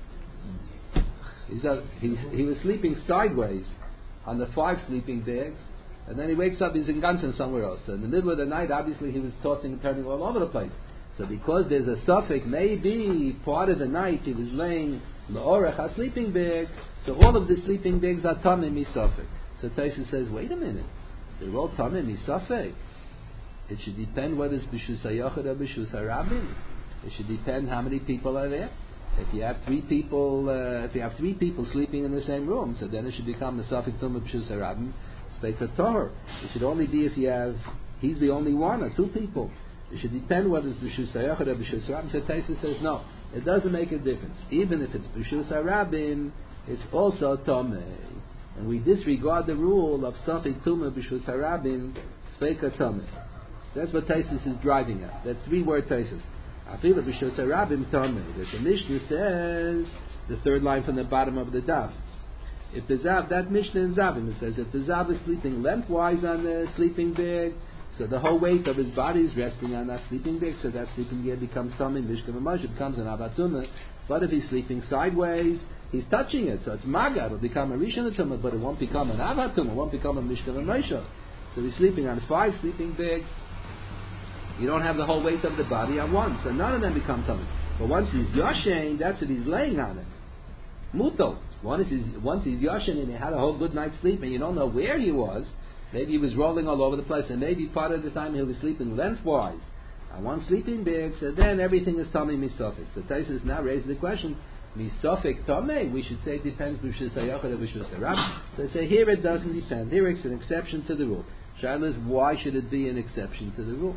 Speaker 1: He's a, he, he was sleeping sideways on the five sleeping bags, and then he wakes up, he's in Gansen somewhere else. So in the middle of the night, obviously he was tossing and turning all over the place. So because there's a suffix, maybe part of the night he was laying L'orech, a sleeping bag, so all of the sleeping bags are tamei misafek. So Taisa says, wait a minute, they're all tamei misafek. It should depend whether it's b'shus hayachid or b'shus harabim. It should depend how many people are there. If you have three people, uh, if you have three people sleeping in the same room, so then it should become a suffix tumah b'shus harabim, speika tohar. It should only be if you have, he's the only one or two people. It should depend whether it's b'shus hayachid or b'shus harabim. So Taisa says, no. It doesn't make a difference. Even if it's b'shus harabim, it's also tomei, and we disregard the rule of safek tumah b'shus harabim, speika tomei. That's what Taisus is driving at. That's three word Taisus. Afilu b'shus harabim tomei. That the Mishnah says, the third line from the bottom of the daf. If the zav, that Mishnah in Zavim, it says if the zav is sleeping lengthwise on the sleeping bag, so the whole weight of his body is resting on that sleeping bag, so that sleeping bag becomes tummy, mishka v'moshe, becomes an avatuma. But if he's sleeping sideways, he's touching it, so it's maga, it'll become a rishon tumah, but it won't become an avatuma, it won't become a mishka v'moshe. So he's sleeping on five sleeping bags. You don't have the whole weight of the body on one, so none of them become tummy. But once he's yoshen, that's what he's laying on it. Muto. Once he's, once he's yoshen and he had a whole good night's sleep and you don't know where he was, maybe he was rolling all over the place, and maybe part of the time he was sleeping lengthwise on one sleeping bag, so then everything is tummy misofik. So Taisus now raises the question, misofik tummy? We should say it depends b'shus hayachid or b'shus harabim. So they say here it doesn't depend. Here it's an exception to the rule. Shaila is, why should it be an exception to the rule?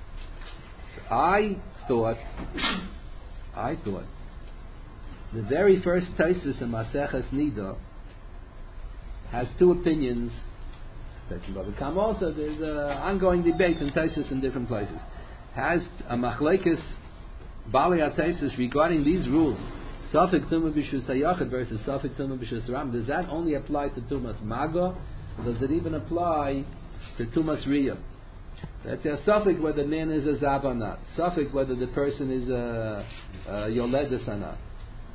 Speaker 1: So I thought, I thought, the very first Taisus in Maseches Nida has two opinions. Come also, there's an ongoing debate in Taisus in different places. Has a machlekes bali Taisus regarding these rules, safek tumah b'shus hayachid versus safek tumah b'shus harabim? Does that only apply to tumas maga, or does it even apply to tumas riyah? That's a safek whether the man is a zav or not. Safek whether the person is a, a yoledus or not.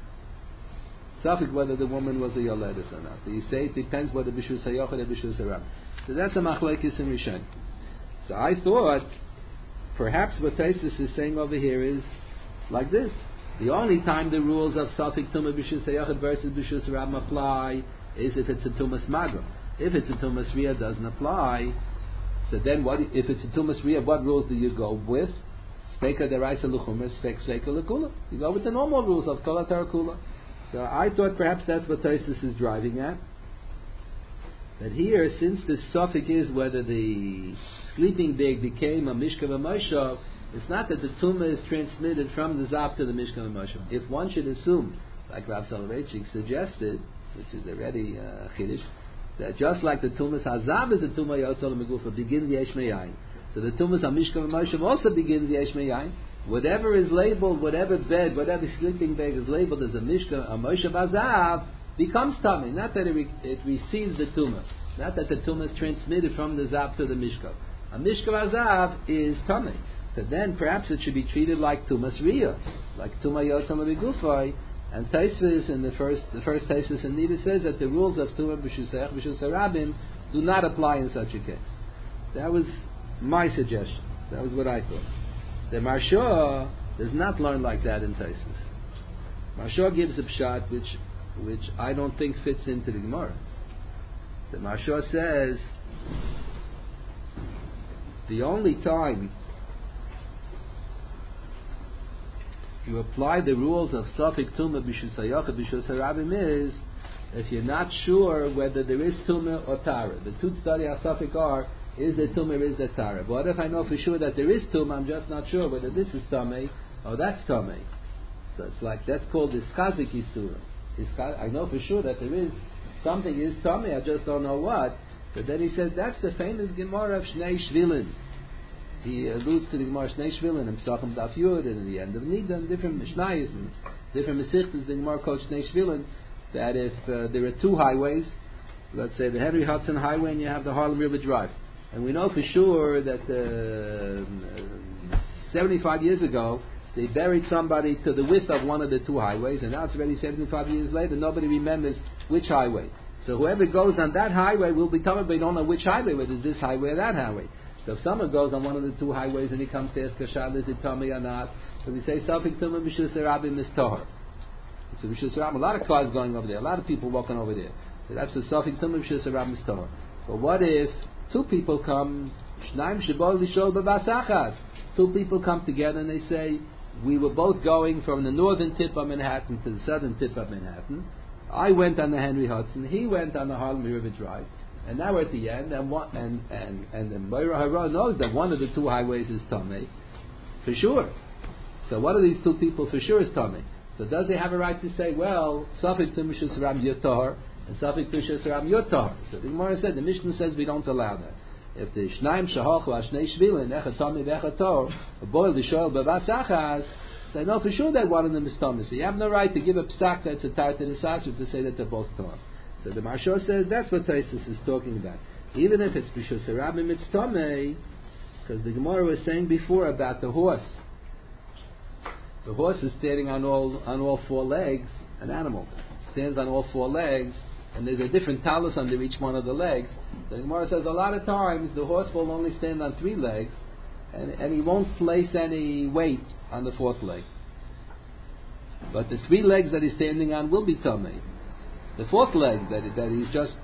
Speaker 1: Safek whether the woman was a yoledus or not. So you say it depends whether b'shus hayachid or b'shus harabim. So that's a machlekes in Rishon. So I thought, perhaps what Taisus is saying over here is like this. The only time the rules of safek tumah b'shus hayachid versus b'shus harabim apply is if it's a tumas maga. If it's a tumas riyah, doesn't apply. So then what, if it's a tumas riyah, what rules do you go with? Speika deraisa l'chumer, spek seika l'kula. You go with the normal rules of kol atar kula. So I thought perhaps that's what Taisus is driving at. That here, since the suffix is whether the sleeping bag became a mishka v'moshe, it's not that the tumah is transmitted from the zav to the mishka v'moshe. If one should assume, like Rav Soloveitchik suggested, which is already uh, chiddush, that just like the tumas hazav is a tumah yotzol megufa, begins yesh meyayin. So the tumas hamishka v'moshe also begins yesh meyayin. Whatever is labeled, whatever bed, whatever sleeping bag is labeled as a mishka, a moshe v'azav, becomes tummy. Not that it, re- it receives the tumah. Not that the tumah is transmitted from the zav to the mishka. A mishka v'azav is tummy. So then perhaps it should be treated like tumas riyah, like tumah yotzol megufay. And Taisus in the first, the first Taisus in Nida says that the rules of tumah b'shus hayachid b'shus harabim do not apply in such a case. That was my suggestion. That was what I thought. The Marsha does not learn like that in Taisus. Marsha gives a pshat which, which I don't think fits into the Gemara. The Marsha says the only time you apply the rules of safek tumah b'shus hayachid b'shus harabim is if you're not sure whether there is tumah or tara. The two study safek are, is there tumah or is there tara? But what if I know for sure that there is tumah, I'm just not sure whether this is tamei or that's tamei. So it's like, that's called ischazik isura. I know for sure that there is something is tamei, I just don't know what. But then he says that's the famous Gemara of Shnei Shvilin. He alludes to the Gemara Shnei Shvilin and Psachim Daf Yud and in the end of Nida and different Mishnayos and different Mesichtas. The Gemara called Shnei Shvilin. that if uh, there are two highways, let's say the Henry Hudson Highway and you have the Harlem River Drive, and we know for sure that uh, seventy-five years ago they buried somebody to the width of one of the two highways, and now it's already seventy-five years later, nobody remembers which highway. So whoever goes on that highway will be covered, but they don't know which highway, whether it's this highway or that highway. So if someone goes on one of the two highways and he comes to ask a shad, is it tummy or not? So we say, Safik Tumah B'Shus Rabim is Tahor. So B'Shus Rabim, a lot of cars going over there, a lot of people walking over there. So that's the Safik Tumah B'Shus Rabim is Tahor. But what if two people come, Shnaim Shebol Lishol B'Basachas? Two people come together and they say, we were both going from the northern tip of Manhattan to the southern tip of Manhattan. I went on the Henry Hudson, he went on the Harlem River Drive. And now we're at the end, and one, and and and the Moira Hara knows that one of the two highways is Tamei, for sure. So one of these two people for sure is Tamei. So does he have a right to say, well, Safik Tumishus Ram Yotar and Safik Tumishus Ram Yotar? So the Gemara said, the Mishnah says we don't allow that. If the Shnaim Shahochu Ashnei Shvilin Echad Tamei V'Echad Tor a boil the shoel B'Vasachas, so I know for sure that one of them is Tamei. So you have no right to give a psak that's a tar to the Sashu to say that they're both Tamei. So the Maharsha says that's what Taisus is talking about. Even if it's B'Shus Rabim, it's Tomei, because the Gemara was saying before about the horse. The horse is standing on all on all four legs. An animal stands on all four legs, and there's a different talus under each one of the legs. The Gemara says a lot of times the horse will only stand on three legs, and, and he won't place any weight on the fourth leg. But the three legs that he's standing on will be Tomei. The fourth leg that that he's just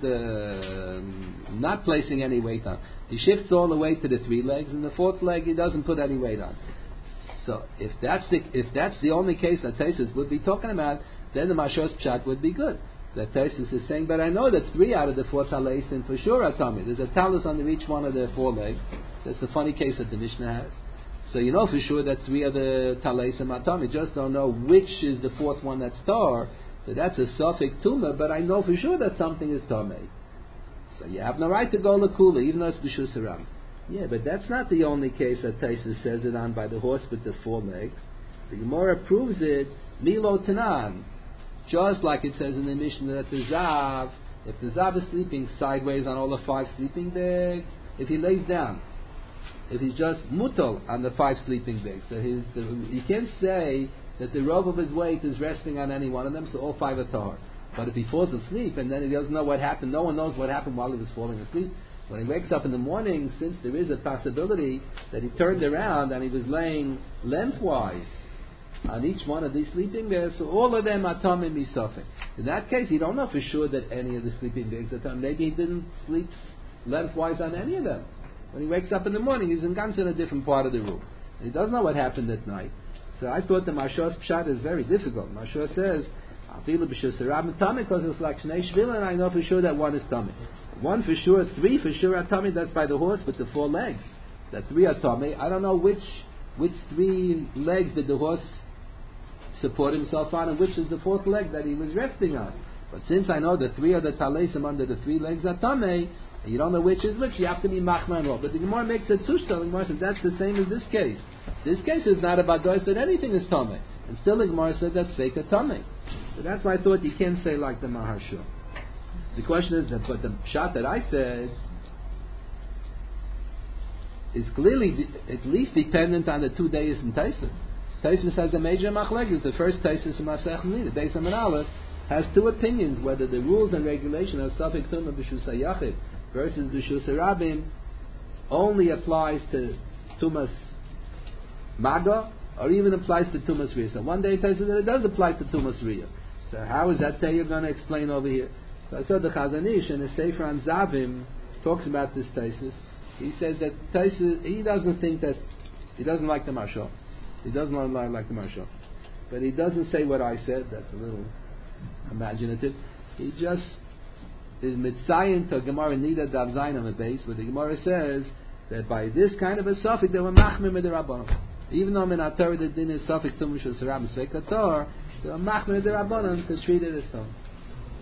Speaker 1: uh, not placing any weight on, he shifts all the weight to the three legs, and the fourth leg he doesn't put any weight on. So if that's the if that's the only case that Taisus would be talking about, then the Mashos Pshat would be good. That Taisus is saying, but I know that three out of the four taleisim for sure are tummy. There's a talus under each one of the four legs. That's the funny case that the Mishnah has. So you know for sure that three of the taleisim are tummy. Just don't know which is the fourth one that's tar. So that's a Safik Tumah, but I know for sure that something is Tomei. So you have no right to go Lakula, even though it's B'Shus Haram. Yeah, but that's not the only case that Taisus says it on by the horse with the four legs. The Gemara proves it, Milo Tanan. Just like it says in the Mishnah that the Zav, if the Zav is sleeping sideways on all the five sleeping bags, if he lays down, if he's just mutal on the five sleeping bags, so his, the, you can't say that the robe of his weight is resting on any one of them, so all five are tahor. But if he falls asleep and then he doesn't know what happened, no one knows what happened while he was falling asleep. When he wakes up in the morning, since there is a possibility that he turned around and he was laying lengthwise on each one of these sleeping bags, so all of them are tamei misafek. In that case, you don't know for sure that any of the sleeping bags are tamei. Maybe he didn't sleep lengthwise on any of them. When he wakes up in the morning, he's in ganz in a different part of the room. He doesn't know what happened at night. So I thought the Mashos Pshat is very difficult. Mashos says, Afilu B'Shus Rabim Tamei, because it's like Shnei Shvila, and I know for sure that one is Tamei. One for sure, three for sure are Tamei, that's by the horse with the four legs. That three are Tamei. I don't know which which three legs did the horse support himself on, and which is the fourth leg that he was resting on. But since I know the three of the Taleisim under the three legs are Tamei, and you don't know which is which, you have to be Machma and all. But the Gemara makes a Tushta, the Gemara says that's the same as this case. This case is not about Dois that anything is Tomei. And still the Gemara said that's fake a Tomei. So that's why I thought you can't say like the Maharsha. The question is that, but the shot that I said is clearly de- at least dependent on the two days in Taisus. Taisus has a major machlekes. The first Taisus in Masech Nida, Beis Amid Aleph, has two opinions whether the rules and regulation of Safik Tumah B'Shus HaYachid versus B'Shus HaRabim only applies to Tumas Maga, or even applies to Tumas Riyah. So one day it says that it does apply to Tumas Riyah. So how is that day you're going to explain over here? So I saw the Chazon Ish in the Sefer on Zavim talks about this Taisus. He says that Taisus, he doesn't think that, he doesn't like the Marshal. He doesn't like, like the Marshal. But he doesn't say what I said, that's a little imaginative. He just is mitzayin to Gemara Nida Dav Zayin on the base, where the Gemara says that by this kind of a suffix they were machmir with the Rabbanon. Even though in our Torah the din is suffix tumah shel saram sekator, they were machmir with the Rabbanon to treat it as tum.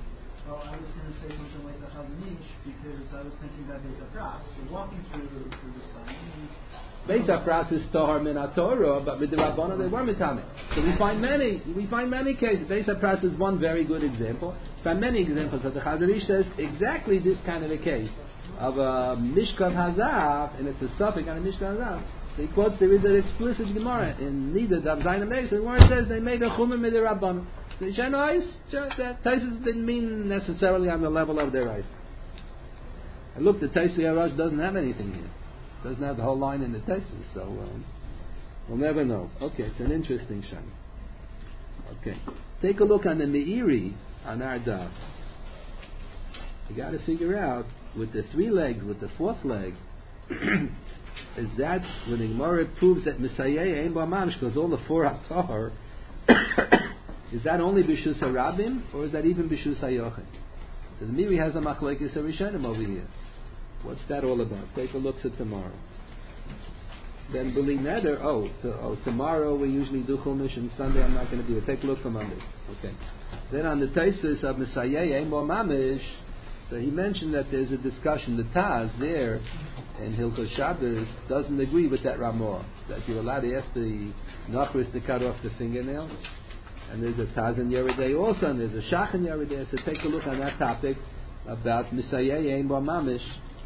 Speaker 8: So I was going to say something like the Chazanish because I was thinking about Beit HaPras. You're walking through through the sun.
Speaker 1: Beit HaPras is Tohar min HaTorah, but with the Rabbanon they were Mitame. So we find many, we find many cases. Beit HaPras is one very good example. We find many examples that the Chazanish says exactly this kind of a case of a Mishkan Hazav, and it's a suffix on a Mishkan Hazav. So he quotes, there is an explicit Gemara in Nida Dav Zayin Amei, where it says they made a Chumim with the Rabbanon. The Shenois, that Taisus didn't mean necessarily on the level of their eyes. And look, the Taisus Yarash doesn't have anything here. Doesn't have the whole line in the Taisus, so um, we'll never know. Okay, it's an interesting Shan. Okay, take a look on the Meiri on our Daf. You got to figure out with the three legs, with the fourth leg, is that when the Gemara proves that Messiah ain't B'Mamish because all the four are Tahor. Is that only B'Shus HaRabim, or is that even B'Shus HaYochid? So the Meiri has a Machlekes HaRishonim over here. What's that all about? Take a look at tomorrow. Then B'li Neder, oh, to, oh, tomorrow we usually do Chumash, and Sunday I'm not going to do it. Take a look for Monday. Okay. Then on the Taisus of Messiah, Ein Bo Mamish, so he mentioned that there's a discussion, the Taz there, in Hilchos Shabbos, doesn't agree with that Ramah, that you're allowed to ask the Nachris to cut off the fingernails. And there's a Taz in Yeridei also, and there's a Shach in Yeridei. So take a look on that topic about Messiah Ein Bo Mamish.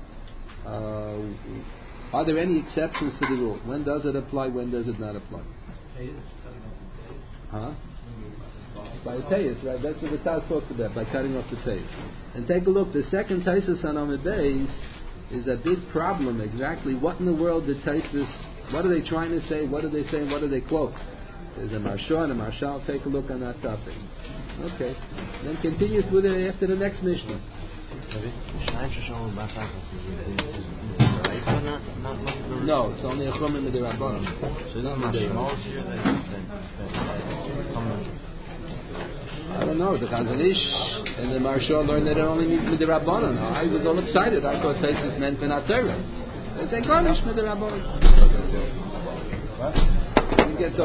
Speaker 1: Uh, are there any exceptions to the rule? When does it apply? When does it not apply? Huh? By a teis, right? That's what the Taz talks about, by cutting off the teis. And take a look. The second Taisus on Amud Beis is a big problem. Exactly what in the world the Taisus? What are they trying to say? What are they saying? What do they quote? There's a Marsha and a Marshal. Take a look on that topic. Okay. Then continues with it after the next Mishnah. No, it's only a Chumim with the Rabbanon. So not I don't know. The Chazanish and the Marshal learned that it only means with the Rabbanon. I was all excited. I thought Taisus meant for not Torah. They say Garnish with the Rabbanon. What? You get so